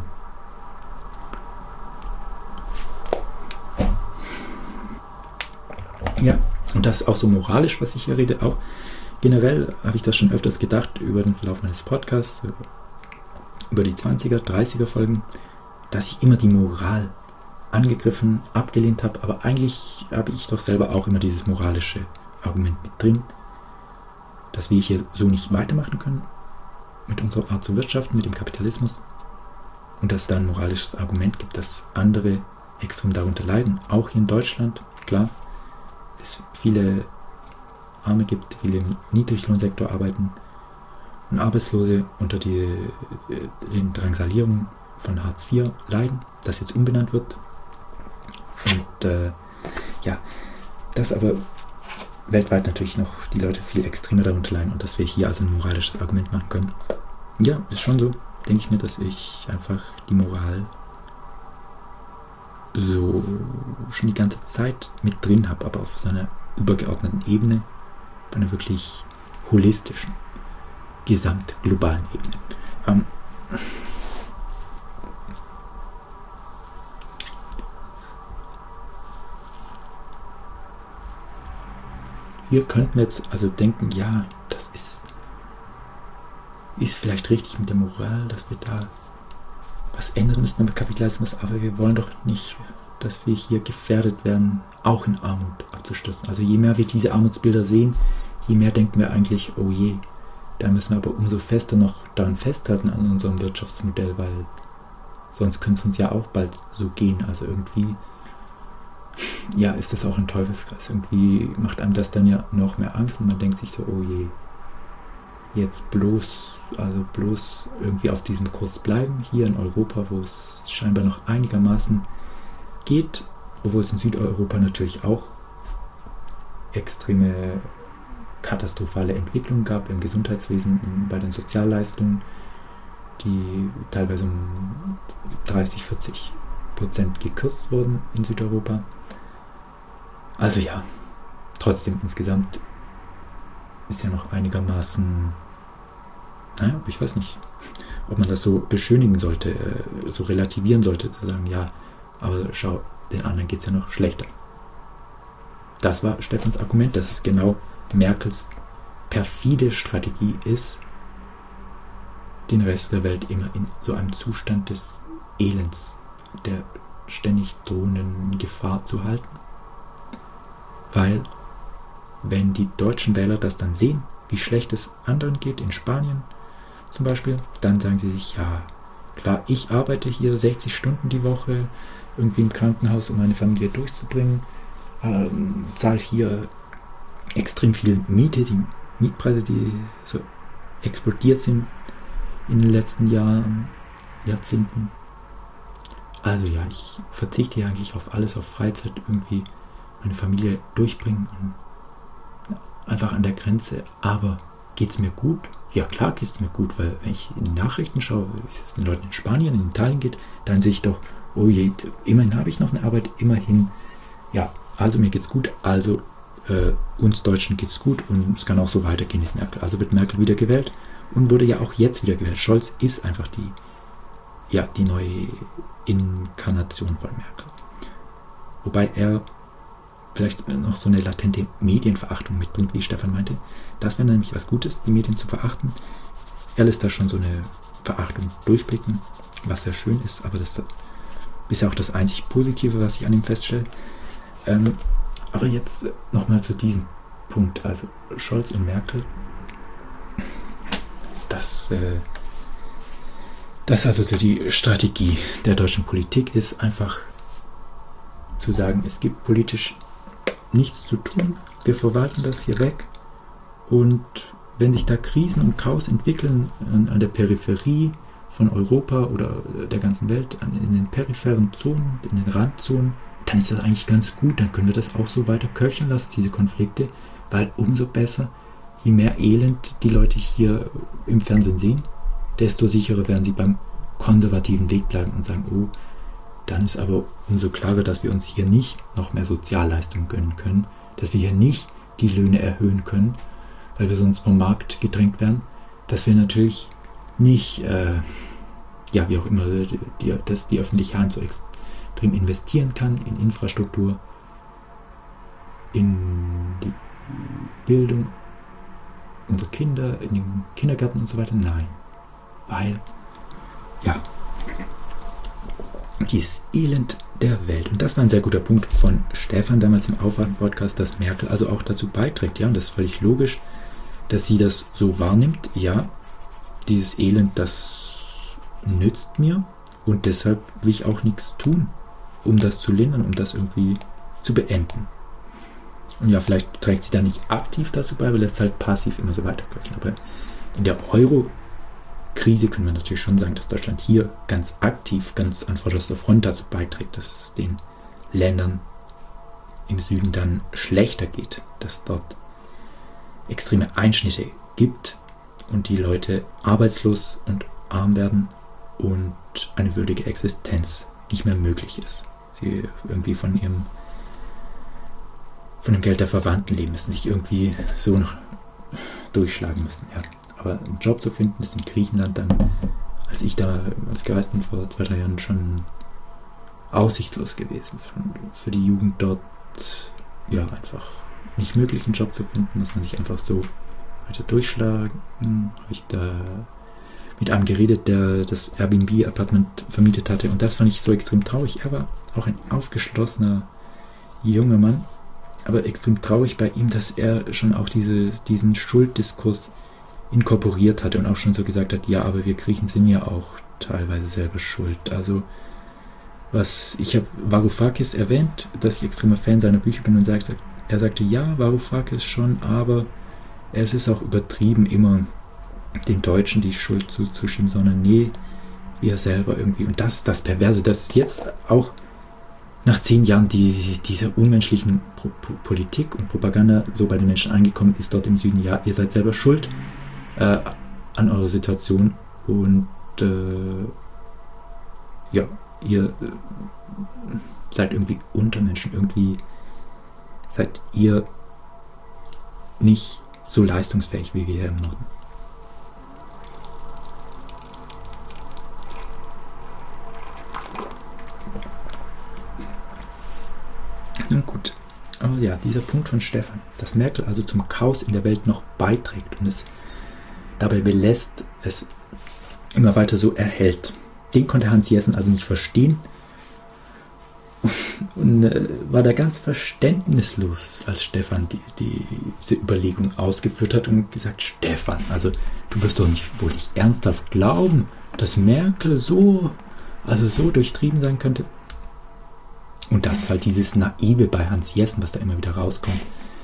Ja, und das ist auch so moralisch, was ich hier rede. Auch generell habe ich das schon öfters gedacht über den Verlauf meines Podcasts, über die zwanziger, dreißiger Folgen, dass ich immer die Moral angegriffen, abgelehnt habe, aber eigentlich habe ich doch selber auch immer dieses moralische Argument mit drin, dass wir hier so nicht weitermachen können mit unserer Art zu wirtschaften, mit dem Kapitalismus, und dass es da ein moralisches Argument gibt, dass andere extrem darunter leiden. Auch hier in Deutschland, klar, es viele Arme gibt, viele im Niedriglohnsektor arbeiten und Arbeitslose unter die, den Drangsalierungen von Hartz vier leiden, das jetzt umbenannt wird. Und äh, ja, dass aber weltweit natürlich noch die Leute viel extremer darunter leiden und dass wir hier also ein moralisches Argument machen können. Ja, ist schon so, denke ich mir, dass ich einfach die Moral so schon die ganze Zeit mit drin habe, aber auf so einer übergeordneten Ebene, auf einer wirklich holistischen, gesamtglobalen Ebene. Ähm, Wir könnten jetzt also denken, ja, das ist, ist vielleicht richtig mit der Moral, dass wir da was ändern müssen am Kapitalismus, aber wir wollen doch nicht, dass wir hier gefährdet werden, auch in Armut abzustürzen. Also je mehr wir diese Armutsbilder sehen, je mehr denken wir eigentlich, oh je, da müssen wir aber umso fester noch daran festhalten an unserem Wirtschaftsmodell, weil sonst könnte es uns ja auch bald so gehen. Also irgendwie ja, ist das auch ein Teufelskreis. Irgendwie macht einem das dann ja noch mehr Angst und man denkt sich so, oh je, jetzt bloß, also bloß irgendwie auf diesem Kurs bleiben, hier in Europa, wo es scheinbar noch einigermaßen geht, obwohl es in Südeuropa natürlich auch extreme katastrophale Entwicklungen gab im Gesundheitswesen, in, bei den Sozialleistungen, die teilweise um dreißig, vierzig Prozent gekürzt wurden in Südeuropa. Also ja, trotzdem insgesamt ist ja noch einigermaßen, naja, ich weiß nicht, ob man das so beschönigen sollte, so relativieren sollte, zu sagen, ja, aber schau, den anderen geht es ja noch schlechter. Das war Stefans Argument, dass es genau Merkels perfide Strategie ist, den Rest der Welt immer in so einem Zustand des Elends, der ständig drohenden Gefahr zu halten. Weil, wenn die deutschen Wähler das dann sehen, wie schlecht es anderen geht, in Spanien zum Beispiel, dann sagen sie sich, ja, klar, ich arbeite hier sechzig Stunden die Woche, irgendwie im Krankenhaus, um meine Familie durchzubringen, ähm, zahle hier extrem viel Miete, die Mietpreise, die so explodiert sind in den letzten Jahren, Jahrzehnten. Also ja, ich verzichte hier eigentlich auf alles, auf Freizeit, irgendwie meine Familie durchbringen und einfach an der Grenze. Aber geht es mir gut? Ja klar geht es mir gut, weil wenn ich in die Nachrichten schaue, wie es den Leuten in Spanien, in Italien geht, dann sehe ich doch, oh je, immerhin habe ich noch eine Arbeit, immerhin, ja, also mir geht's gut, also äh, uns Deutschen geht's gut und es kann auch so weitergehen mit Merkel. Also wird Merkel wieder gewählt und wurde ja auch jetzt wieder gewählt. Scholz ist einfach die, ja, die neue Inkarnation von Merkel. Wobei er vielleicht noch so eine latente Medienverachtung mitbringt, wie Stefan meinte. Das wäre nämlich was Gutes, die Medien zu verachten. Er lässt da schon so eine Verachtung durchblicken, was sehr schön ist, aber das ist ja auch das einzig Positive, was ich an ihm feststelle. Ähm, aber jetzt nochmal zu diesem Punkt, also Scholz und Merkel, das, äh, das also so die Strategie der deutschen Politik ist, einfach zu sagen, es gibt politisch nichts zu tun, wir verwalten das hier weg und wenn sich da Krisen und Chaos entwickeln an, an der Peripherie von Europa oder der ganzen Welt, an, in den peripheren Zonen, in den Randzonen, dann ist das eigentlich ganz gut, dann können wir das auch so weiter köcheln lassen, diese Konflikte, weil umso besser, je mehr Elend die Leute hier im Fernsehen sehen, desto sicherer werden sie beim konservativen Weg bleiben und sagen, oh, dann ist aber umso klarer, dass wir uns hier nicht noch mehr Sozialleistungen gönnen können, dass wir hier nicht die Löhne erhöhen können, weil wir sonst vom Markt gedrängt werden, dass wir natürlich nicht, äh, ja, wie auch immer, die, die, dass die öffentliche Hand so extrem investieren kann in Infrastruktur, in die Bildung unserer Kinder, in den Kindergarten und so weiter. Nein, weil, ja, dieses Elend der Welt. Und das war ein sehr guter Punkt von Stefan damals im Aufwachen-Podcast, dass Merkel also auch dazu beiträgt. Ja, und das ist völlig logisch, dass sie das so wahrnimmt. Ja, dieses Elend, das nützt mir und deshalb will ich auch nichts tun, um das zu lindern, um das irgendwie zu beenden. Und ja, vielleicht trägt sie da nicht aktiv dazu bei, aber lässt halt passiv immer so weiterköcheln. Aber in der Euro-Krise können wir natürlich schon sagen, dass Deutschland hier ganz aktiv, ganz an vorderster Front dazu beiträgt, dass es den Ländern im Süden dann schlechter geht, dass dort extreme Einschnitte gibt und die Leute arbeitslos und arm werden und eine würdige Existenz nicht mehr möglich ist. Sie irgendwie von ihrem von dem Geld der Verwandten leben müssen, sich irgendwie so noch durchschlagen müssen. Ja. Aber einen Job zu finden, ist in Griechenland dann, als ich da als gereist bin vor zwei, drei Jahren, schon aussichtslos gewesen. Für die Jugend dort ja einfach nicht möglich, einen Job zu finden, muss man sich einfach so weiter durchschlagen. Habe ich da mit einem geredet, der das Airbnb-Apartment vermietet hatte, und das fand ich so extrem traurig. Er war auch ein aufgeschlossener junger Mann, aber extrem traurig bei ihm, dass er schon auch diese, diesen Schulddiskurs inkorporiert hatte und auch schon so gesagt hat, ja, aber wir Griechen sind ja auch teilweise selber schuld. Also was, ich habe Varoufakis erwähnt, dass ich extremer Fan seiner Bücher bin, und sagt, er sagte, ja, Varoufakis schon, aber es ist auch übertrieben, immer den Deutschen die Schuld zuzuschieben, sondern nee, wir selber irgendwie. Und das, das Perverse, dass jetzt auch nach zehn Jahren die, diese unmenschlichen Pro- Pro- Politik und Propaganda so bei den Menschen angekommen ist, dort im Süden, ja, ihr seid selber schuld äh, an eurer Situation und äh, ja, ihr äh, seid irgendwie Untermenschen, irgendwie seid ihr nicht so leistungsfähig wie wir hier im Norden. Nun gut, aber ja, dieser Punkt von Stefan, dass Merkel also zum Chaos in der Welt noch beiträgt und es dabei belässt, es immer weiter so erhält. Den konnte Hans Jessen also nicht verstehen und äh, war da ganz verständnislos, als Stefan die, die, diese Überlegung ausgeführt hat und gesagt, Stefan, also du wirst doch nicht wohl nicht ernsthaft glauben, dass Merkel so, also so durchtrieben sein könnte. Und das ist halt dieses Naive bei Hans Jessen, was da immer wieder rauskommt,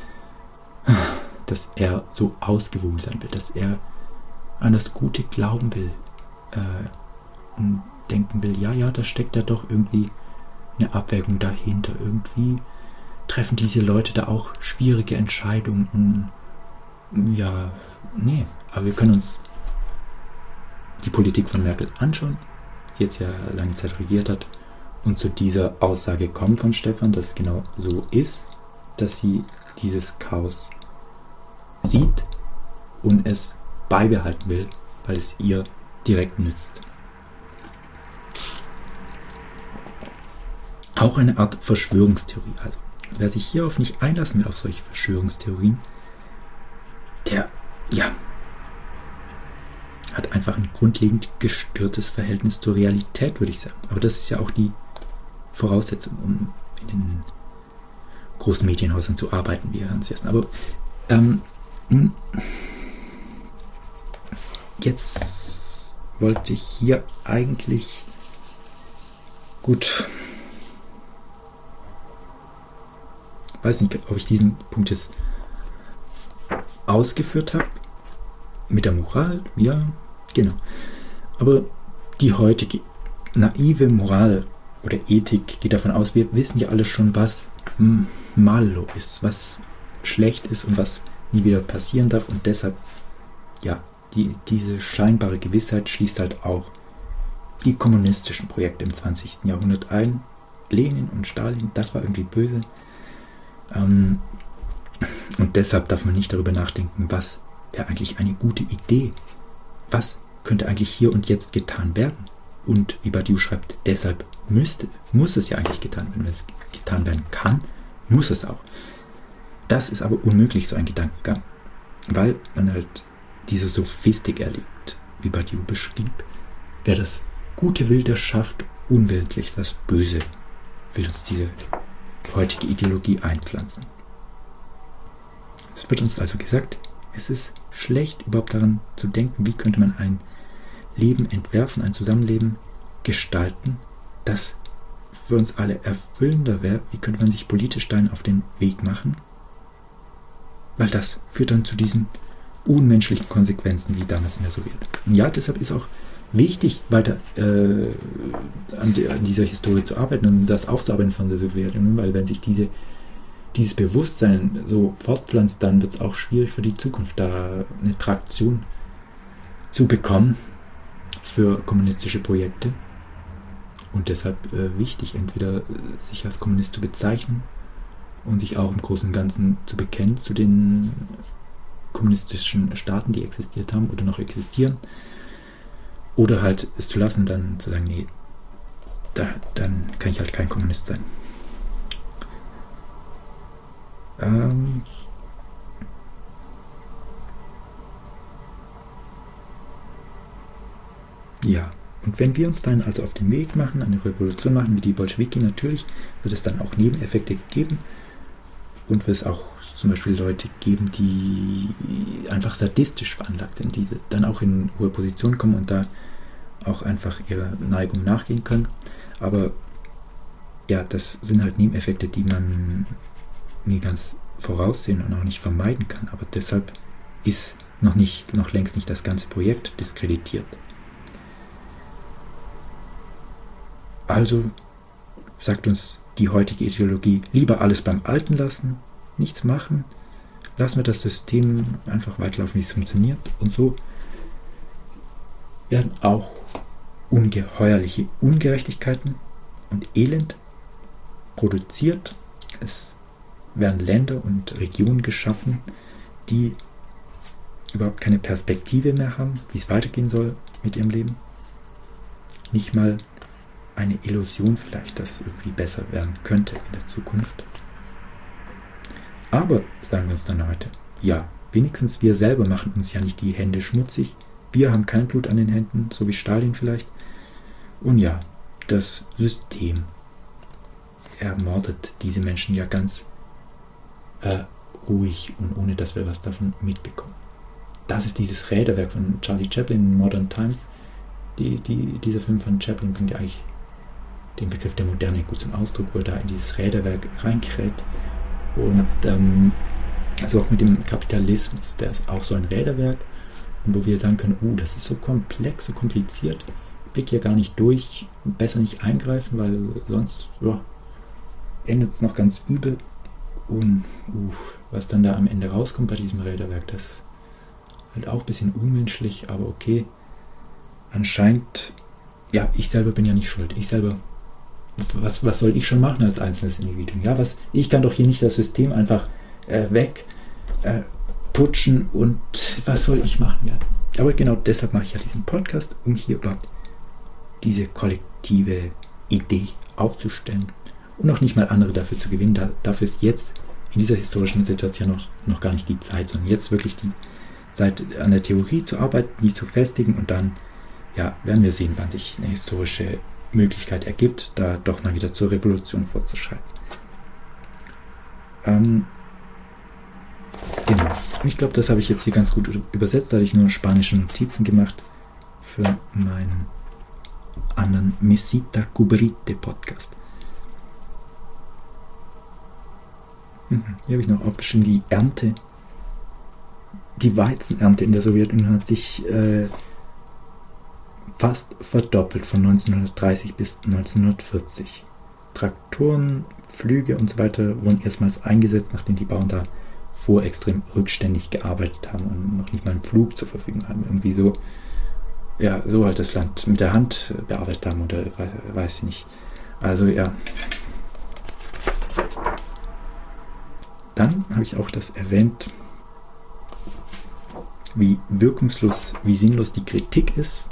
dass er so ausgewogen sein will, dass er an das Gute glauben will äh, und denken will, ja, ja, da steckt ja doch irgendwie eine Abwägung dahinter. Irgendwie treffen diese Leute da auch schwierige Entscheidungen. Und ja, nee, aber wir können uns die Politik von Merkel anschauen, die jetzt ja lange Zeit regiert hat, und zu dieser Aussage kommt von Stefan, dass es genau so ist, dass sie dieses Chaos sieht und es beibehalten will, weil es ihr direkt nützt. Auch eine Art Verschwörungstheorie. Also, wer sich hierauf nicht einlassen will, auf solche Verschwörungstheorien, der, ja, hat einfach ein grundlegend gestörtes Verhältnis zur Realität, würde ich sagen. Aber das ist ja auch die Voraussetzung, um in den großen Medienhäusern zu arbeiten, wie Hans Jessen. Aber ähm, jetzt wollte ich hier eigentlich gut, weiß nicht, ob ich diesen Punkt jetzt ausgeführt habe. Mit der Moral, ja, genau. Aber die heutige naive Moral oder Ethik geht davon aus, wir wissen ja alle schon, was malo ist, was schlecht ist und was nie wieder passieren darf. Und deshalb, ja, die, diese scheinbare Gewissheit schließt halt auch die kommunistischen Projekte im zwanzigsten Jahrhundert ein. Lenin und Stalin, das war irgendwie böse. Ähm, und deshalb darf man nicht darüber nachdenken, was wäre eigentlich eine gute Idee. Was könnte eigentlich hier und jetzt getan werden? Und wie Badiou schreibt, deshalb müsste, muss es ja eigentlich getan werden. Wenn es getan werden kann, muss es auch. Das ist aber unmöglich, so ein Gedankengang, weil man halt diese Sophistik erlebt, wie Badiou beschrieb. Wer das Gute will, der schafft unwillentlich das Böse, will uns diese heutige Ideologie einpflanzen. Es wird uns also gesagt, es ist schlecht, überhaupt daran zu denken, wie könnte man ein Leben entwerfen, ein Zusammenleben gestalten, das für uns alle erfüllender wäre. Wie könnte man sich politisch dahin auf den Weg machen? Weil das führt dann zu diesen unmenschlichen Konsequenzen wie damals in der Sowjetunion. Und ja, deshalb ist auch wichtig, weiter äh, an, die, an dieser Historie zu arbeiten und das aufzuarbeiten von der Sowjetunion, weil wenn sich diese, dieses Bewusstsein so fortpflanzt, dann wird es auch schwierig für die Zukunft, da eine Traktion zu bekommen für kommunistische Projekte. Und deshalb äh, wichtig, entweder äh, sich als Kommunist zu bezeichnen und sich auch im Großen und Ganzen zu bekennen zu den kommunistischen Staaten, die existiert haben oder noch existieren, oder halt es zu lassen, dann zu sagen, nee, da, dann kann ich halt kein Kommunist sein. Ähm ja, und wenn wir uns dann also auf den Weg machen, eine Revolution machen wie die Bolschewiki, natürlich wird es dann auch Nebeneffekte geben und wird es auch zum Beispiel Leute geben, die einfach sadistisch veranlagt sind, die dann auch in hohe Positionen kommen und da auch einfach ihrer Neigung nachgehen können. Aber ja, das sind halt Nebeneffekte, die man nie ganz voraussehen und auch nicht vermeiden kann. Aber deshalb ist noch nicht, noch längst nicht das ganze Projekt diskreditiert. Also sagt uns die heutige Ideologie, lieber alles beim Alten lassen, nichts machen, lassen wir das System einfach weiterlaufen, wie es funktioniert. Und so werden auch ungeheuerliche Ungerechtigkeiten und Elend produziert. Es werden Länder und Regionen geschaffen, die überhaupt keine Perspektive mehr haben, wie es weitergehen soll mit ihrem Leben. Nicht mal eine Illusion vielleicht, dass es irgendwie besser werden könnte in der Zukunft. Aber, sagen wir uns dann heute, ja, wenigstens wir selber machen uns ja nicht die Hände schmutzig. Wir haben kein Blut an den Händen, so wie Stalin vielleicht. Und ja, das System ermordet diese Menschen ja ganz äh, ruhig und ohne, dass wir was davon mitbekommen. Das ist dieses Räderwerk von Charlie Chaplin in Modern Times. Die, die, dieser Film von Chaplin bringt ja eigentlich den Begriff der Moderne gut zum Ausdruck, wo er da in dieses Räderwerk reinkräht. Und ähm, also auch mit dem Kapitalismus, der ist auch so ein Räderwerk, und wo wir sagen können, uh, das ist so komplex, so kompliziert, blick ja gar nicht durch, besser nicht eingreifen, weil sonst ja, endet es noch ganz übel. Und uh, was dann da am Ende rauskommt bei diesem Räderwerk, das ist halt auch ein bisschen unmenschlich, aber okay. Anscheinend, ja, ich selber bin ja nicht schuld. Ich selber, was, was soll ich schon machen als einzelnes Individuum? Ja, was, ich kann doch hier nicht das System einfach äh, weg äh, putschen und was soll ich machen? Ja. Aber genau deshalb mache ich ja diesen Podcast, um hier überhaupt diese kollektive Idee aufzustellen und auch nicht mal andere dafür zu gewinnen. Da, dafür ist jetzt in dieser historischen Situation noch, noch gar nicht die Zeit, sondern jetzt wirklich die Zeit, an der Theorie zu arbeiten, die zu festigen, und dann ja, werden wir sehen, wann sich eine historische Möglichkeit ergibt, da doch mal wieder zur Revolution fortzuschreiten. Ähm, genau. Und ich glaube, das habe ich jetzt hier ganz gut übersetzt, da habe ich nur spanische Notizen gemacht für meinen anderen Mesita Cubrite Podcast. Mhm. Hier habe ich noch aufgeschrieben, die Ernte, die Weizenernte in der Sowjetunion hat sich äh, fast verdoppelt von neunzehnhundertdreißig bis neunzehnhundertvierzig. Traktoren, Flüge und so weiter wurden erstmals eingesetzt, nachdem die Bauern da vor extrem rückständig gearbeitet haben und noch nicht mal einen Flug zur Verfügung haben. Irgendwie so ja, so halt das Land mit der Hand bearbeitet haben oder weiß, weiß ich nicht. Also ja. Dann habe ich auch das erwähnt, wie wirkungslos, wie sinnlos die Kritik ist.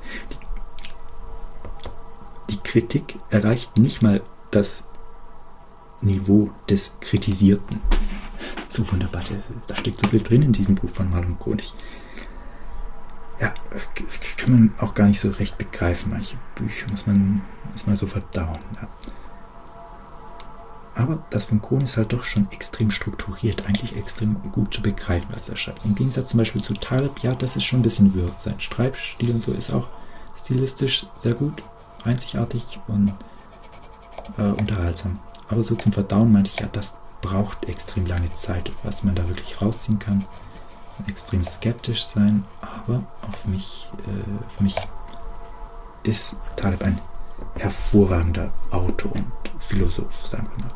Die, die Kritik erreicht nicht mal das Niveau des Kritisierten. So wunderbar, da steckt so viel drin in diesem Buch von Mal und Konig. Ja, kann man auch gar nicht so recht begreifen. Manche Bücher muss man erstmal so verdauen. Ja. Aber das von Kohn ist halt doch schon extrem strukturiert, eigentlich extrem gut zu begreifen, was er schreibt. Im Gegensatz zum Beispiel zu Taleb, ja, das ist schon ein bisschen wirr. Sein Schreibstil und so ist auch stilistisch sehr gut, einzigartig und äh, unterhaltsam. Aber so zum Verdauen meinte ich, ja, das braucht extrem lange Zeit, was man da wirklich rausziehen kann. Extrem skeptisch sein, aber auf mich, äh, für mich ist Taleb ein hervorragender Autor und Philosoph, sagen wir mal.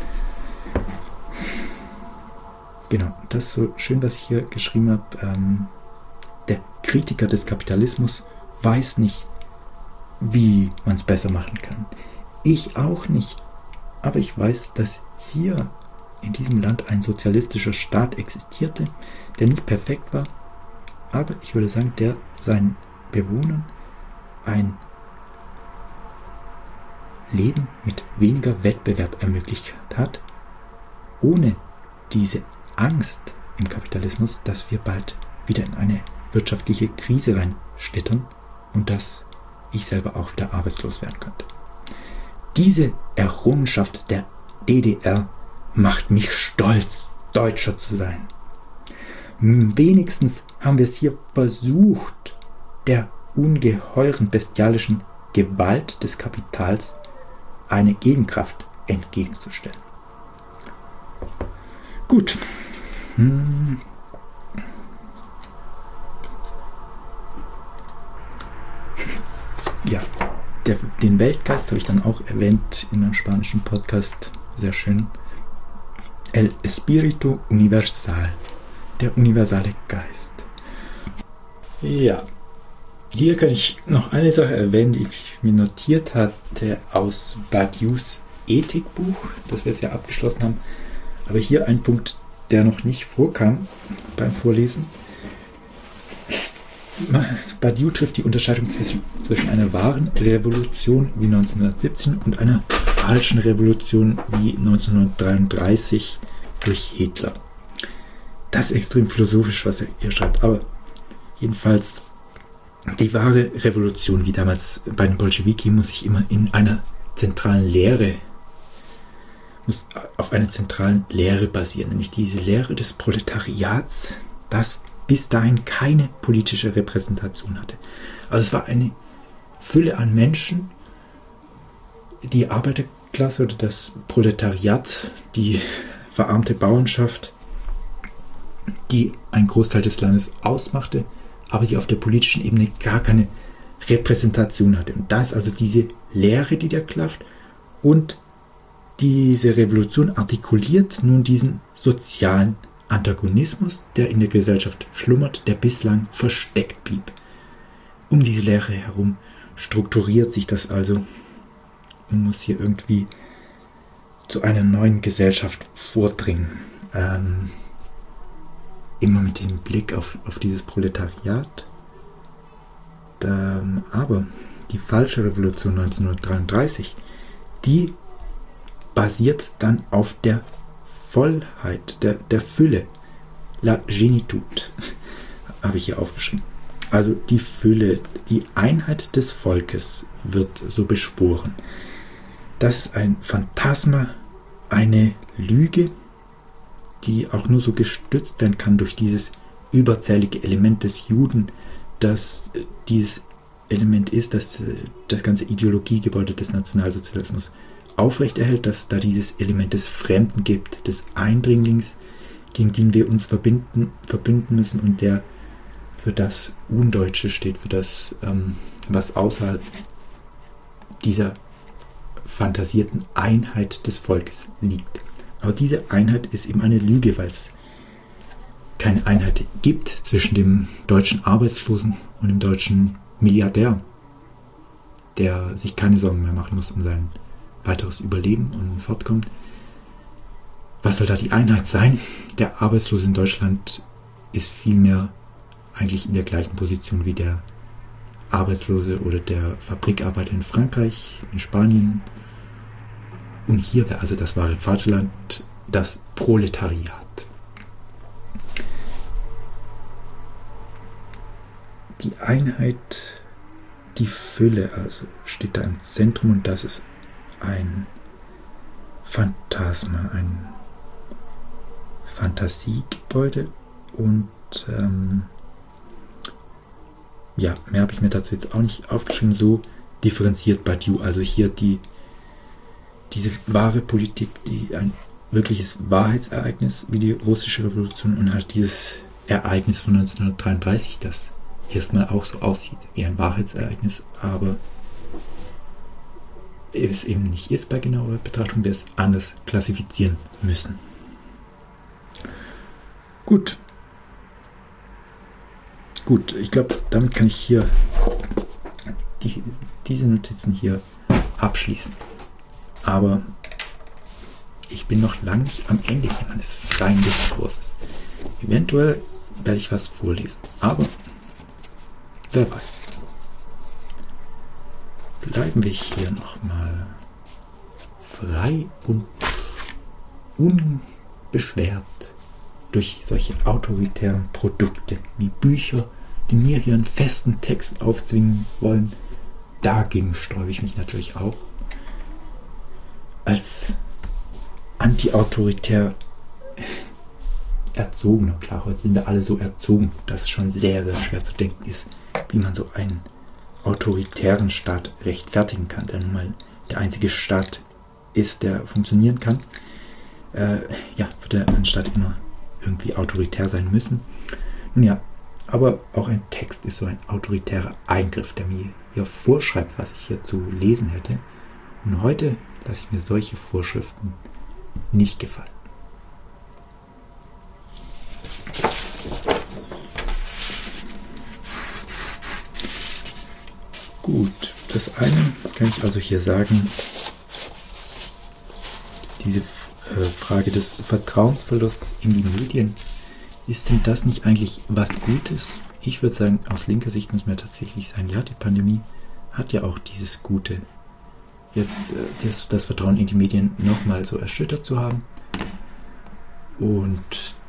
Genau, das ist so schön, was ich hier geschrieben habe. Ähm, der Kritiker des Kapitalismus weiß nicht, wie man es besser machen kann. Ich auch nicht. Aber ich weiß, dass hier in diesem Land ein sozialistischer Staat existierte, der nicht perfekt war, aber ich würde sagen, der seinen Bewohnern ein Leben mit weniger Wettbewerb ermöglicht hat, ohne diese Angst im Kapitalismus, dass wir bald wieder in eine wirtschaftliche Krise reinschlittern und dass ich selber auch wieder arbeitslos werden könnte. Diese Errungenschaft der D D R macht mich stolz, Deutscher zu sein. Wenigstens haben wir es hier versucht, der ungeheuren bestialischen Gewalt des Kapitals eine Gegenkraft entgegenzustellen. Gut. Hm. Ja, der, den Weltgeist habe ich dann auch erwähnt in meinem spanischen Podcast. Sehr schön. El Espíritu Universal. Der universale Geist. Ja. Hier kann ich noch eine Sache erwähnen, die ich mir notiert hatte aus Badiou's Ethikbuch, das wir jetzt ja abgeschlossen haben. Aber hier ein Punkt, der noch nicht vorkam beim Vorlesen. Badiou trifft die Unterscheidung zwischen, zwischen einer wahren Revolution wie neunzehnhundertsiebzehn und einer falschen Revolution wie neunzehnhundertdreiunddreißig durch Hitler. Das ist extrem philosophisch, was er hier schreibt, aber jedenfalls die wahre Revolution, wie damals bei den Bolschewiki, muss sich immer in einer zentralen Lehre, muss auf einer zentralen Lehre basieren, nämlich diese Lehre des Proletariats, das bis dahin keine politische Repräsentation hatte. Also es war eine Fülle an Menschen, die Arbeiterklasse oder das Proletariat, die verarmte Bauernschaft, die einen Großteil des Landes ausmachte, aber die auf der politischen Ebene gar keine Repräsentation hatte. Und da ist also diese Lehre, die da klafft, und diese Revolution artikuliert nun diesen sozialen Antagonismus, der in der Gesellschaft schlummert, der bislang versteckt blieb. Um diese Lehre herum strukturiert sich das also und muss hier irgendwie zu einer neuen Gesellschaft vordringen. Ähm, immer mit dem Blick auf, auf dieses Proletariat. Ähm, aber die falsche Revolution neunzehnhundertdreiunddreißig, die basiert dann auf der Vollheit, der, der Fülle. La Génitude habe ich hier aufgeschrieben. Also die Fülle, die Einheit des Volkes wird so beschworen. Das ist ein Phantasma, eine Lüge, die auch nur so gestützt werden kann durch dieses überzählige Element des Juden, das dieses Element ist, das das ganze Ideologiegebäude des Nationalsozialismus aufrechterhält, dass da dieses Element des Fremden gibt, des Eindringlings, gegen den wir uns verbinden, verbinden müssen und der für das Undeutsche steht, für das, ähm, was außerhalb dieser fantasierten Einheit des Volkes liegt. Aber diese Einheit ist eben eine Lüge, weil es keine Einheit gibt zwischen dem deutschen Arbeitslosen und dem deutschen Milliardär, der sich keine Sorgen mehr machen muss um sein weiteres Überleben und Fortkommen. Was soll da die Einheit sein? Der Arbeitslose in Deutschland ist vielmehr eigentlich in der gleichen Position wie der Arbeitslose oder der Fabrikarbeiter in Frankreich, in Spanien. Und hier wäre also das wahre Vaterland das Proletariat. Die Einheit, die Fülle also, steht da im Zentrum, und das ist ein Phantasma, ein Fantasiegebäude, und ähm, ja, mehr habe ich mir dazu jetzt auch nicht aufgeschrieben. So differenziert Badiou also hier die diese wahre Politik, die ein wirkliches Wahrheitsereignis wie die russische Revolution, und halt dieses Ereignis von neunzehnhundertdreiunddreißig, das erstmal auch so aussieht wie ein Wahrheitsereignis, aber es eben nicht ist bei genauer Betrachtung, wir es anders klassifizieren müssen. Gut. Gut, ich glaube, damit kann ich hier die, diese Notizen hier abschließen. Aber ich bin noch lange nicht am Ende meines freien Diskurses. Eventuell werde ich was vorlesen, aber wer weiß. Bleiben wir hier nochmal frei und unbeschwert durch solche autoritären Produkte wie Bücher, die mir hier einen festen Text aufzwingen wollen. Dagegen sträube ich mich natürlich auch. Als anti-autoritär erzogener, klar, heute sind wir alle so erzogen, dass es schon sehr, sehr schwer zu denken ist, wie man so einen autoritären Staat rechtfertigen kann, der nun mal der einzige Staat ist, der funktionieren kann. Äh, ja, wird der anstatt immer irgendwie autoritär sein müssen. Nun ja, aber auch ein Text ist so ein autoritärer Eingriff, der mir hier vorschreibt, was ich hier zu lesen hätte. Und heute lasse ich mir solche Vorschriften nicht gefallen. Gut, das eine kann ich also hier sagen, diese äh, Frage des Vertrauensverlusts in die Medien, ist denn das nicht eigentlich was Gutes? Ich würde sagen, aus linker Sicht muss man tatsächlich sagen, ja, die Pandemie hat ja auch dieses Gute, jetzt äh, das, das Vertrauen in die Medien nochmal so erschüttert zu haben. Und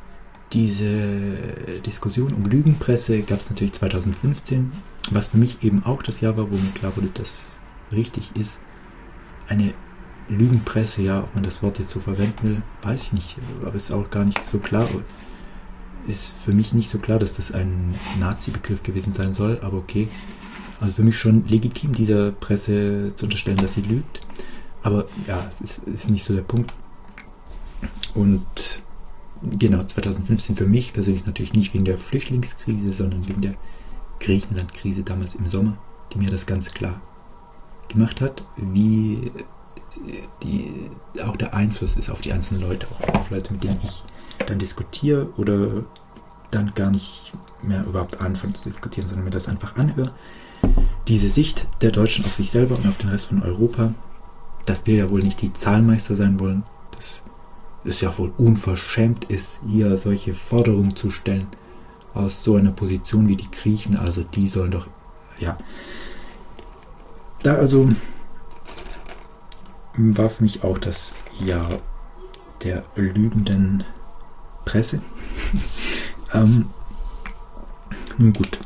diese Diskussion um Lügenpresse gab es natürlich zweitausendfünfzehn, was für mich eben auch das Jahr war, wo mir klar wurde, dass richtig ist. Eine Lügenpresse, ja, ob man das Wort jetzt so verwenden will, weiß ich nicht, aber es ist auch gar nicht so klar. Ist für mich nicht so klar, dass das ein Nazi-Begriff gewesen sein soll, aber okay. Also für mich schon legitim, dieser Presse zu unterstellen, dass sie lügt. Aber ja, es ist, ist nicht so der Punkt. Und genau, zweitausendfünfzehn für mich persönlich natürlich nicht wegen der Flüchtlingskrise, sondern wegen der Griechenland-Krise damals im Sommer, die mir das ganz klar gemacht hat, wie die, auch der Einfluss ist auf die einzelnen Leute, auch auf Leute, mit denen ich dann diskutiere oder dann gar nicht mehr überhaupt anfange zu diskutieren, sondern mir das einfach anhöre. Diese Sicht der Deutschen auf sich selber und auf den Rest von Europa, dass wir ja wohl nicht die Zahlmeister sein wollen, dass es ja wohl unverschämt ist, hier solche Forderungen zu stellen aus so einer Position wie die Griechen, also die sollen doch, ja. Da also war für mich auch das Jahr der lügenden Presse. ähm, nun gut.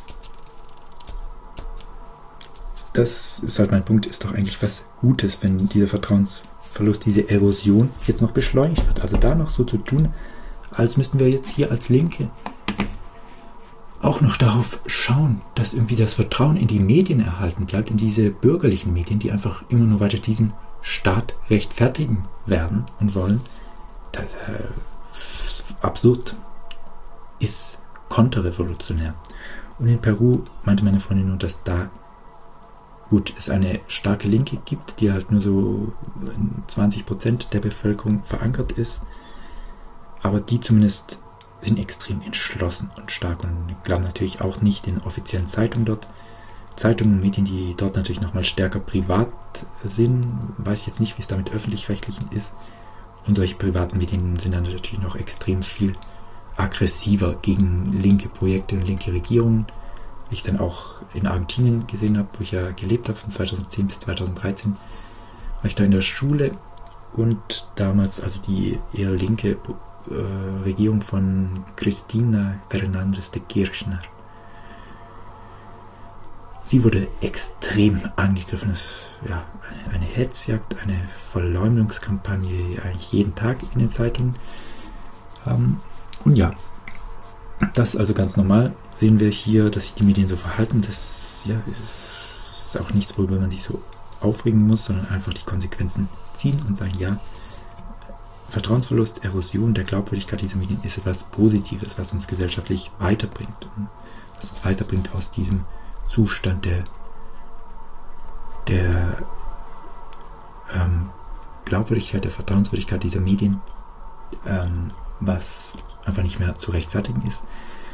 Das ist halt mein Punkt, ist doch eigentlich was Gutes, wenn dieser Vertrauensverlust, diese Erosion jetzt noch beschleunigt wird. Also da noch so zu tun, als müssten wir jetzt hier als Linke auch noch darauf schauen, dass irgendwie das Vertrauen in die Medien erhalten bleibt, in diese bürgerlichen Medien, die einfach immer nur weiter diesen Staat rechtfertigen werden und wollen. Das ist äh, absurd, ist konterrevolutionär. Und in Peru meinte meine Freundin nur, dass da gut es eine starke Linke gibt, die halt nur so in zwanzig Prozent der Bevölkerung verankert ist, aber die zumindest sind extrem entschlossen und stark und glauben natürlich auch nicht den offiziellen Zeitungen dort, Zeitungen und Medien, die dort natürlich nochmal stärker privat sind. Weiß ich jetzt nicht, wie es da mit öffentlich-rechtlichen ist. Und solche privaten Medien sind dann natürlich noch extrem viel aggressiver gegen linke Projekte und linke Regierungen. Wie ich dann auch in Argentinien gesehen habe, wo ich ja gelebt habe, von zweitausendzehn bis zweitausenddreizehn, war ich da in der Schule und damals also die eher linke äh, Regierung von Cristina Fernández de Kirchner. Sie wurde extrem angegriffen. Es ist ja, eine, eine Hetzjagd, eine Verleumdungskampagne eigentlich jeden Tag in den Zeitungen. Ähm, und ja, das ist also ganz normal. Sehen wir hier, dass sich die Medien so verhalten. Das ja, ist auch nichts, worüber man sich so aufregen muss, sondern einfach die Konsequenzen ziehen und sagen, ja, Vertrauensverlust, Erosion der Glaubwürdigkeit dieser Medien ist etwas Positives, was uns gesellschaftlich weiterbringt. Und was uns weiterbringt aus diesem Zustand der, der ähm, Glaubwürdigkeit, der Vertrauenswürdigkeit dieser Medien, ähm, was einfach nicht mehr zu rechtfertigen ist.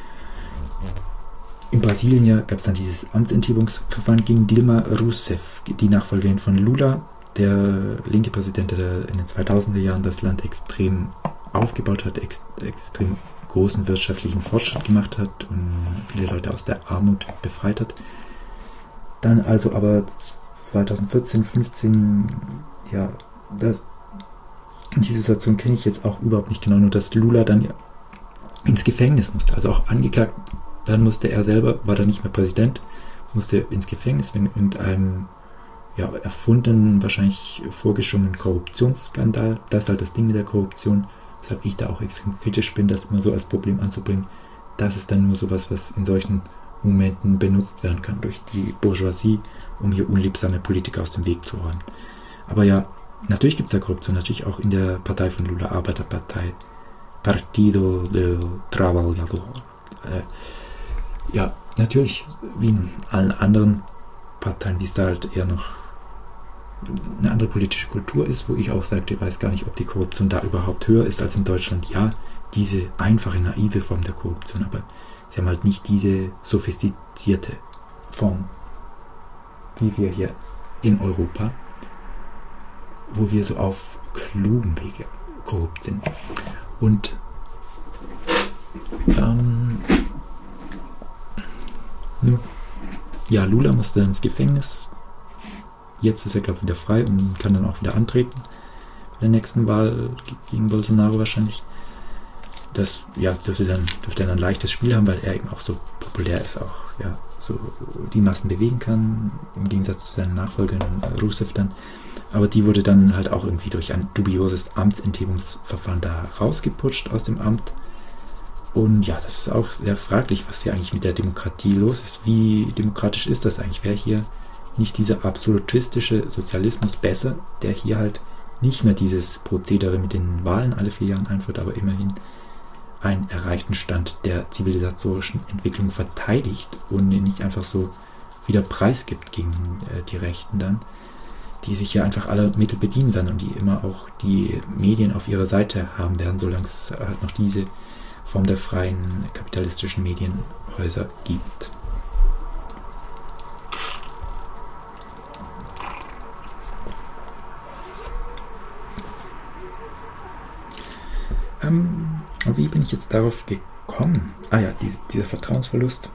In Brasilien ja, gab es dann dieses Amtsenthebungsverfahren gegen Dilma Rousseff, die Nachfolgerin von Lula, der linke Präsident, der in den zweitausender Jahren das Land extrem aufgebaut hat, ex, extrem großen wirtschaftlichen Fortschritt gemacht hat und viele Leute aus der Armut befreit hat. Dann also aber zweitausendvierzehn, fünfzehn, ja, das, die Situation kenne ich jetzt auch überhaupt nicht genau, nur dass Lula dann ja ins Gefängnis musste, also auch angeklagt, dann musste er selber, war dann nicht mehr Präsident, musste ins Gefängnis wegen irgendeinem ja, erfundenen, wahrscheinlich vorgeschobenen Korruptionsskandal. Das ist halt das Ding mit der Korruption, weshalb ich da auch extrem kritisch bin, das immer so als Problem anzubringen. Das ist dann nur sowas, was in solchen Momenten benutzt werden kann durch die Bourgeoisie, um hier unliebsame Politiker aus dem Weg zu räumen. Aber ja, natürlich gibt es da Korruption, natürlich auch in der Partei von Lula, Arbeiterpartei, Partido del Trabajador. Äh, ja, natürlich, wie in allen anderen Parteien, wie es da halt eher noch eine andere politische Kultur ist, wo ich auch sagte, ich weiß gar nicht, ob die Korruption da überhaupt höher ist als in Deutschland. Ja, diese einfache, naive Form der Korruption, aber sie haben halt nicht diese sophistizierte Form, wie wir hier in Europa, wo wir so auf klugen Wege korrupt sind. Und ähm, ja, Lula musste ins Gefängnis. Jetzt ist er, glaube ich, wieder frei und kann dann auch wieder antreten bei der nächsten Wahl gegen Bolsonaro wahrscheinlich. Das ja, dürfte dann dürfte dann ein leichtes Spiel haben, weil er eben auch so populär ist, auch ja, so die Massen bewegen kann, im Gegensatz zu seinen Nachfolgern Rousseff dann. Aber die wurde dann halt auch irgendwie durch ein dubioses Amtsenthebungsverfahren da rausgeputscht aus dem Amt. Und ja, das ist auch sehr fraglich, was hier eigentlich mit der Demokratie los ist. Wie demokratisch ist das eigentlich? Wäre hier nicht dieser absolutistische Sozialismus besser, der hier halt nicht mehr dieses Prozedere mit den Wahlen alle vier Jahre einführt, aber immerhin einen erreichten Stand der zivilisatorischen Entwicklung verteidigt und nicht einfach so wieder preisgibt gegen äh, die Rechten dann, die sich ja einfach alle Mittel bedienen werden und die immer auch die Medien auf ihrer Seite haben werden, solange es halt noch diese Form der freien kapitalistischen Medienhäuser gibt. Ähm, wie bin ich jetzt darauf gekommen? Ah ja, die, dieser Vertrauensverlust.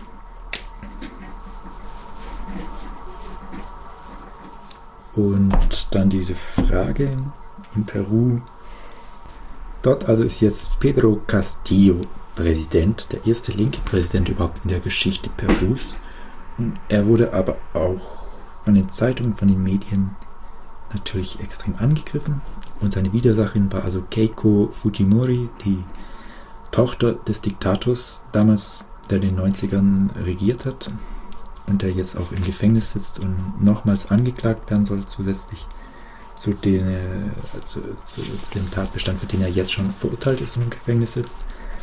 Und dann diese Frage in Peru. Dort also ist jetzt Pedro Castillo Präsident, der erste linke Präsident überhaupt in der Geschichte Perus. Und er wurde aber auch von den Zeitungen, von den Medien natürlich extrem angegriffen. Und seine Widersacherin war also Keiko Fujimori, die Tochter des Diktators damals, der in den neunzigern regiert hat und der jetzt auch im Gefängnis sitzt und nochmals angeklagt werden soll zusätzlich zu, den, zu, zu, zu dem Tatbestand, für den er jetzt schon verurteilt ist und im Gefängnis sitzt.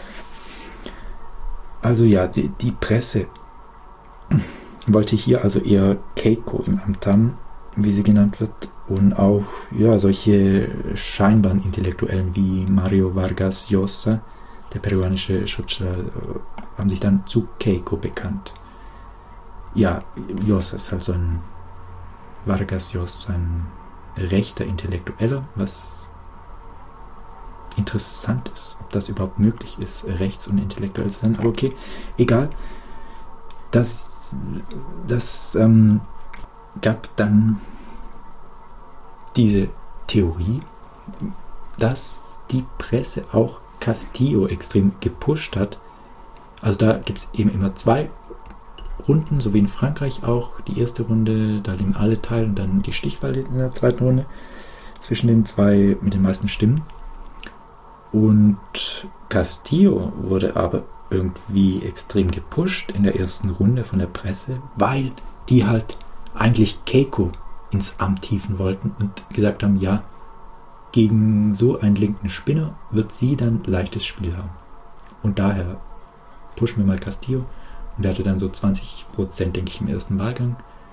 Also ja, die, die Presse wollte hier also eher Keiko im Amt haben, wie sie genannt wird, und auch ja, solche scheinbaren Intellektuellen wie Mario Vargas Llosa, der peruanische Schriftsteller, haben sich dann zu Keiko bekannt. Ja, Joss ist halt so ein Vargas Llosa, ein rechter Intellektueller, was interessant ist, ob das überhaupt möglich ist, rechts und intellektuell zu sein. Aber okay, egal. Das, das ähm, gab dann diese Theorie, dass die Presse auch Castillo extrem gepusht hat. Also da gibt es eben immer zwei Runden, so wie in Frankreich auch. Die erste Runde, da liegen alle teil und dann die Stichwahl in der zweiten Runde zwischen den zwei mit den meisten Stimmen. Und Castillo wurde aber irgendwie extrem gepusht in der ersten Runde von der Presse, weil die halt eigentlich Keiko ins Amt hieven wollten und gesagt haben, ja, gegen so einen linken Spinner wird sie dann leichtes Spiel haben. Und daher pushen wir mal Castillo. Und der hatte dann so zwanzig Prozent, denke ich, im ersten Wahlgang.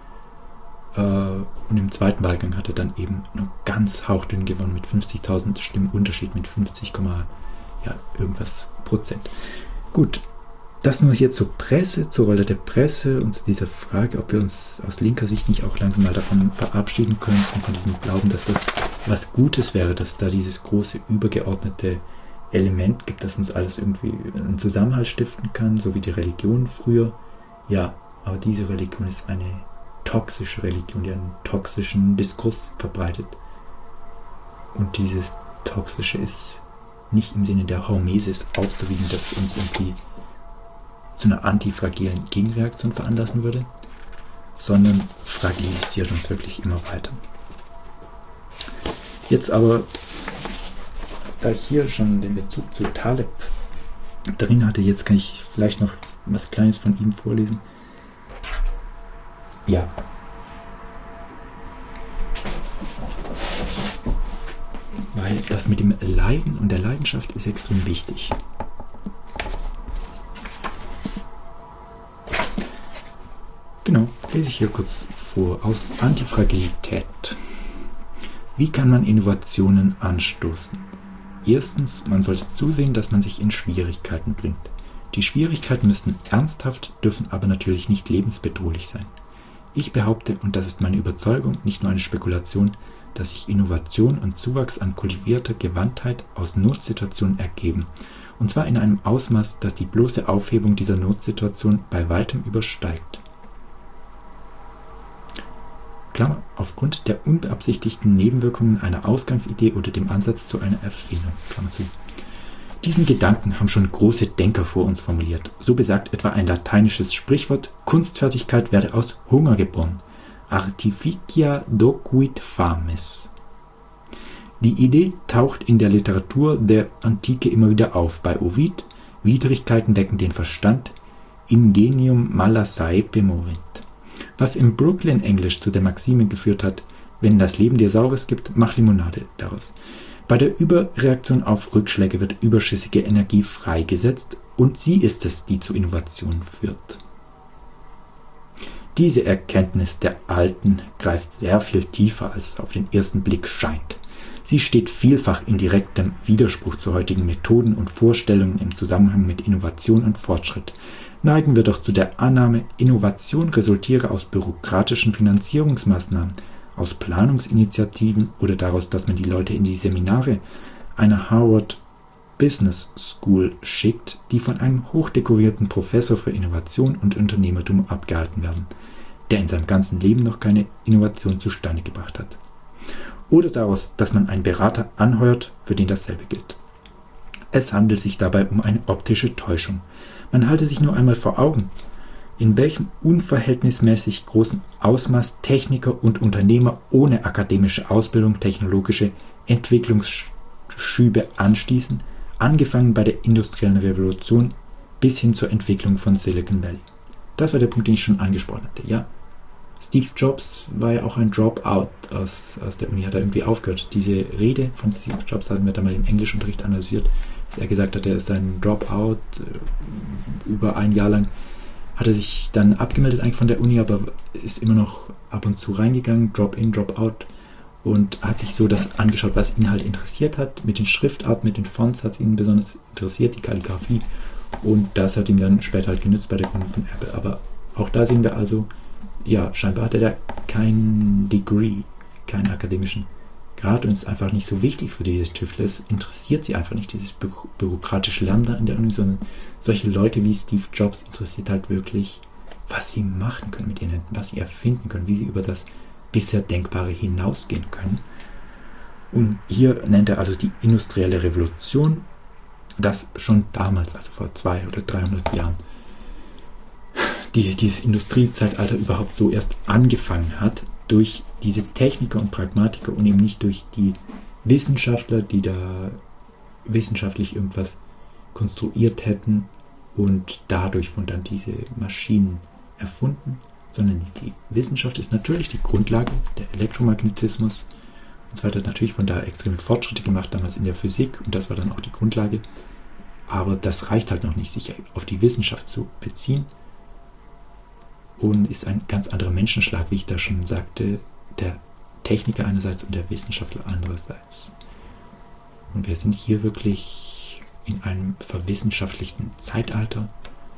Und im zweiten Wahlgang hat er dann eben nur ganz hauchdünn gewonnen mit fünfzigtausend Stimmen Unterschied, mit fünfzig, ja, irgendwas Prozent. Gut, das nur hier zur Presse, zur Rolle der Presse und zu dieser Frage, ob wir uns aus linker Sicht nicht auch langsam mal davon verabschieden könnten, von diesem Glauben, dass das was Gutes wäre, dass da dieses große übergeordnete Element gibt, das uns alles irgendwie einen Zusammenhalt stiften kann, so wie die Religion früher. Ja, aber diese Religion ist eine toxische Religion, die einen toxischen Diskurs verbreitet. Und dieses Toxische ist nicht im Sinne der Hormesis aufzuwiegen, das uns irgendwie zu einer antifragilen Gegenreaktion veranlassen würde, sondern fragilisiert uns wirklich immer weiter. Jetzt aber, da ich hier schon den Bezug zu Taleb drin hatte, jetzt kann ich vielleicht noch was Kleines von ihm vorlesen. Ja. Weil das mit dem Leiden und der Leidenschaft ist extrem wichtig. Genau, lese ich hier kurz vor aus Antifragilität. Wie kann man Innovationen anstoßen? Erstens, man sollte zusehen, dass man sich in Schwierigkeiten bringt. Die Schwierigkeiten müssen ernsthaft, dürfen aber natürlich nicht lebensbedrohlich sein. Ich behaupte, und das ist meine Überzeugung, nicht nur eine Spekulation, dass sich Innovation und Zuwachs an kultivierter Gewandtheit aus Notsituationen ergeben, und zwar in einem Ausmaß, das die bloße Aufhebung dieser Notsituation bei weitem übersteigt. Klammer, aufgrund der unbeabsichtigten Nebenwirkungen einer Ausgangsidee oder dem Ansatz zu einer Erfindung. Klammer zu. Diesen Gedanken haben schon große Denker vor uns formuliert. So besagt etwa ein lateinisches Sprichwort, Kunstfertigkeit werde aus Hunger geboren. Artificia docuit fames. Die Idee taucht in der Literatur der Antike immer wieder auf. Bei Ovid, Widrigkeiten wecken den Verstand, ingenium mala saepe movit. Was im Brooklyn-Englisch zu der Maxime geführt hat, wenn das Leben dir Saures gibt, mach Limonade daraus. Bei der Überreaktion auf Rückschläge wird überschüssige Energie freigesetzt und sie ist es, die zu Innovationen führt. Diese Erkenntnis der Alten greift sehr viel tiefer, als es auf den ersten Blick scheint. Sie steht vielfach in direktem Widerspruch zu heutigen Methoden und Vorstellungen im Zusammenhang mit Innovation und Fortschritt. Neigen wir doch zu der Annahme, Innovation resultiere aus bürokratischen Finanzierungsmaßnahmen, aus Planungsinitiativen oder daraus, dass man die Leute in die Seminare einer Harvard Business School schickt, die von einem hochdekorierten Professor für Innovation und Unternehmertum abgehalten werden, der in seinem ganzen Leben noch keine Innovation zustande gebracht hat. Oder daraus, dass man einen Berater anheuert, für den dasselbe gilt. Es handelt sich dabei um eine optische Täuschung. Man halte sich nur einmal vor Augen, in welchem unverhältnismäßig großen Ausmaß Techniker und Unternehmer ohne akademische Ausbildung technologische Entwicklungsschübe anstießen, angefangen bei der industriellen Revolution bis hin zur Entwicklung von Silicon Valley. Das war der Punkt, den ich schon angesprochen hatte. Ja, Steve Jobs war ja auch ein Dropout aus, aus der Uni, hat er irgendwie aufgehört. Diese Rede von Steve Jobs hatten wir da mal im Englischunterricht analysiert, dass er gesagt hat, er ist ein Dropout, über ein Jahr lang hat er sich dann abgemeldet eigentlich von der Uni, aber ist immer noch ab und zu reingegangen, Drop-in, Drop-out, und hat sich so das angeschaut, was ihn halt interessiert hat. Mit den Schriftarten, mit den Fonts hat es ihn besonders interessiert, die Kalligrafie, und das hat ihm dann später halt genützt bei der Gründung von Apple. Aber Auch da sehen wir also, ja, scheinbar hat er da kein Degree, keinen akademischen Grad und ist einfach nicht so wichtig für diese Tüftler. Es interessiert sie einfach nicht, dieses bü bürokratische Lernen da in der Uni, sondern solche Leute wie Steve Jobs interessiert halt wirklich, was sie machen können mit ihren Händen, was sie erfinden können, wie sie über das bisher Denkbare hinausgehen können. Und hier nennt er also die industrielle Revolution, das schon damals, also vor zweihundert oder dreihundert Jahren, die, dieses Industriezeitalter überhaupt so erst angefangen hat, durch diese Techniker und Pragmatiker und eben nicht durch die Wissenschaftler, die da wissenschaftlich irgendwas konstruiert hätten und dadurch wurden dann diese Maschinen erfunden, sondern die Wissenschaft ist natürlich die Grundlage, der Elektromagnetismus und so weiter. Natürlich wurden da extreme Fortschritte gemacht, damals in der Physik, und das war dann auch die Grundlage. Aber das reicht halt noch nicht, sich auf die Wissenschaft zu beziehen, und ist ein ganz anderer Menschenschlag, wie ich da schon sagte, der Techniker einerseits und der Wissenschaftler andererseits. Und wir sind hier wirklich in einem verwissenschaftlichten Zeitalter,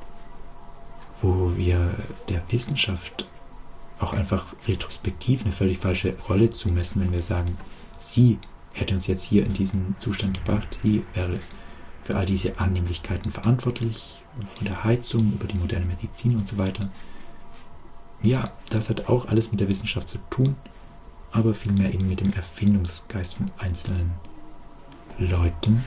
wo wir der Wissenschaft auch einfach retrospektiv eine völlig falsche Rolle zumessen, wenn wir sagen, sie hätte uns jetzt hier in diesen Zustand gebracht, sie wäre für all diese Annehmlichkeiten verantwortlich, von der Heizung über die moderne Medizin und so weiter. Ja, das hat auch alles mit der Wissenschaft zu tun, aber vielmehr eben mit dem Erfindungsgeist von einzelnen Leuten.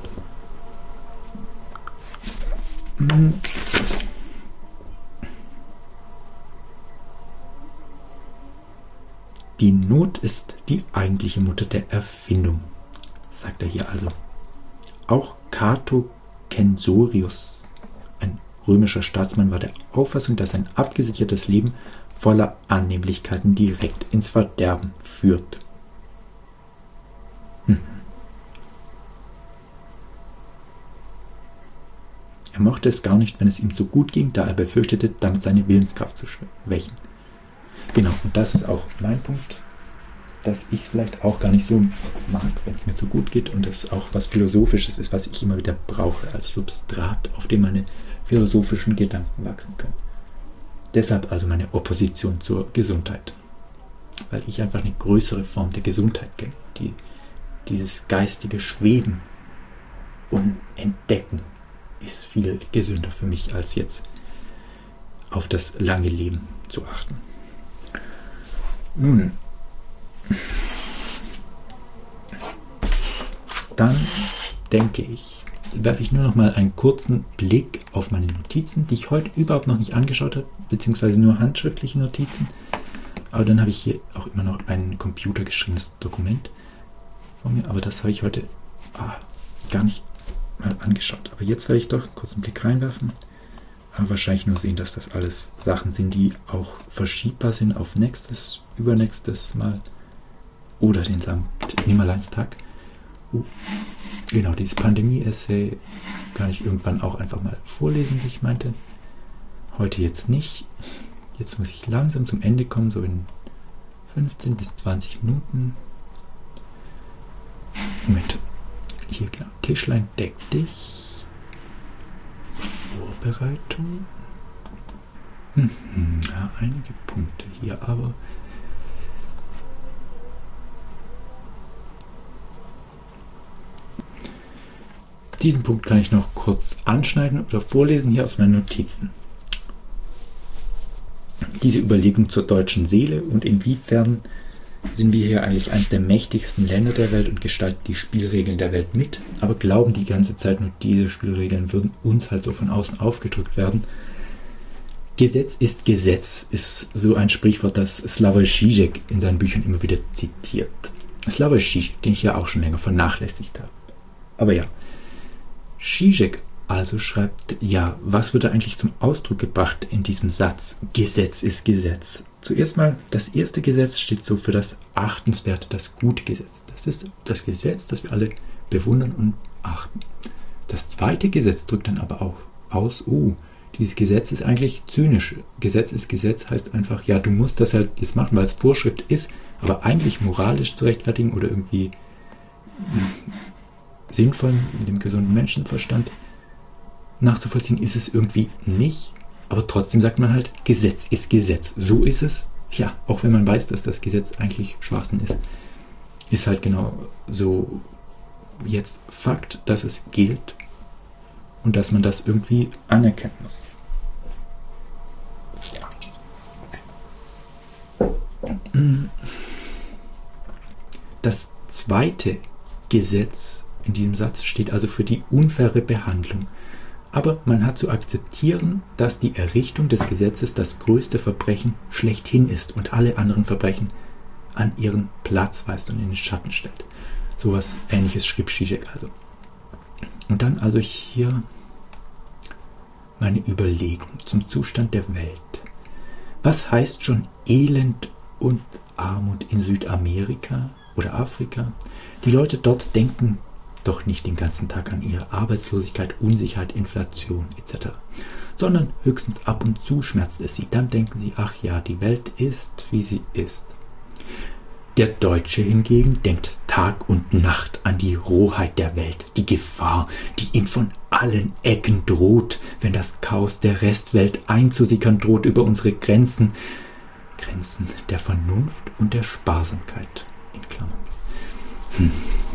Die Not ist die eigentliche Mutter der Erfindung, sagt er hier also. Auch Cato Censorius, ein römischer Staatsmann, war der Auffassung, dass ein abgesichertes Leben voller Annehmlichkeiten direkt ins Verderben führt. Hm. Er mochte es gar nicht, wenn es ihm so gut ging, da er befürchtete, damit seine Willenskraft zu schwächen. Genau, und das ist auch mein Punkt, dass ich es vielleicht auch gar nicht so mag, wenn es mir zu gut geht, und das auch was Philosophisches ist, was ich immer wieder brauche als Substrat, auf dem meine philosophischen Gedanken wachsen können. Deshalb also meine Opposition zur Gesundheit, weil ich einfach eine größere Form der Gesundheit kenne, die, dieses geistige Schweben und Entdecken ist viel gesünder für mich, als jetzt auf das lange Leben zu achten. Nun, dann denke ich, werfe ich nur noch mal einen kurzen Blick auf meine Notizen, die ich heute überhaupt noch nicht angeschaut habe, beziehungsweise nur handschriftliche Notizen. Aber dann habe ich hier auch immer noch ein computergeschriebenes Dokument vor mir, aber das habe ich heute ah, gar nicht mal angeschaut. Aber jetzt werde ich doch kurz einen Blick reinwerfen, aber wahrscheinlich nur sehen, dass das alles Sachen sind, die auch verschiebbar sind auf nächstes, übernächstes Mal oder den Sankt Nimmerleinstag. Uh, genau, dieses Pandemie-Essay kann ich irgendwann auch einfach mal vorlesen, wie ich meinte. Heute jetzt nicht. Jetzt muss ich langsam zum Ende kommen, so in fünfzehn bis zwanzig Minuten. Moment. Hier, genau. Tischlein, deck dich. Vorbereitung. Hm, ja, einige Punkte hier, aber diesen Punkt kann ich noch kurz anschneiden oder vorlesen hier aus meinen Notizen. Diese Überlegung zur deutschen Seele und inwiefern sind wir hier eigentlich eines der mächtigsten Länder der Welt und gestalten die Spielregeln der Welt mit, aber glauben die ganze Zeit nur, diese Spielregeln würden uns halt so von außen aufgedrückt werden. Gesetz ist Gesetz, ist so ein Sprichwort, das Slavoj Žižek in seinen Büchern immer wieder zitiert. Slavoj Žižek, den ich ja auch schon länger vernachlässigt habe. Aber ja, Žižek also schreibt, ja, was wird da eigentlich zum Ausdruck gebracht in diesem Satz? Gesetz ist Gesetz. Zuerst mal, das erste Gesetz steht so für das achtenswerte, das gute Gesetz. Das ist das Gesetz, das wir alle bewundern und achten. Das zweite Gesetz drückt dann aber auch aus, oh, dieses Gesetz ist eigentlich zynisch. Gesetz ist Gesetz heißt einfach, ja, du musst das halt jetzt machen, weil es Vorschrift ist, aber eigentlich moralisch zu rechtfertigen oder irgendwie sinnvoll mit dem gesunden Menschenverstand nachzuvollziehen ist es irgendwie nicht. Aber trotzdem sagt man halt, Gesetz ist Gesetz. So ist es. Ja, auch wenn man weiß, dass das Gesetz eigentlich Schwachsinn ist, ist halt genau so jetzt Fakt, dass es gilt und dass man das irgendwie anerkennen muss. Das zweite Gesetz in diesem Satz steht also für die unfaire Behandlung. Aber man hat zu akzeptieren, dass die Errichtung des Gesetzes das größte Verbrechen schlechthin ist und alle anderen Verbrechen an ihren Platz weist und in den Schatten stellt. Sowas Ähnliches schrieb Zizek also. Und dann also hier meine Überlegung zum Zustand der Welt. Was heißt schon Elend und Armut in Südamerika oder Afrika? Die Leute dort denken doch nicht den ganzen Tag an ihre Arbeitslosigkeit, Unsicherheit, Inflation et cetera, sondern höchstens ab und zu schmerzt es sie. Dann denken sie, ach ja, die Welt ist, wie sie ist. Der Deutsche hingegen denkt Tag und Nacht an die Rohheit der Welt, die Gefahr, die ihm von allen Ecken droht, wenn das Chaos der Restwelt einzusickern droht über unsere Grenzen, Grenzen der Vernunft und der Sparsamkeit, in Klammern. Hm.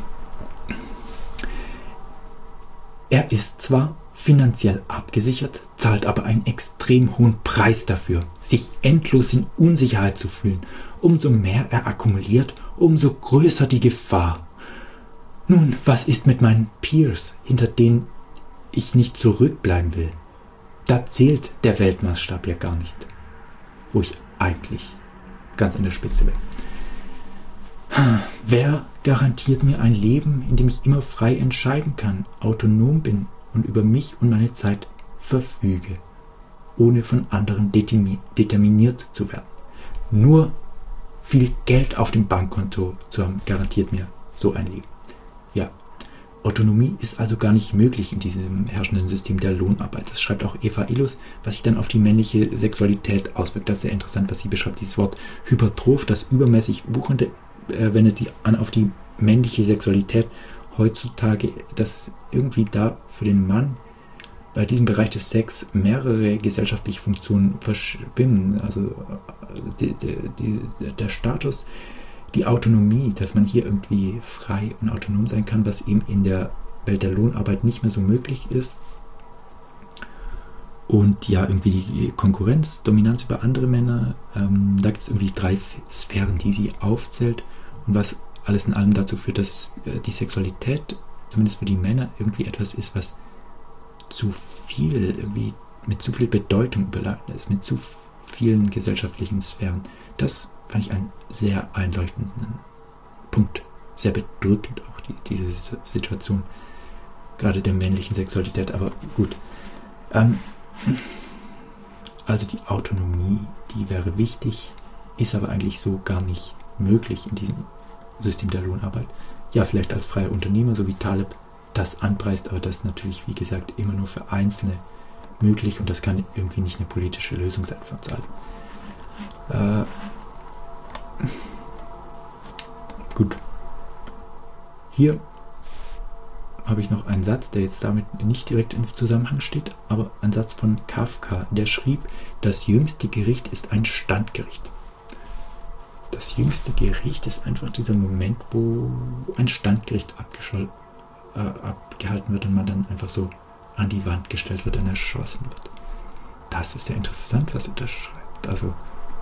Er ist zwar finanziell abgesichert, zahlt aber einen extrem hohen Preis dafür, sich endlos in Unsicherheit zu fühlen. Umso mehr er akkumuliert, umso größer die Gefahr. Nun, was ist mit meinen Peers, hinter denen ich nicht zurückbleiben will? Da zählt der Weltmaßstab ja gar nicht, wo ich eigentlich ganz an der Spitze bin. Wer garantiert mir ein Leben, in dem ich immer frei entscheiden kann, autonom bin und über mich und meine Zeit verfüge, ohne von anderen determiniert zu werden? Nur viel Geld auf dem Bankkonto zu haben, garantiert mir so ein Leben. Ja, Autonomie ist also gar nicht möglich in diesem herrschenden System der Lohnarbeit. Das schreibt auch Eva Illouz, was sich dann auf die männliche Sexualität auswirkt. Das ist sehr interessant, was sie beschreibt. Dieses Wort hypertroph, das übermäßig wuchernde, äh, wendet sich an auf die männliche Sexualität heutzutage, dass irgendwie da für den Mann bei diesem Bereich des Sex mehrere gesellschaftliche Funktionen verschwimmen. Also die, die, die, der Status, die Autonomie, dass man hier irgendwie frei und autonom sein kann, was eben in der Welt der Lohnarbeit nicht mehr so möglich ist. Und ja, irgendwie die Konkurrenz, Dominanz über andere Männer, ähm, da gibt es irgendwie drei Sphären, die sie aufzählt und was alles in allem dazu führt, dass äh, die Sexualität, zumindest für die Männer, irgendwie etwas ist, was zu viel, irgendwie mit zu viel Bedeutung überladen ist, mit zu vielen gesellschaftlichen Sphären. Das fand ich einen sehr einleuchtenden Punkt. Sehr bedrückend auch, die, diese Situation, gerade der männlichen Sexualität, aber gut. Ähm, also die Autonomie, die wäre wichtig, ist aber eigentlich so gar nicht möglich in diesem System der Lohnarbeit. Ja, vielleicht als freier Unternehmer, so wie Taleb das anpreist, aber das ist natürlich, wie gesagt, immer nur für Einzelne möglich und das kann irgendwie nicht eine politische Lösung sein für uns alle. Äh, gut. Hier habe ich noch einen Satz, der jetzt damit nicht direkt im Zusammenhang steht, aber ein Satz von Kafka, der schrieb, das jüngste Gericht ist ein Standgericht. Das jüngste Gericht ist einfach dieser Moment, wo ein Standgericht abgeschol- äh, abgehalten wird und man dann einfach so an die Wand gestellt wird und erschossen wird. Das ist ja interessant, was er da schreibt. Also,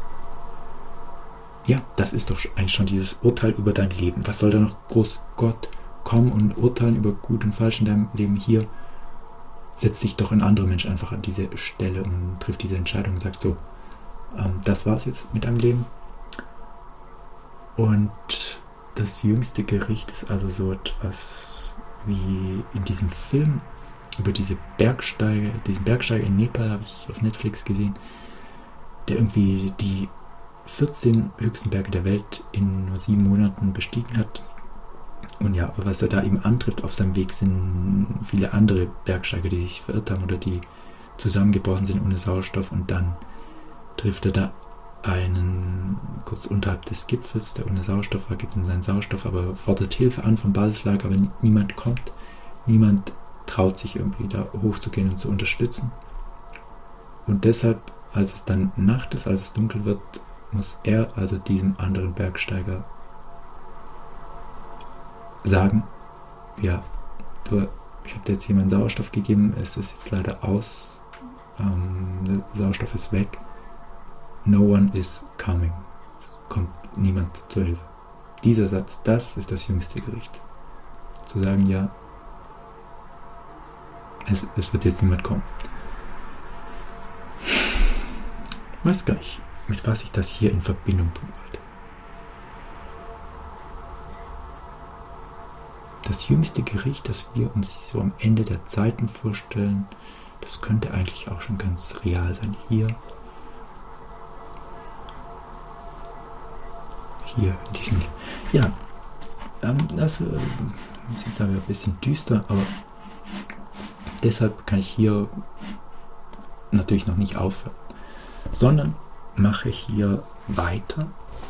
ja, das ist doch eigentlich schon dieses Urteil über dein Leben. Was soll da noch groß Gott kommen und urteilen über Gut und Falsch in deinem Leben? Hier setzt sich doch ein anderer Mensch einfach an diese Stelle und trifft diese Entscheidung und sagt so, ähm, das war's jetzt mit deinem Leben. Und das jüngste Gericht ist also so etwas wie in diesem Film über diese Bergsteiger, diesen Bergsteiger in Nepal, habe ich auf Netflix gesehen, der irgendwie die vierzehn höchsten Berge der Welt in nur sieben Monaten bestiegen hat. Und ja, was er da eben antrifft auf seinem Weg, sind viele andere Bergsteiger, die sich verirrt haben oder die zusammengebrochen sind ohne Sauerstoff. Und dann trifft er da einen kurz unterhalb des Gipfels, der ohne Sauerstoff war, gibt ihm seinen Sauerstoff, aber fordert Hilfe an vom Basislager, aber niemand kommt. Niemand traut sich irgendwie da hochzugehen und zu unterstützen. Und deshalb, als es dann Nacht ist, als es dunkel wird, muss er, also diesem anderen Bergsteiger, sagen, ja, du, ich habe dir jetzt hier meinen Sauerstoff gegeben, es ist jetzt leider aus, ähm, der Sauerstoff ist weg, no one is coming, es kommt niemand zur Hilfe. Dieser Satz, das ist das jüngste Gericht. Zu sagen, ja, es, es wird jetzt niemand kommen. Ich weiß gar nicht, mit was ich das hier in Verbindung bringen wollte. Das jüngste Gericht, das wir uns so am Ende der Zeiten vorstellen, das könnte eigentlich auch schon ganz real sein. Hier, hier in diesem, ja, ähm, das äh, ist jetzt aber ein bisschen düster, aber deshalb kann ich hier natürlich noch nicht aufhören, sondern mache hier weiter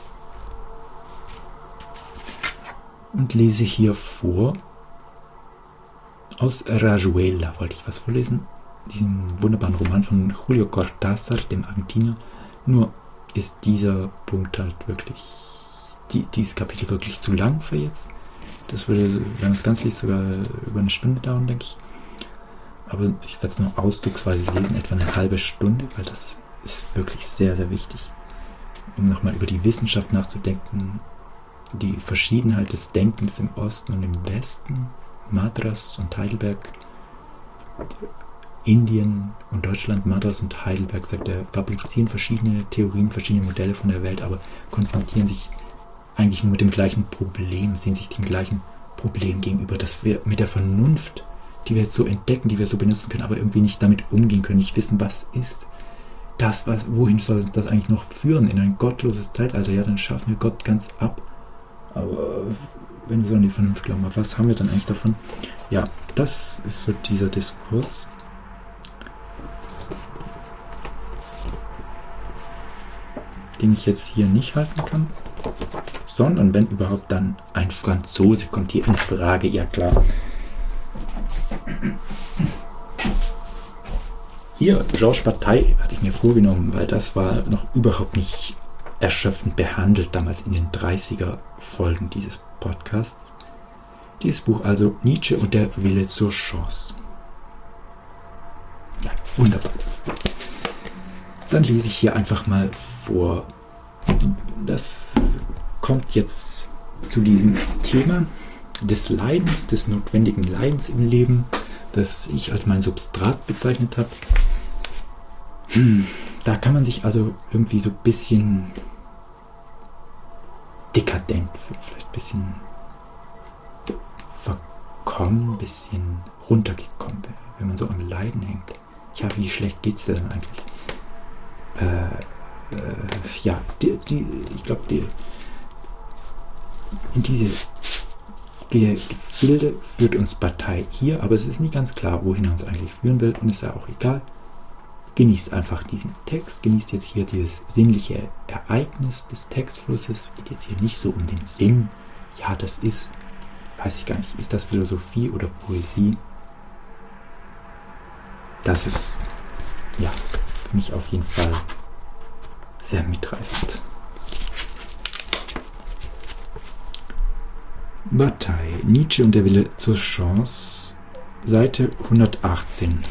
und lese hier vor aus Rayuela, wollte ich was vorlesen, diesem wunderbaren Roman von Julio Cortázar, dem Argentinier. Nur ist dieser Punkt halt wirklich, die, dieses Kapitel wirklich zu lang für jetzt. Das würde, wenn man es ganz liest, sogar über eine Stunde dauern, denke ich. Aber ich werde es nur ausdrucksweise lesen, etwa eine halbe Stunde, weil das ist wirklich sehr, sehr wichtig, um nochmal über die Wissenschaft nachzudenken, die Verschiedenheit des Denkens im Osten und im Westen, Madras und Heidelberg, Indien und Deutschland, Madras und Heidelberg, sagt er, fabrizieren verschiedene Theorien, verschiedene Modelle von der Welt, aber konfrontieren sich eigentlich nur mit dem gleichen Problem, sehen sich dem gleichen Problem gegenüber, dass wir mit der Vernunft, die wir jetzt so entdecken, die wir so benutzen können, aber irgendwie nicht damit umgehen können, nicht wissen, was ist das, was, wohin soll das eigentlich noch führen, in ein gottloses Zeitalter, ja, dann schaffen wir Gott ganz ab. Aber wenn wir so an die Vernunft glauben, was haben wir dann eigentlich davon? Ja, das ist so dieser Diskurs. Den ich jetzt hier nicht halten kann, sondern wenn überhaupt dann ein Franzose kommt hier in Frage, ja klar. Hier, Georges Bataille hatte ich mir vorgenommen, weil das war noch überhaupt nicht erschöpfend behandelt, damals in den dreißiger Folgen dieses Podcasts. Dieses Buch also, Nietzsche und der Wille zur Chance. Ja, wunderbar. Dann lese ich hier einfach mal vor. Das kommt jetzt zu diesem Thema des Leidens, des notwendigen Leidens im Leben, das ich als mein Substrat bezeichnet habe. Hm, da kann man sich also irgendwie so ein bisschen dekadent, vielleicht ein bisschen verkommen, ein bisschen runtergekommen, wenn man so am Leiden hängt. Ja, wie schlecht geht's dir denn eigentlich? Äh, äh, ja, die, die, ich glaube, die, in diese Gefilde führt uns Bataille hier, aber es ist nicht ganz klar, wohin er uns eigentlich führen will, und ist ja auch egal. Genießt einfach diesen Text, genießt jetzt hier dieses sinnliche Ereignis des Textflusses, geht jetzt hier nicht so um den Sinn. Ja, das ist, weiß ich gar nicht, ist das Philosophie oder Poesie? Das ist, ja, für mich auf jeden Fall sehr mitreißend. Bataille, Nietzsche und der Wille zur Chance, Seite hundertachtzehn.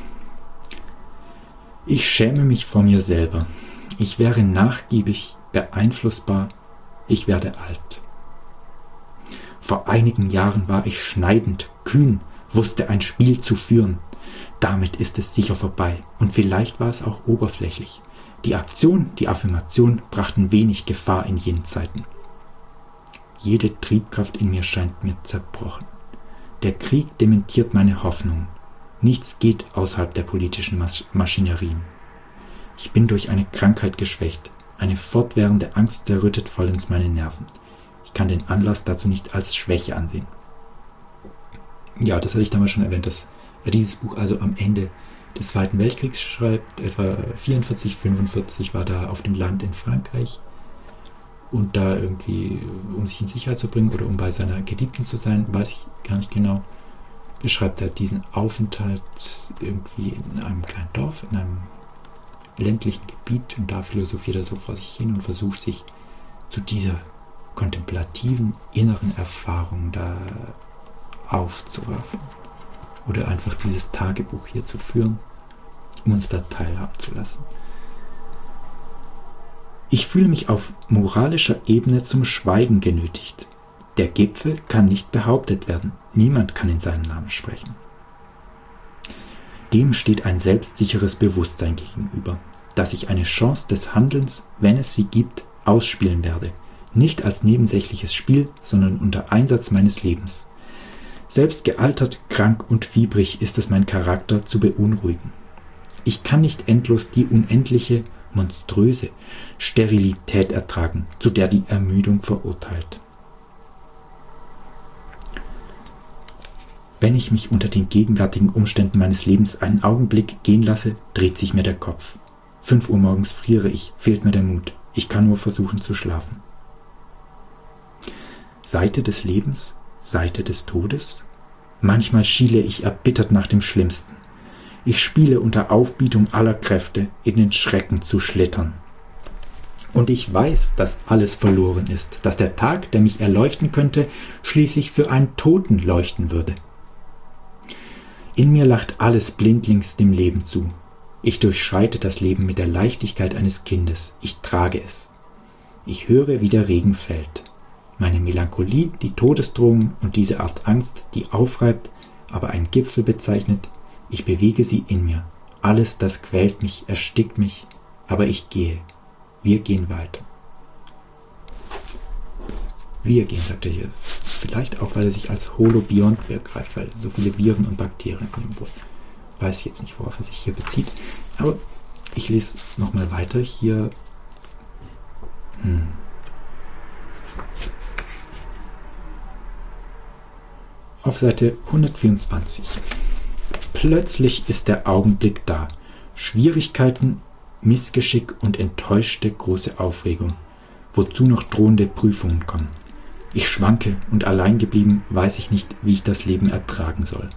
Ich schäme mich vor mir selber. Ich wäre nachgiebig, beeinflussbar. Ich werde alt. Vor einigen Jahren war ich schneidend, kühn, wusste ein Spiel zu führen. Damit ist es sicher vorbei. Und vielleicht war es auch oberflächlich. Die Aktion, die Affirmation brachten wenig Gefahr in jenen Zeiten. Jede Triebkraft in mir scheint mir zerbrochen. Der Krieg dementiert meine Hoffnungen. Nichts geht außerhalb der politischen Mas- Maschinerien. Ich bin durch eine Krankheit geschwächt. Eine fortwährende Angst zerrüttet vollends meine Nerven. Ich kann den Anlass dazu nicht als Schwäche ansehen. Ja, das hatte ich damals schon erwähnt, dass er dieses Buch also am Ende des Zweiten Weltkriegs schreibt. Etwa vierundvierzig, fünfundvierzig war da auf dem Land in Frankreich. Und da irgendwie, um sich in Sicherheit zu bringen oder um bei seiner Geliebten zu sein, weiß ich gar nicht genau, beschreibt er diesen Aufenthalt irgendwie in einem kleinen Dorf, in einem ländlichen Gebiet und da philosophiert er so vor sich hin und versucht sich zu dieser kontemplativen inneren Erfahrung da aufzuraffen. Oder einfach dieses Tagebuch hier zu führen, um uns da teilhaben zu lassen. Ich fühle mich auf moralischer Ebene zum Schweigen genötigt. Der Gipfel kann nicht behauptet werden. Niemand kann in seinem Namen sprechen. Dem steht ein selbstsicheres Bewusstsein gegenüber, dass ich eine Chance des Handelns, wenn es sie gibt, ausspielen werde. Nicht als nebensächliches Spiel, sondern unter Einsatz meines Lebens. Selbst gealtert, krank und fiebrig ist es mein Charakter zu beunruhigen. Ich kann nicht endlos die unendliche, monströse Sterilität ertragen, zu der die Ermüdung verurteilt. Wenn ich mich unter den gegenwärtigen Umständen meines Lebens einen Augenblick gehen lasse, dreht sich mir der Kopf. Fünf Uhr morgens friere ich, fehlt mir der Mut. Ich kann nur versuchen zu schlafen. Seite des Lebens, Seite des Todes? Manchmal schiele ich erbittert nach dem Schlimmsten. Ich spiele unter Aufbietung aller Kräfte, in den Schrecken zu schlittern. Und ich weiß, dass alles verloren ist, dass der Tag, der mich erleuchten könnte, schließlich für einen Toten leuchten würde. In mir lacht alles blindlings dem Leben zu. Ich durchschreite das Leben mit der Leichtigkeit eines Kindes. Ich trage es. Ich höre, wie der Regen fällt. Meine Melancholie, die Todesdrohung und diese Art Angst, die aufreibt, aber einen Gipfel bezeichnet, ich bewege sie in mir. Alles, das quält mich, erstickt mich, aber ich gehe. Wir gehen weiter. Wir gehen, sagt er hier. Vielleicht auch, weil er sich als Holobiont begreift, weil so viele Viren und Bakterien in ihm wohnen. Weiß jetzt nicht, worauf er sich hier bezieht. Aber ich lese nochmal weiter. Hier. Hm. Auf Seite hundertvierundzwanzig. Plötzlich ist der Augenblick da. Schwierigkeiten, Missgeschick und enttäuschte große Aufregung, wozu noch drohende Prüfungen kommen. Ich schwanke und allein geblieben weiß ich nicht, wie ich das Leben ertragen soll.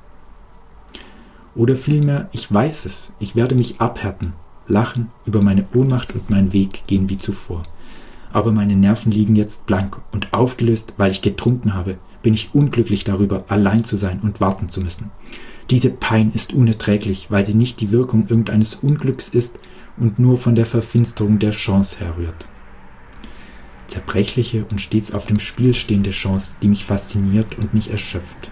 Oder vielmehr, ich weiß es, ich werde mich abhärten, lachen, über meine Ohnmacht und meinen Weg gehen wie zuvor. Aber meine Nerven liegen jetzt blank und aufgelöst, weil ich getrunken habe, bin ich unglücklich darüber, allein zu sein und warten zu müssen. Diese Pein ist unerträglich, weil sie nicht die Wirkung irgendeines Unglücks ist und nur von der Verfinsterung der Chance herrührt. Zerbrechliche und stets auf dem Spiel stehende Chance, die mich fasziniert und mich erschöpft.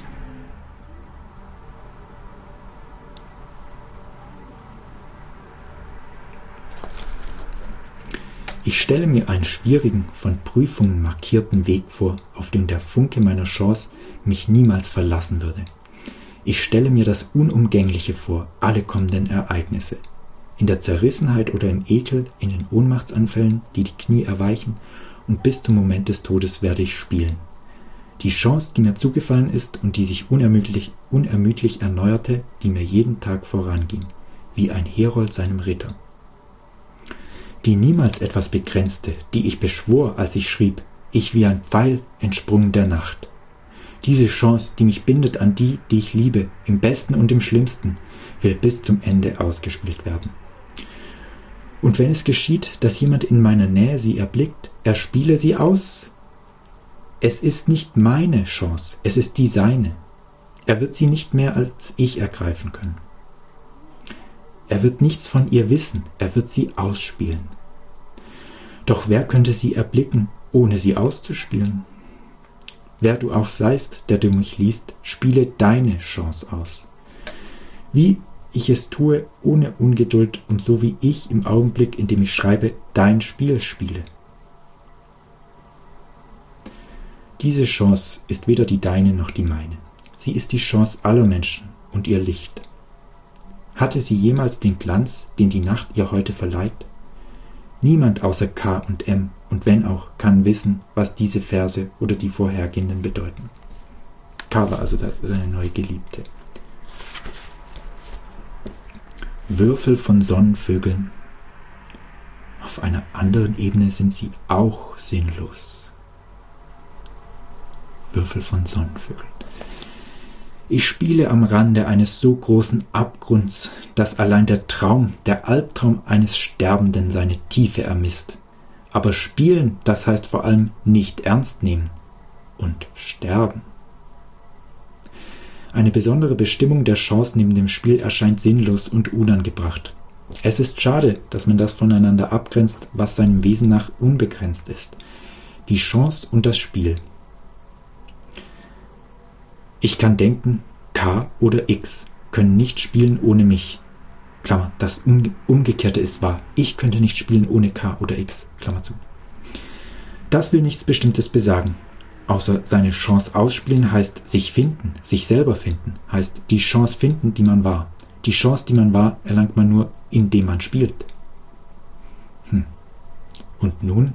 Ich stelle mir einen schwierigen, von Prüfungen markierten Weg vor, auf dem der Funke meiner Chance mich niemals verlassen würde. Ich stelle mir das Unumgängliche vor, alle kommenden Ereignisse. In der Zerrissenheit oder im Ekel, in den Ohnmachtsanfällen, die die Knie erweichen, und bis zum Moment des Todes werde ich spielen. Die Chance, die mir zugefallen ist und die sich unermüdlich, unermüdlich erneuerte, die mir jeden Tag voranging, wie ein Herold seinem Ritter. Die niemals etwas begrenzte, die ich beschwor, als ich schrieb, ich wie ein Pfeil entsprungen der Nacht. Diese Chance, die mich bindet an die, die ich liebe, im Besten und im Schlimmsten, will bis zum Ende ausgespielt werden. Und wenn es geschieht, dass jemand in meiner Nähe sie erblickt, er spiele sie aus. Es ist nicht meine Chance, es ist die seine. Er wird sie nicht mehr als ich ergreifen können. Er wird nichts von ihr wissen, er wird sie ausspielen. Doch wer könnte sie erblicken, ohne sie auszuspielen? Wer du auch seist, der du mich liest, spiele deine Chance aus. Wie ich es tue, ohne Ungeduld und so wie ich im Augenblick, in dem ich schreibe, dein Spiel spiele. Diese Chance ist weder die deine noch die meine. Sie ist die Chance aller Menschen und ihr Licht. Hatte sie jemals den Glanz, den die Nacht ihr heute verleiht? Niemand außer K und M, und wenn auch, kann wissen, was diese Verse oder die vorhergehenden bedeuten. K war also seine neue Geliebte. Würfel von Sonnenvögeln. Auf einer anderen Ebene sind sie auch sinnlos. Würfel von Sonnenvögeln. Ich spiele am Rande eines so großen Abgrunds, dass allein der Traum, der Albtraum eines Sterbenden seine Tiefe ermisst. Aber spielen, das heißt vor allem nicht ernst nehmen und sterben. Eine besondere Bestimmung der Chance neben dem Spiel erscheint sinnlos und unangebracht. Es ist schade, dass man das voneinander abgrenzt, was seinem Wesen nach unbegrenzt ist. Die Chance und das Spiel. Ich kann denken, K oder X können nicht spielen ohne mich. Klammer, das Umgekehrte ist wahr. Ich könnte nicht spielen ohne K oder X. Klammer zu. Das will nichts Bestimmtes besagen. Außer seine Chance ausspielen heißt sich finden, sich selber finden, heißt die Chance finden, die man war. Die Chance, die man war, erlangt man nur, indem man spielt. Hm. Und nun?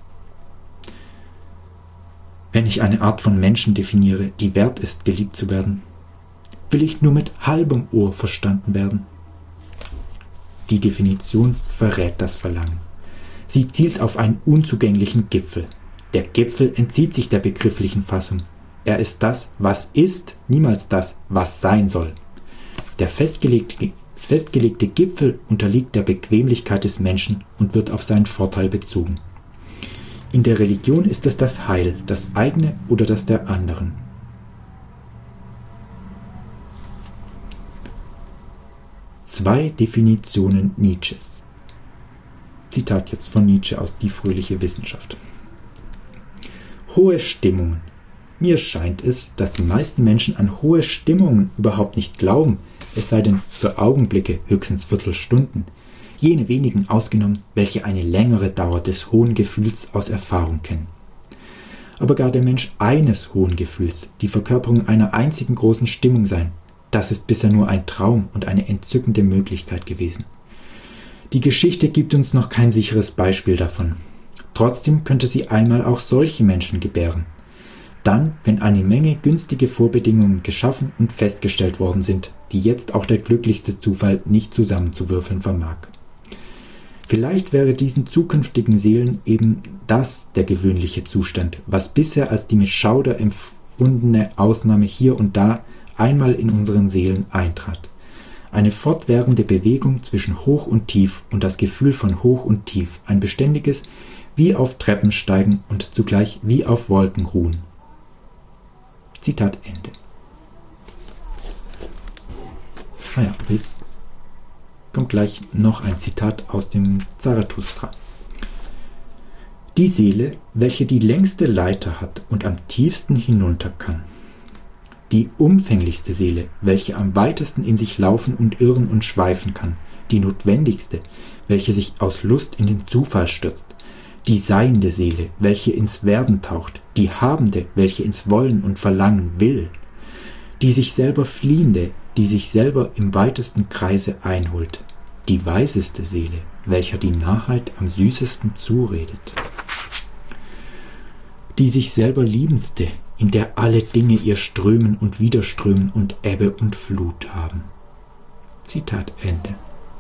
Wenn ich eine Art von Menschen definiere, die wert ist, geliebt zu werden, will ich nur mit halbem Ohr verstanden werden. Die Definition verrät das Verlangen. Sie zielt auf einen unzugänglichen Gipfel. Der Gipfel entzieht sich der begrifflichen Fassung. Er ist das, was ist, niemals das, was sein soll. Der festgelegte, festgelegte Gipfel unterliegt der Bequemlichkeit des Menschen und wird auf seinen Vorteil bezogen. In der Religion ist es das Heil, das eigene oder das der anderen. Zwei Definitionen Nietzsches. Zitat jetzt von Nietzsche aus Die fröhliche Wissenschaft. Hohe Stimmungen. Mir scheint es, dass die meisten Menschen an hohe Stimmungen überhaupt nicht glauben, es sei denn für Augenblicke, höchstens Viertelstunden, jene wenigen ausgenommen, welche eine längere Dauer des hohen Gefühls aus Erfahrung kennen. Aber gar der Mensch eines hohen Gefühls, die Verkörperung einer einzigen großen Stimmung sein, das ist bisher nur ein Traum und eine entzückende Möglichkeit gewesen. Die Geschichte gibt uns noch kein sicheres Beispiel davon. Trotzdem könnte sie einmal auch solche Menschen gebären. Dann, wenn eine Menge günstige Vorbedingungen geschaffen und festgestellt worden sind, die jetzt auch der glücklichste Zufall nicht zusammenzuwürfeln vermag. Vielleicht wäre diesen zukünftigen Seelen eben das der gewöhnliche Zustand, was bisher als die mit Schauder empfundene Ausnahme hier und da einmal in unseren Seelen eintrat. Eine fortwährende Bewegung zwischen Hoch und Tief und das Gefühl von Hoch und Tief, ein beständiges wie auf Treppen steigen und zugleich wie auf Wolken ruhen. Zitat Ende. Naja, jetzt kommt gleich noch ein Zitat aus dem Zarathustra. Die Seele, welche die längste Leiter hat und am tiefsten hinunter kann. Die umfänglichste Seele, welche am weitesten in sich laufen und irren und schweifen kann. Die notwendigste, welche sich aus Lust in den Zufall stürzt. Die seiende Seele, welche ins Werden taucht. Die habende, welche ins Wollen und Verlangen will. Die sich selber fliehende, die sich selber im weitesten Kreise einholt. Die weiseste Seele, welcher die Narrheit am süßesten zuredet. Die sich selber liebendste, in der alle Dinge ihr Strömen und Widerströmen und Ebbe und Flut haben. Zitat Ende.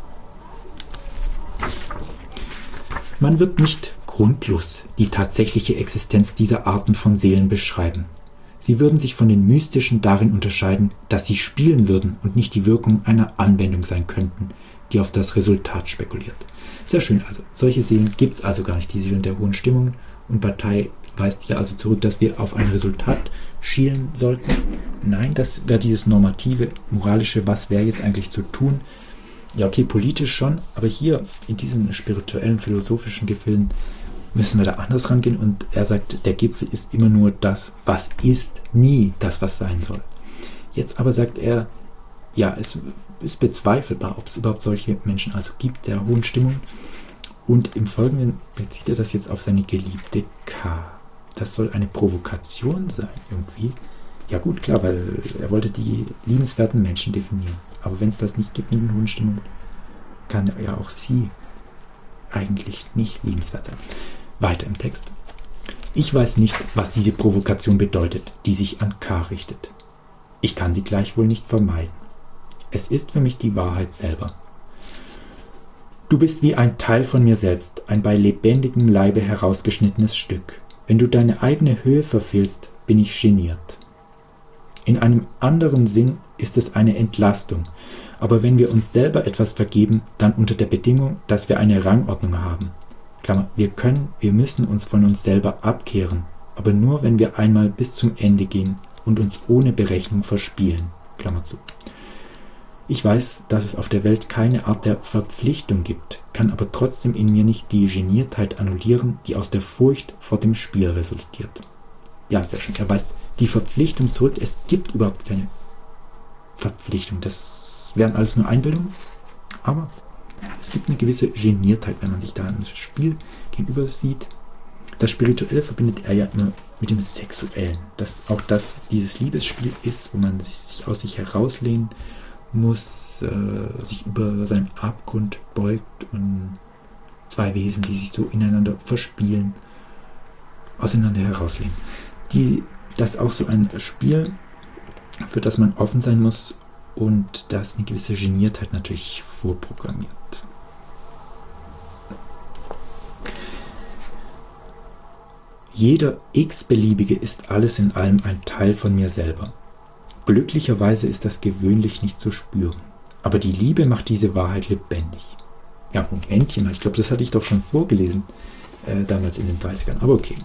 Man wird nicht grundlos die tatsächliche Existenz dieser Arten von Seelen beschreiben. Sie würden sich von den mystischen darin unterscheiden, dass sie spielen würden und nicht die Wirkung einer Anwendung sein könnten, die auf das Resultat spekuliert. Sehr schön, also solche Seelen gibt es also gar nicht, die Seelen der hohen Stimmungen, und Bataille weist hier also zurück, dass wir auf ein Resultat schielen sollten. Nein, das wäre dieses normative, moralische, was wäre jetzt eigentlich zu tun? Ja, okay, politisch schon, aber hier in diesen spirituellen, philosophischen Gefilden müssen wir da anders rangehen, und er sagt, der Gipfel ist immer nur das, was ist, nie das, was sein soll. Jetzt aber sagt er, ja, es ist bezweifelbar, ob es überhaupt solche Menschen also gibt, der hohen Stimmung, und im Folgenden bezieht er das jetzt auf seine geliebte K. Das soll eine Provokation sein, irgendwie. Ja gut, klar, weil er wollte die liebenswerten Menschen definieren. Aber wenn es das nicht gibt in der hohen Stimmung, kann ja auch sie eigentlich nicht liebenswert sein. Weiter im Text. Ich weiß nicht, was diese Provokation bedeutet, die sich an K richtet. Ich kann sie gleichwohl nicht vermeiden. Es ist für mich die Wahrheit selber. Du bist wie ein Teil von mir selbst, ein bei lebendigem Leibe herausgeschnittenes Stück. Wenn du deine eigene Höhe verfehlst, bin ich geniert. In einem anderen Sinn ist es eine Entlastung. Aber wenn wir uns selber etwas vergeben, dann unter der Bedingung, dass wir eine Rangordnung haben. Klammer, wir können, wir müssen uns von uns selber abkehren, aber nur, wenn wir einmal bis zum Ende gehen und uns ohne Berechnung verspielen. Klammer zu. Ich weiß, dass es auf der Welt keine Art der Verpflichtung gibt, kann aber trotzdem in mir nicht die Geniertheit annullieren, die aus der Furcht vor dem Spiel resultiert. Ja, sehr schön. Er weist die Verpflichtung zurück. Es gibt überhaupt keine Verpflichtung. Das wären alles nur Einbildungen. Aber es gibt eine gewisse Geniertheit, wenn man sich da ein Spiel gegenüber sieht. Das Spirituelle verbindet er ja immer mit dem Sexuellen. Dass auch das dieses Liebesspiel ist, wo man sich aus sich herauslehnen muss, äh, sich über seinen Abgrund beugt und zwei Wesen, die sich so ineinander verspielen, auseinander herauslehnen. Die, das ist auch so ein Spiel, für das man offen sein muss und das eine gewisse Geniertheit natürlich vorprogrammiert. Jeder x-beliebige ist alles in allem ein Teil von mir selber. Glücklicherweise ist das gewöhnlich nicht zu spüren, aber die Liebe macht diese Wahrheit lebendig. Ja, Momentchen, ich glaube, das hatte ich doch schon vorgelesen, äh, damals in den dreißigern, aber okay.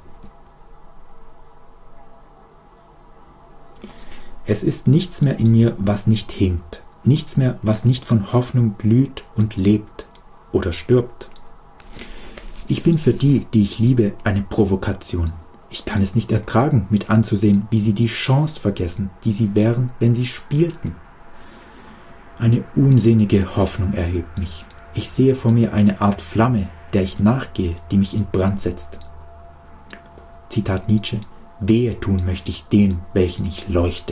Es ist nichts mehr in mir, was nicht hinkt, nichts mehr, was nicht von Hoffnung glüht und lebt oder stirbt. Ich bin für die, die ich liebe, eine Provokation. Ich kann es nicht ertragen, mit anzusehen, wie sie die Chance vergessen, die sie wären, wenn sie spielten. Eine unsinnige Hoffnung erhebt mich. Ich sehe vor mir eine Art Flamme, der ich nachgehe, die mich in Brand setzt. Zitat Nietzsche: Wehe tun möchte ich den, welchen ich leuchte.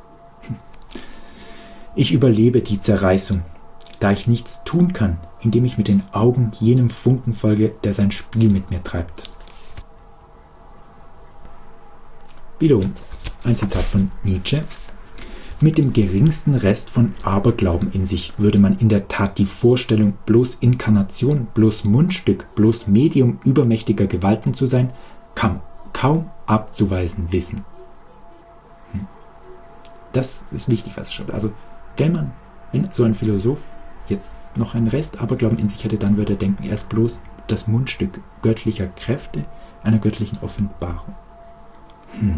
Ich überlebe die Zerreißung, da ich nichts tun kann, indem ich mit den Augen jenem Funken folge, der sein Spiel mit mir treibt. Wiederum ein Zitat von Nietzsche: Mit dem geringsten Rest von Aberglauben in sich würde man in der Tat die Vorstellung, bloß Inkarnation, bloß Mundstück, bloß Medium übermächtiger Gewalten zu sein, kaum, kaum abzuweisen wissen. Hm. Das ist wichtig, was er schreibt. Also, wenn man, wenn so ein Philosoph jetzt noch einen Rest Aberglauben in sich hätte, dann würde er denken, er ist bloß das Mundstück göttlicher Kräfte, einer göttlichen Offenbarung. Hm.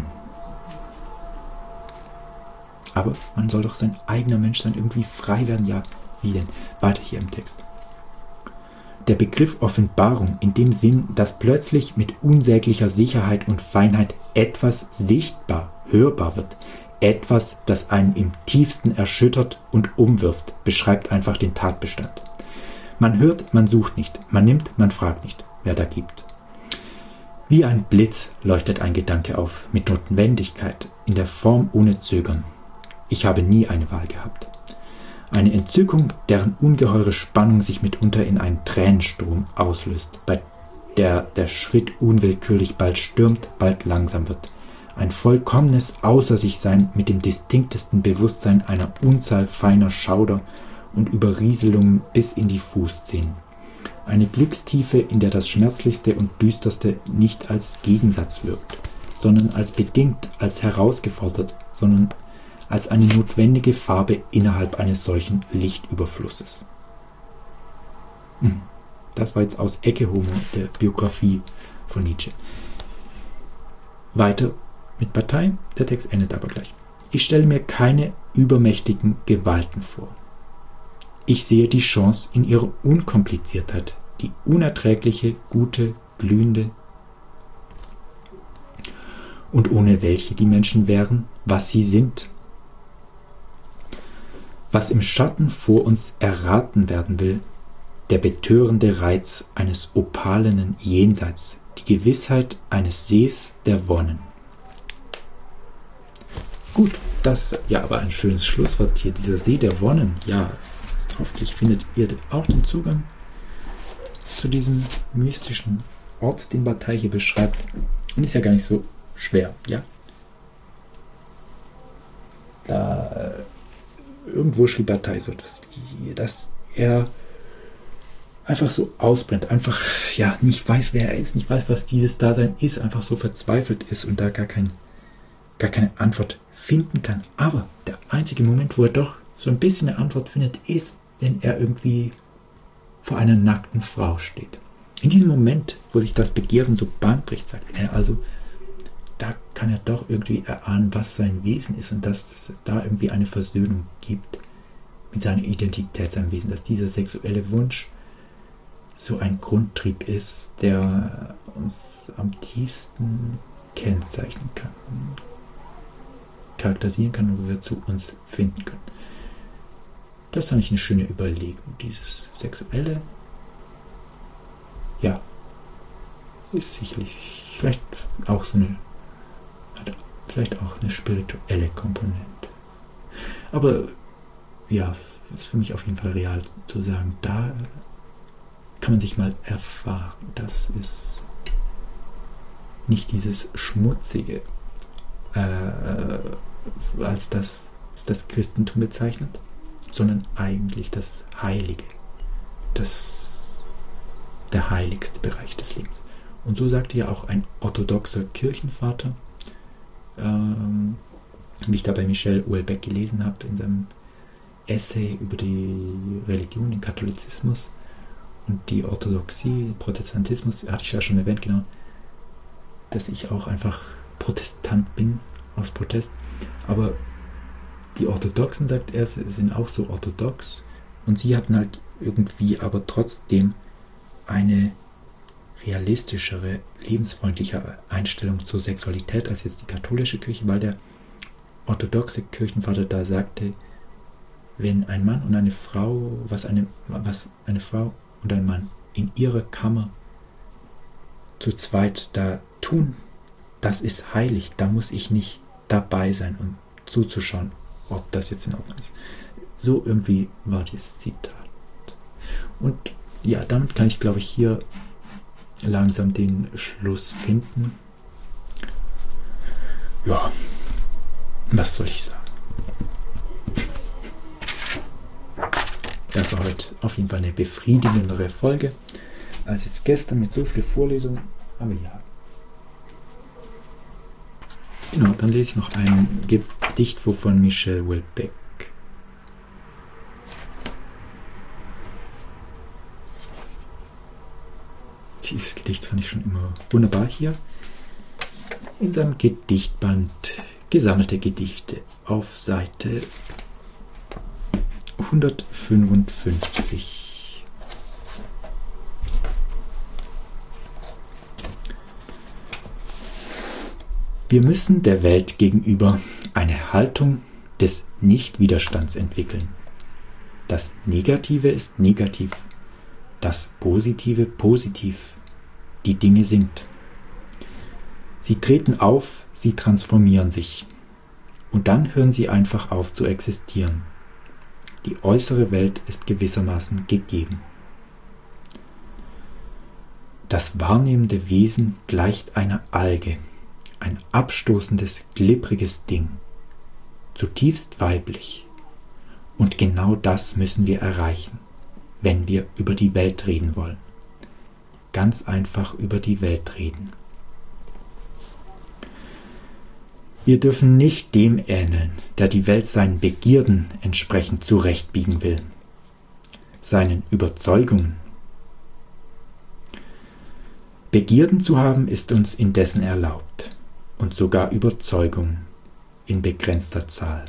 Aber man soll doch sein eigener Mensch sein, irgendwie frei werden. Ja, wie denn? Weiter hier im Text. Der Begriff Offenbarung in dem Sinn, dass plötzlich mit unsäglicher Sicherheit und Feinheit etwas sichtbar, hörbar wird, etwas, das einen im tiefsten erschüttert und umwirft, beschreibt einfach den Tatbestand. Man hört, man sucht nicht, man nimmt, man fragt nicht, wer da gibt. Wie ein Blitz leuchtet ein Gedanke auf, mit Notwendigkeit, in der Form ohne Zögern. Ich habe nie eine Wahl gehabt. Eine Entzückung, deren ungeheure Spannung sich mitunter in einen Tränenstrom auslöst, bei der der Schritt unwillkürlich bald stürmt, bald langsam wird. Ein vollkommenes Außer-sich-Sein mit dem distinktesten Bewusstsein einer Unzahl feiner Schauder und Überrieselungen bis in die Fußzehen. Eine Glückstiefe, in der das Schmerzlichste und Düsterste nicht als Gegensatz wirkt, sondern als bedingt, als herausgefordert, sondern als eine notwendige Farbe innerhalb eines solchen Lichtüberflusses. Das war jetzt aus Ecce Homo, der Biografie von Nietzsche. Weiter mit Partei, der Text endet aber gleich. Ich stelle mir keine übermächtigen Gewalten vor. Ich sehe die Chance in ihrer Unkompliziertheit, die unerträgliche, gute, glühende, und ohne welche die Menschen wären, was sie sind. Was im Schatten vor uns erraten werden will, der betörende Reiz eines opalenen Jenseits, die Gewissheit eines Sees der Wonnen. Gut, das ja aber ein schönes Schlusswort hier, dieser See der Wonnen. Ja, hoffentlich findet ihr auch den Zugang zu diesem mystischen Ort, den Bataille hier beschreibt. Und ist ja gar nicht so schwer, ja. Da äh, irgendwo schrieb Bataille so etwas wie, dass er einfach so ausbrennt, einfach ja nicht weiß, wer er ist, nicht weiß, was dieses Dasein ist, einfach so verzweifelt ist und da gar kein, gar keine Antwort finden kann. Aber der einzige Moment, wo er doch so ein bisschen eine Antwort findet, ist, wenn er irgendwie vor einer nackten Frau steht. In diesem Moment, wo sich das Begehren so Bahn bricht, sagt er also, da kann er doch irgendwie erahnen, was sein Wesen ist und dass es da irgendwie eine Versöhnung gibt mit seiner Identität, seinem Wesen, dass dieser sexuelle Wunsch so ein Grundtrieb ist, der uns am tiefsten kennzeichnen kann, charakterisieren kann und wo wir zu uns finden können. Das fand ich eine schöne Überlegung. Dieses Sexuelle, ja, ist sicherlich vielleicht auch so eine, hat vielleicht auch eine spirituelle Komponente. Aber ja, ist für mich auf jeden Fall real zu sagen, da kann man sich mal erfahren. Das ist nicht dieses Schmutzige, äh, als das, das Christentum bezeichnet, sondern eigentlich das Heilige, das, der heiligste Bereich des Lebens. Und so sagte ja auch ein orthodoxer Kirchenvater, ähm, wie ich da bei Michel Houellebecq gelesen habe, in seinem Essay über die Religion, den Katholizismus und die Orthodoxie, Protestantismus, hatte ich ja schon erwähnt, genau, dass ich auch einfach Protestant bin, aus Protest. Aber die Orthodoxen, sagt er, sind auch so orthodox und sie hatten halt irgendwie aber trotzdem eine realistischere, lebensfreundlichere Einstellung zur Sexualität als jetzt die katholische Kirche, weil der orthodoxe Kirchenvater da sagte, wenn ein Mann und eine Frau, was eine, was eine Frau und ein Mann in ihrer Kammer zu zweit da tun, das ist heilig, da muss ich nicht dabei sein und zuzuschauen, ob das jetzt in Ordnung ist. So irgendwie war dieses Zitat. Und ja, damit kann ich, glaube ich, hier langsam den Schluss finden. Ja, was soll ich sagen? Das war heute auf jeden Fall eine befriedigendere Folge als jetzt gestern mit so viel Vorlesungen. Aber ja. Genau, dann lese ich noch ein Gedicht von Michel Houellebecq. Dieses Gedicht fand ich schon immer wunderbar hier. In seinem Gedichtband Gesammelte Gedichte auf Seite hundertfünfundfünfzig. Wir müssen der Welt gegenüber eine Haltung des Nichtwiderstands entwickeln. Das Negative ist negativ, das Positive positiv. Die Dinge sind. Sie treten auf, sie transformieren sich. Und dann hören sie einfach auf zu existieren. Die äußere Welt ist gewissermaßen gegeben. Das wahrnehmende Wesen gleicht einer Alge, ein abstoßendes, glibbriges Ding, zutiefst weiblich. Und genau das müssen wir erreichen, wenn wir über die Welt reden wollen. Ganz einfach über die Welt reden. Wir dürfen nicht dem ähneln, der die Welt seinen Begierden entsprechend zurechtbiegen will, seinen Überzeugungen. Begierden zu haben ist uns indessen erlaubt und sogar Überzeugungen in begrenzter Zahl.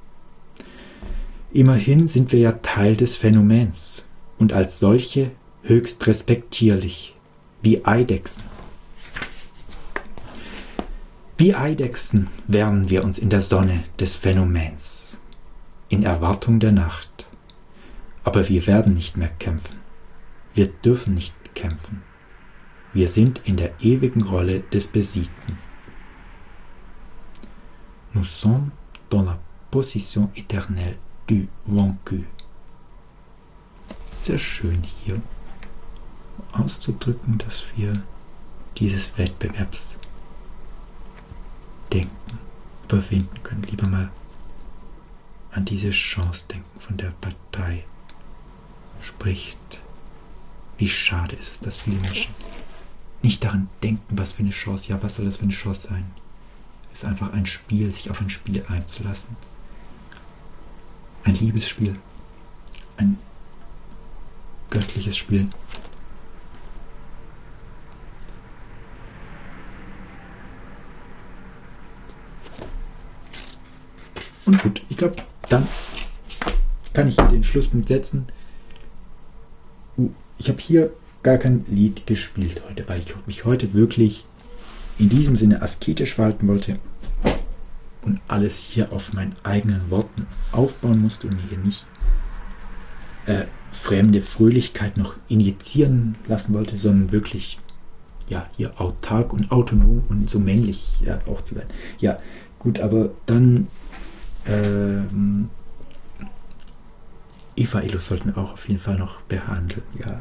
Immerhin sind wir ja Teil des Phänomens und als solche höchst respektierlich, wie Eidechsen. Wie Eidechsen wärmen wir uns in der Sonne des Phänomens, in Erwartung der Nacht. Aber wir werden nicht mehr kämpfen. Wir dürfen nicht kämpfen. Wir sind in der ewigen Rolle des Besiegten. Nous sommes dans la position éternelle du vaincu. Sehr schön hier auszudrücken, dass wir dieses Wettbewerbs denken, überwinden können. Lieber mal an diese Chance denken, von der Partei spricht. Wie schade ist es, dass viele Menschen nicht daran denken, was für eine Chance, ja, was soll das für eine Chance sein? ist einfach ein Spiel, sich auf ein Spiel einzulassen. Ein Liebesspiel. Ein göttliches Spiel. Und gut, ich glaube, dann kann ich hier den Schlusspunkt setzen. Uh, ich habe hier gar kein Lied gespielt heute, weil ich mich heute wirklich in diesem Sinne asketisch verhalten wollte und alles hier auf meinen eigenen Worten aufbauen musste und hier nicht äh, fremde Fröhlichkeit noch injizieren lassen wollte, sondern wirklich ja, hier autark und autonom und so männlich ja, auch zu sein. Ja, gut, aber dann ähm, Eva Illos sollten wir auch auf jeden Fall noch behandeln. Ja,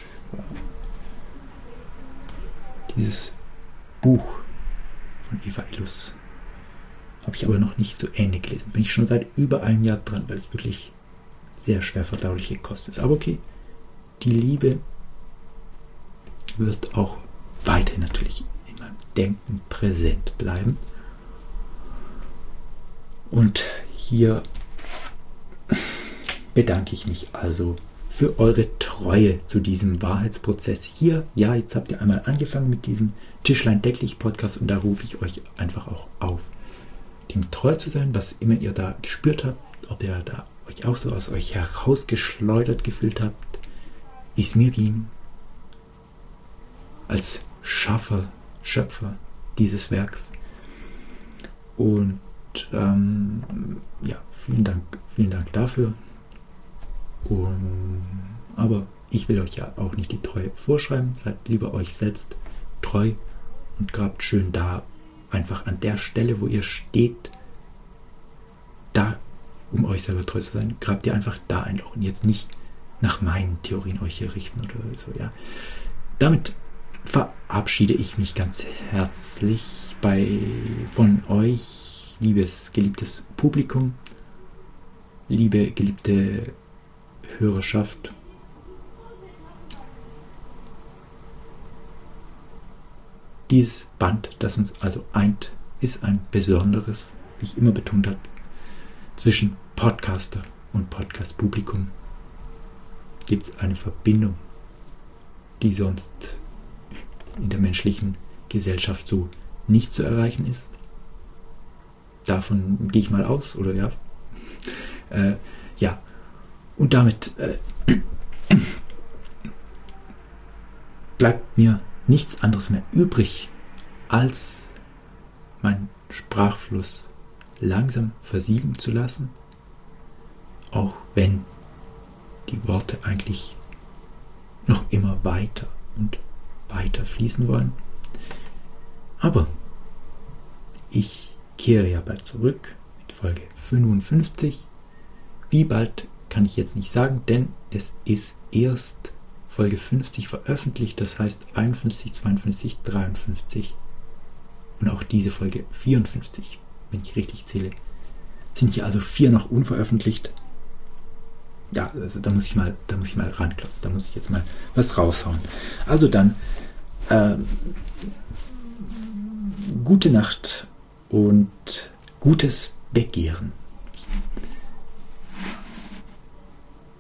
dieses Buch von Eva Illos habe ich aber noch nicht zu Ende gelesen. Bin ich schon seit über einem Jahr dran, weil es wirklich sehr schwer verdauliche Kost ist. Aber okay, die Liebe wird auch weiter natürlich in meinem Denken präsent bleiben. Und hier bedanke ich mich also für eure Treue zu diesem Wahrheitsprozess hier. Ja, jetzt habt ihr einmal angefangen mit diesem Tischlein-Decklich-Podcast und da rufe ich euch einfach auch auf, dem treu zu sein, was immer ihr da gespürt habt, ob ihr da euch auch so aus euch herausgeschleudert gefühlt habt, wie es mir ging, als Schaffer, Schöpfer dieses Werks. Und ähm, ja, vielen Dank, vielen Dank dafür. Und, aber ich will euch ja auch nicht die Treue vorschreiben. Seid lieber euch selbst treu und grabt schön da, einfach an der Stelle, wo ihr steht, da, um euch selber treu zu sein, grabt ihr einfach da ein Loch und jetzt nicht nach meinen Theorien euch hier richten oder so, ja. Damit verabschiede ich mich ganz herzlich bei, von euch, liebes, geliebtes Publikum, liebe, geliebte Hörerschaft. Dieses Band, das uns also eint, ist ein besonderes, wie ich immer betont habe, zwischen Podcaster und Podcast-Publikum gibt es eine Verbindung, die sonst in der menschlichen Gesellschaft so nicht zu erreichen ist. Davon gehe ich mal aus, oder ja. Äh, ja, und damit äh, bleibt mir nichts anderes mehr übrig, als meinen Sprachfluss langsam versiegen zu lassen, auch wenn die Worte eigentlich noch immer weiter und weiter fließen wollen. Aber ich kehre ja bald zurück mit Folge fünfundfünfzig. Wie bald kann ich jetzt nicht sagen, denn es ist erst Folge fünfzig veröffentlicht, das heißt einundfünfzig, zweiundfünfzig, dreiundfünfzig und auch diese Folge vierundfünfzig, wenn ich richtig zähle, sind hier also vier noch unveröffentlicht. Ja, also da muss ich mal, da muss ich mal ranklotzen, da muss ich jetzt mal was raushauen. Also dann, ähm, gute Nacht und gutes Begehren.